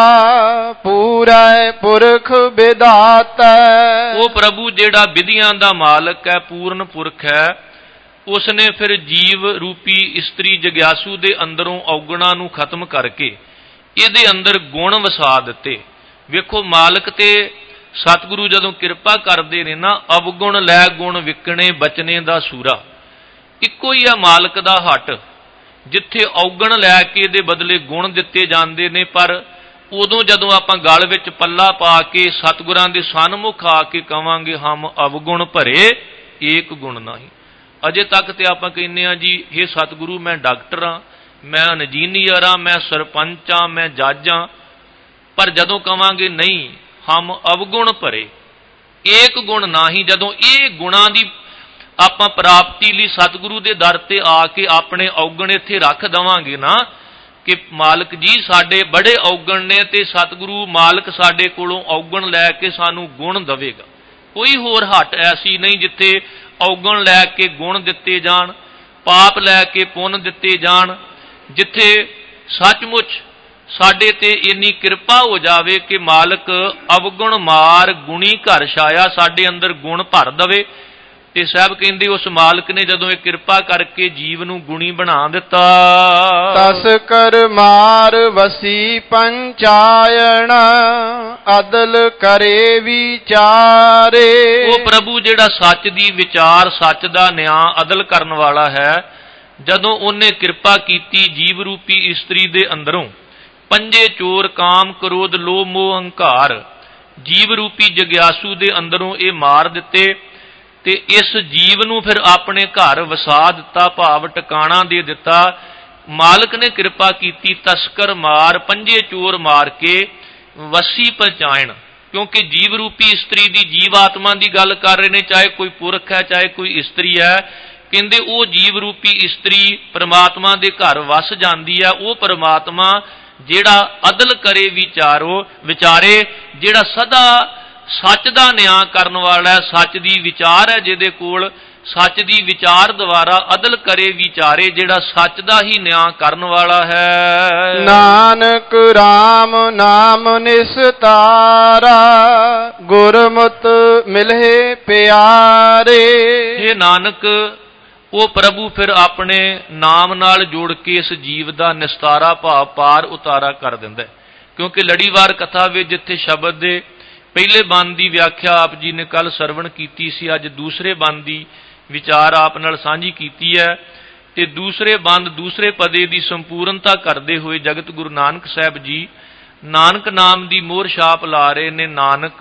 ਪੂਰੈ ਪੁਰਖ ਵਿਧਾਤਾ। ਉਹ ਪ੍ਰਭੂ ਜਿਹੜਾ ਵਿਧੀਆਂ ਦਾ ਮਾਲਕ ਹੈ, ਪੂਰਨ ਪੁਰਖ ਹੈ, ਉਸਨੇ ਫਿਰ ਜੀਵ ਰੂਪੀ ਇਸਤਰੀ ਜਗਿਆਸੂ ਦੇ ਅੰਦਰੋਂ ਔਗਣਾਂ ਨੂੰ ਖਤਮ ਕਰਕੇ ਇਹਦੇ ਅੰਦਰ ਗੁਣ ਵਸਾ ਦਿੱਤੇ। ਵੇਖੋ, ਮਾਲਕ ਤੇ ਸਤਿਗੁਰੂ ਜਦੋਂ ਕਿਰਪਾ ਕਰਦੇ ਨੇ ਨਾ, ਅਵਗੁਣ ਲੈ ਗੁਣ ਵਿਕਣੇ ਬਚਨੇ ਦਾ ਸੂਰਾ, ਇੱਕੋ ਹੀ ਆ ਮਾਲਕ ਦਾ ਹੱਟ, ਜਿੱਥੇ ਔਗਣ ਲੈ ਕੇ ਇਹਦੇ ਬਦਲੇ ਗੁਣ ਦਿੱਤੇ ਜਾਂਦੇ ਨੇ। ਪਰ ਉਦੋਂ ਜਦੋਂ ਆਪਾਂ ਗਲ ਵਿੱਚ ਪੱਲਾ ਪਾ ਕੇ ਸਤਿਗੁਰਾਂ ਦੇ ਸਨਮੁਖ ਆ ਕੇ ਕਵਾਂਗੇ ਹਮ ਅਵਗੁਣ ਭਰੇ ਏਕ ਗੁਣ ਨਹੀਂ, ਅਜੇ ਤੱਕ ਤੇ ਆਪਾਂ ਕਹਿੰਦੇ ਆ ਜੀ, ਇਹ ਸਤਿਗੁਰੂ ਮੈਂ ਡਾਕਟਰ ਹਾਂ, ਮੈਂ ਇੰਜੀਨੀਅਰ ਹਾਂ, ਮੈਂ ਸਰਪੰਚ ਹਾਂ, ਮੈਂ ਜੱਜ ਹਾਂ, ਪਰ ਜਦੋਂ ਕਵਾਂਗੇ ਨਹੀਂ ਹਮ ਅਵਗੁਣ ਭਰੇ ਏਕ ਗੁਣ ਨਹੀਂ, ਜਦੋਂ ਇਹ ਗੁਣਾਂ ਦੀ ਆਪਾਂ ਪ੍ਰਾਪਤੀ ਲਈ ਸਤਿਗੁਰੂ ਦੇ ਦਰ ਤੇ ਆ ਕੇ ਆਪਣੇ ਔਗਣ ਇੱਥੇ ਰੱਖ ਦੇਵਾਂਗੇ ਨਾ, ਕਿ ਮਾਲਕ ਜੀ ਸਾਡੇ ਬੜੇ ਔਗਣ ਨੇ, ਤੇ ਸਤਿਗੁਰੂ ਮਾਲਕ ਸਾਡੇ ਕੋਲੋਂ ਔਗਣ ਲੈ ਕੇ ਸਾਨੂੰ ਗੁਣ ਦੇਵੇਗਾ। ਕੋਈ ਹੋਰ ਹੱਟ ਐਸੀ ਨਹੀਂ ਜਿੱਥੇ ਔਗਣ ਲੈ ਕੇ ਗੁਣ ਦਿੱਤੇ ਜਾਣ, ਪਾਪ ਲੈ ਕੇ ਪੁੰਨ ਦਿੱਤੇ ਜਾਣ, ਜਿੱਥੇ ਸੱਚਮੁੱਚ ਸਾਡੇ ਤੇ ਇੰਨੀ ਕਿਰਪਾ ਹੋ ਜਾਵੇ ਕਿ ਮਾਲਕ ਅਵਗੁਣ ਮਾਰ ਗੁਣੀ ਘਰ ਛਾਇਆ, ਸਾਡੇ ਅੰਦਰ ਗੁਣ ਭਰ ਦੇਵੇ। ਤੇ ਸਾਹਿਬ ਕਹਿੰਦੇ ਉਸ ਮਾਲਕ ਨੇ ਜਦੋਂ ਇਹ ਕਿਰਪਾ ਕਰਕੇ ਜੀਵ ਨੂੰ ਗੁਣੀ ਬਣਾ ਦਿੱਤਾ। ਤਸ ਕਰ ਮਾਰ ਵਸੀ ਪੰਚਾਇਣ, ਅਦਲ ਕਰੇ ਵਿਚਾਰੇ। ਉਹ ਪ੍ਰਭੂ ਜਿਹੜਾ ਸੱਚ ਦੀ ਵਿਚਾਰ, ਸੱਚ ਦਾ ਨਿਆਂ, ਅਦਲ ਕਰਨ ਵਾਲਾ ਹੈ, ਜਦੋਂ ਉਹਨੇ ਕਿਰਪਾ ਕੀਤੀ ਜੀਵ ਰੂਪੀ ਇਸਤਰੀ ਦੇ ਅੰਦਰੋਂ ਪੰਜੇ ਚੋਰ ਕਾਮ ਕ੍ਰੋਧ ਲੋਭ ਮੋਹ ਹੰਕਾਰ ਜੀਵ ਰੂਪੀ ਜਗਿਆਸੂ ਦੇ ਅੰਦਰੋਂ ਇਹ ਮਾਰ ਦਿੱਤੇ, ਤੇ ਇਸ ਜੀਵ ਨੂੰ ਫਿਰ ਆਪਣੇ ਘਰ ਵਸਾ ਦਿੱਤਾ, ਭਾਵ ਟਿਕਾਣਾ ਦੇ ਦਿੱਤਾ। ਮਾਲਕ ਨੇ ਕਿਰਪਾ ਕੀਤੀ, ਤਸਕਰ ਮਾਰ ਪੰਜੇ ਚੋਰ ਮਾਰ ਕੇ ਵਸੀ ਪਹੁੰਚਾਇਣ, ਕਿਉਂਕਿ ਜੀਵ ਰੂਪੀ ਇਸਤਰੀ ਦੀ, ਜੀਵ ਆਤਮਾ ਦੀ ਗੱਲ ਕਰ ਰਹੇ ਨੇ, ਚਾਹੇ ਕੋਈ ਪੁਰਖ ਹੈ ਚਾਹੇ ਕੋਈ ਇਸਤਰੀ ਹੈ। ਕਹਿੰਦੇ ਉਹ ਜੀਵ ਰੂਪੀ ਇਸਤਰੀ ਪ੍ਰਮਾਤਮਾ ਦੇ ਘਰ ਵਸ ਜਾਂਦੀ ਹੈ। ਉਹ ਪ੍ਰਮਾਤਮਾ ਜਿਹੜਾ ਅਦਲ ਕਰੇ ਵਿਚਾਰੇ, ਜਿਹੜਾ ਸਦਾ ਸੱਚ ਦਾ ਨਿਆਂ ਕਰਨ ਵਾਲਾ, ਸੱਚ ਦੀ ਵਿਚਾਰ ਹੈ ਜਿਹਦੇ ਕੋਲ, ਸੱਚ ਦੀ ਵਿਚਾਰ ਦੁਆਰਾ ਅਦਲ ਕਰੇ ਵਿਚਾਰੇ, ਜਿਹੜਾ ਸੱਚ ਦਾ ਹੀ ਨਿਆਂ ਕਰਨ ਵਾਲਾ ਹੈ। ਨਾਨਕ ਰਾਮ ਨਾਮ ਨਿਸਤਾਰਾ, ਗੁਰਮਤਿ ਮਿਲਹਿ ਪਿਆਰੇ। ਇਹ ਨਾਨਕ, ਉਹ ਪ੍ਰਭੂ ਫਿਰ ਆਪਣੇ ਨਾਮ ਨਾਲ ਜੋੜ ਕੇ ਇਸ ਜੀਵ ਦਾ ਨਿਸਤਾਰਾ ਭਾਵ ਪਾਰ ਉਤਾਰਾ ਕਰ ਦਿੰਦਾ। ਕਿਉਂਕਿ ਲੜੀਵਾਰ ਕਥਾ ਵਿੱਚ ਜਿੱਥੇ ਸ਼ਬਦ ਦੇ ਪਹਿਲੇ ਬੰਦ ਦੀ ਵਿਆਖਿਆ ਆਪ ਜੀ ਨੇ ਕੱਲ ਸਰਵਣ ਕੀਤੀ ਸੀ, ਅੱਜ ਦੂਸਰੇ ਬੰਦ ਦੀ ਵਿਚਾਰ ਆਪ ਨਾਲ ਸਾਂਝੀ ਕੀਤੀ ਹੈ। ਤੇ ਦੂਸਰੇ ਬੰਦ, ਦੂਸਰੇ ਪਦੇ ਦੀ ਸੰਪੂਰਨਤਾ ਕਰਦੇ ਹੋਏ ਜਗਤ ਗੁਰੂ ਨਾਨਕ ਸਾਹਿਬ ਜੀ ਨਾਨਕ ਨਾਮ ਦੀ ਮੋਹਰ ਛਾਪ ਲਾ ਰਹੇ ਨੇ। ਨਾਨਕ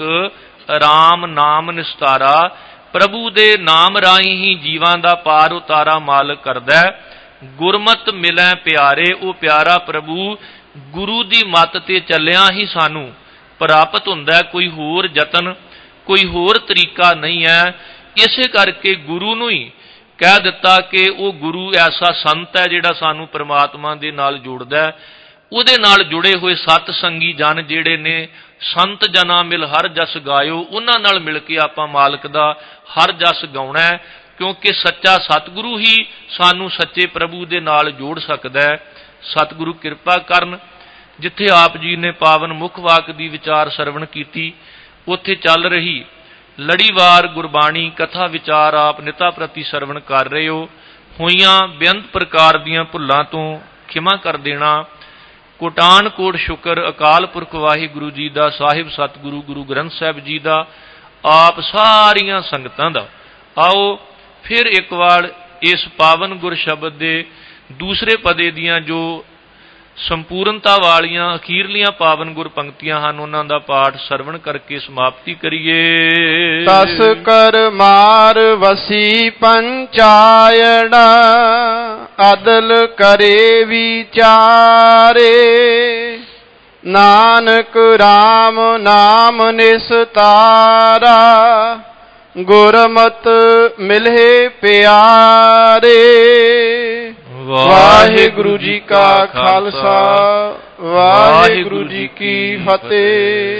ਰਾਮ ਨਾਮ ਨਿਸਤਾਰਾ, ਪ੍ਰਭੂ ਦੇ ਨਾਮ ਰਾਹੀਂ ਹੀ ਜੀਵਾਂ ਦਾ ਪਾਰ ਉਤਾਰਾ ਮਾਲਕ ਕਰਦਾ। ਗੁਰਮਤਿ ਮਿਲੈ ਪਿਆਰੇ, ਉਹ ਪਿਆਰਾ ਪ੍ਰਭੂ ਗੁਰੂ ਦੀ ਮੱਤ ਤੇ ਚੱਲਿਆ ਹੀ ਸਾਨੂੰ ਪ੍ਰਾਪਤ ਹੁੰਦਾ। ਕੋਈ ਹੋਰ ਯਤਨ, ਕੋਈ ਹੋਰ ਤਰੀਕਾ ਨਹੀਂ ਹੈ। ਇਸੇ ਕਰਕੇ ਗੁਰੂ ਨੂੰ ਹੀ ਕਹਿ ਦਿੱਤਾ ਕਿ ਉਹ ਗੁਰੂ ਐਸਾ ਸੰਤ ਹੈ ਜਿਹੜਾ ਸਾਨੂੰ ਪ੍ਰਮਾਤਮਾ ਦੇ ਨਾਲ ਜੋੜਦਾ। ਉਹਦੇ ਨਾਲ ਜੁੜੇ ਹੋਏ ਸਤ ਸੰਗੀ ਜਨ ਜਿਹੜੇ ਨੇ, ਸੰਤ ਜਨਾ ਮਿਲ ਹਰ ਜਸ ਗਾਇਓ, ਉਹਨਾਂ ਨਾਲ ਮਿਲ ਕੇ ਆਪਾਂ ਮਾਲਕ ਦਾ ਹਰ ਜਸ ਗਾਉਣਾ, ਕਿਉਂਕਿ ਸੱਚਾ ਸਤਿਗੁਰੂ ਹੀ ਸਾਨੂੰ ਸੱਚੇ ਪ੍ਰਭੂ ਦੇ ਨਾਲ ਜੋੜ ਸਕਦਾ ਹੈ। ਸਤਿਗੁਰੂ ਕਿਰਪਾ ਕਰਨ। ਜਿੱਥੇ ਆਪ ਜੀ ਨੇ ਪਾਵਨ ਮੁੱਖ ਵਾਕ ਦੀ ਵਿਚਾਰ ਸਰਵਣ ਕੀਤੀ, ਉੱਥੇ ਚੱਲ ਰਹੀ ਲੜੀਵਾਰ ਗੁਰਬਾਣੀ ਕਥਾ ਵਿਚਾਰ ਆਪ ਨਿਤਾ ਪ੍ਰਤੀ ਸਰਵਣ ਕਰ ਰਹੇ ਹੋ। ਹੋਈਆਂ ਬੇਅੰਤ ਪ੍ਰਕਾਰ ਦੀਆਂ ਭੁੱਲਾਂ ਤੋਂ ਖਿਮਾ ਕਰ ਦੇਣਾ। ਕੋਟਾਨ ਕੋਟ ਸ਼ੁਕਰ ਅਕਾਲ ਪੁਰਖ ਵਾਹਿਗੁਰੂ ਜੀ ਦਾ, ਸਾਹਿਬ ਸਤਿਗੁਰੂ ਗੁਰੂ ਗ੍ਰੰਥ ਸਾਹਿਬ ਜੀ ਦਾ, ਆਪ ਸਾਰੀਆਂ ਸੰਗਤਾਂ ਦਾ। ਆਓ ਫਿਰ ਇੱਕ ਵਾਰ ਇਸ ਪਾਵਨ ਗੁਰ ਸ਼ਬਦ ਦੇ ਦੂਸਰੇ ਪਦੇ ਦੀਆਂ ਜੋ ਸੰਪੂਰਨਤਾ ਵਾਲੀਆਂ ਅਖੀਰਲੀਆਂ ਪਾਵਨ ਗੁਰ ਪੰਕਤੀਆਂ ਹਨ, ਉਹਨਾਂ ਦਾ ਪਾਠ ਸਰਵਣ ਕਰਕੇ ਸਮਾਪਤੀ ਕਰੀਏ। ਤਸ ਕਰ ਮਾਰ ਵਸੀ ਪੰਚਾਇਣ, ਅਦਲ ਕਰੇ ਵਿਚਾਰੇ। ਨਾਨਕ ਰਾਮ ਨਾਮ ਨਿਸਤਾਰਾ, ਗੁਰਮਤਿ ਮਿਲਹਿ ਪਿਆਰੇ। ਵਾਹਿਗੁਰੂ ਜੀ ਕਾ ਖਾਲਸਾ, ਵਾਹਿਗੁਰੂ ਜੀ ਕੀ ਫਤਿਹ।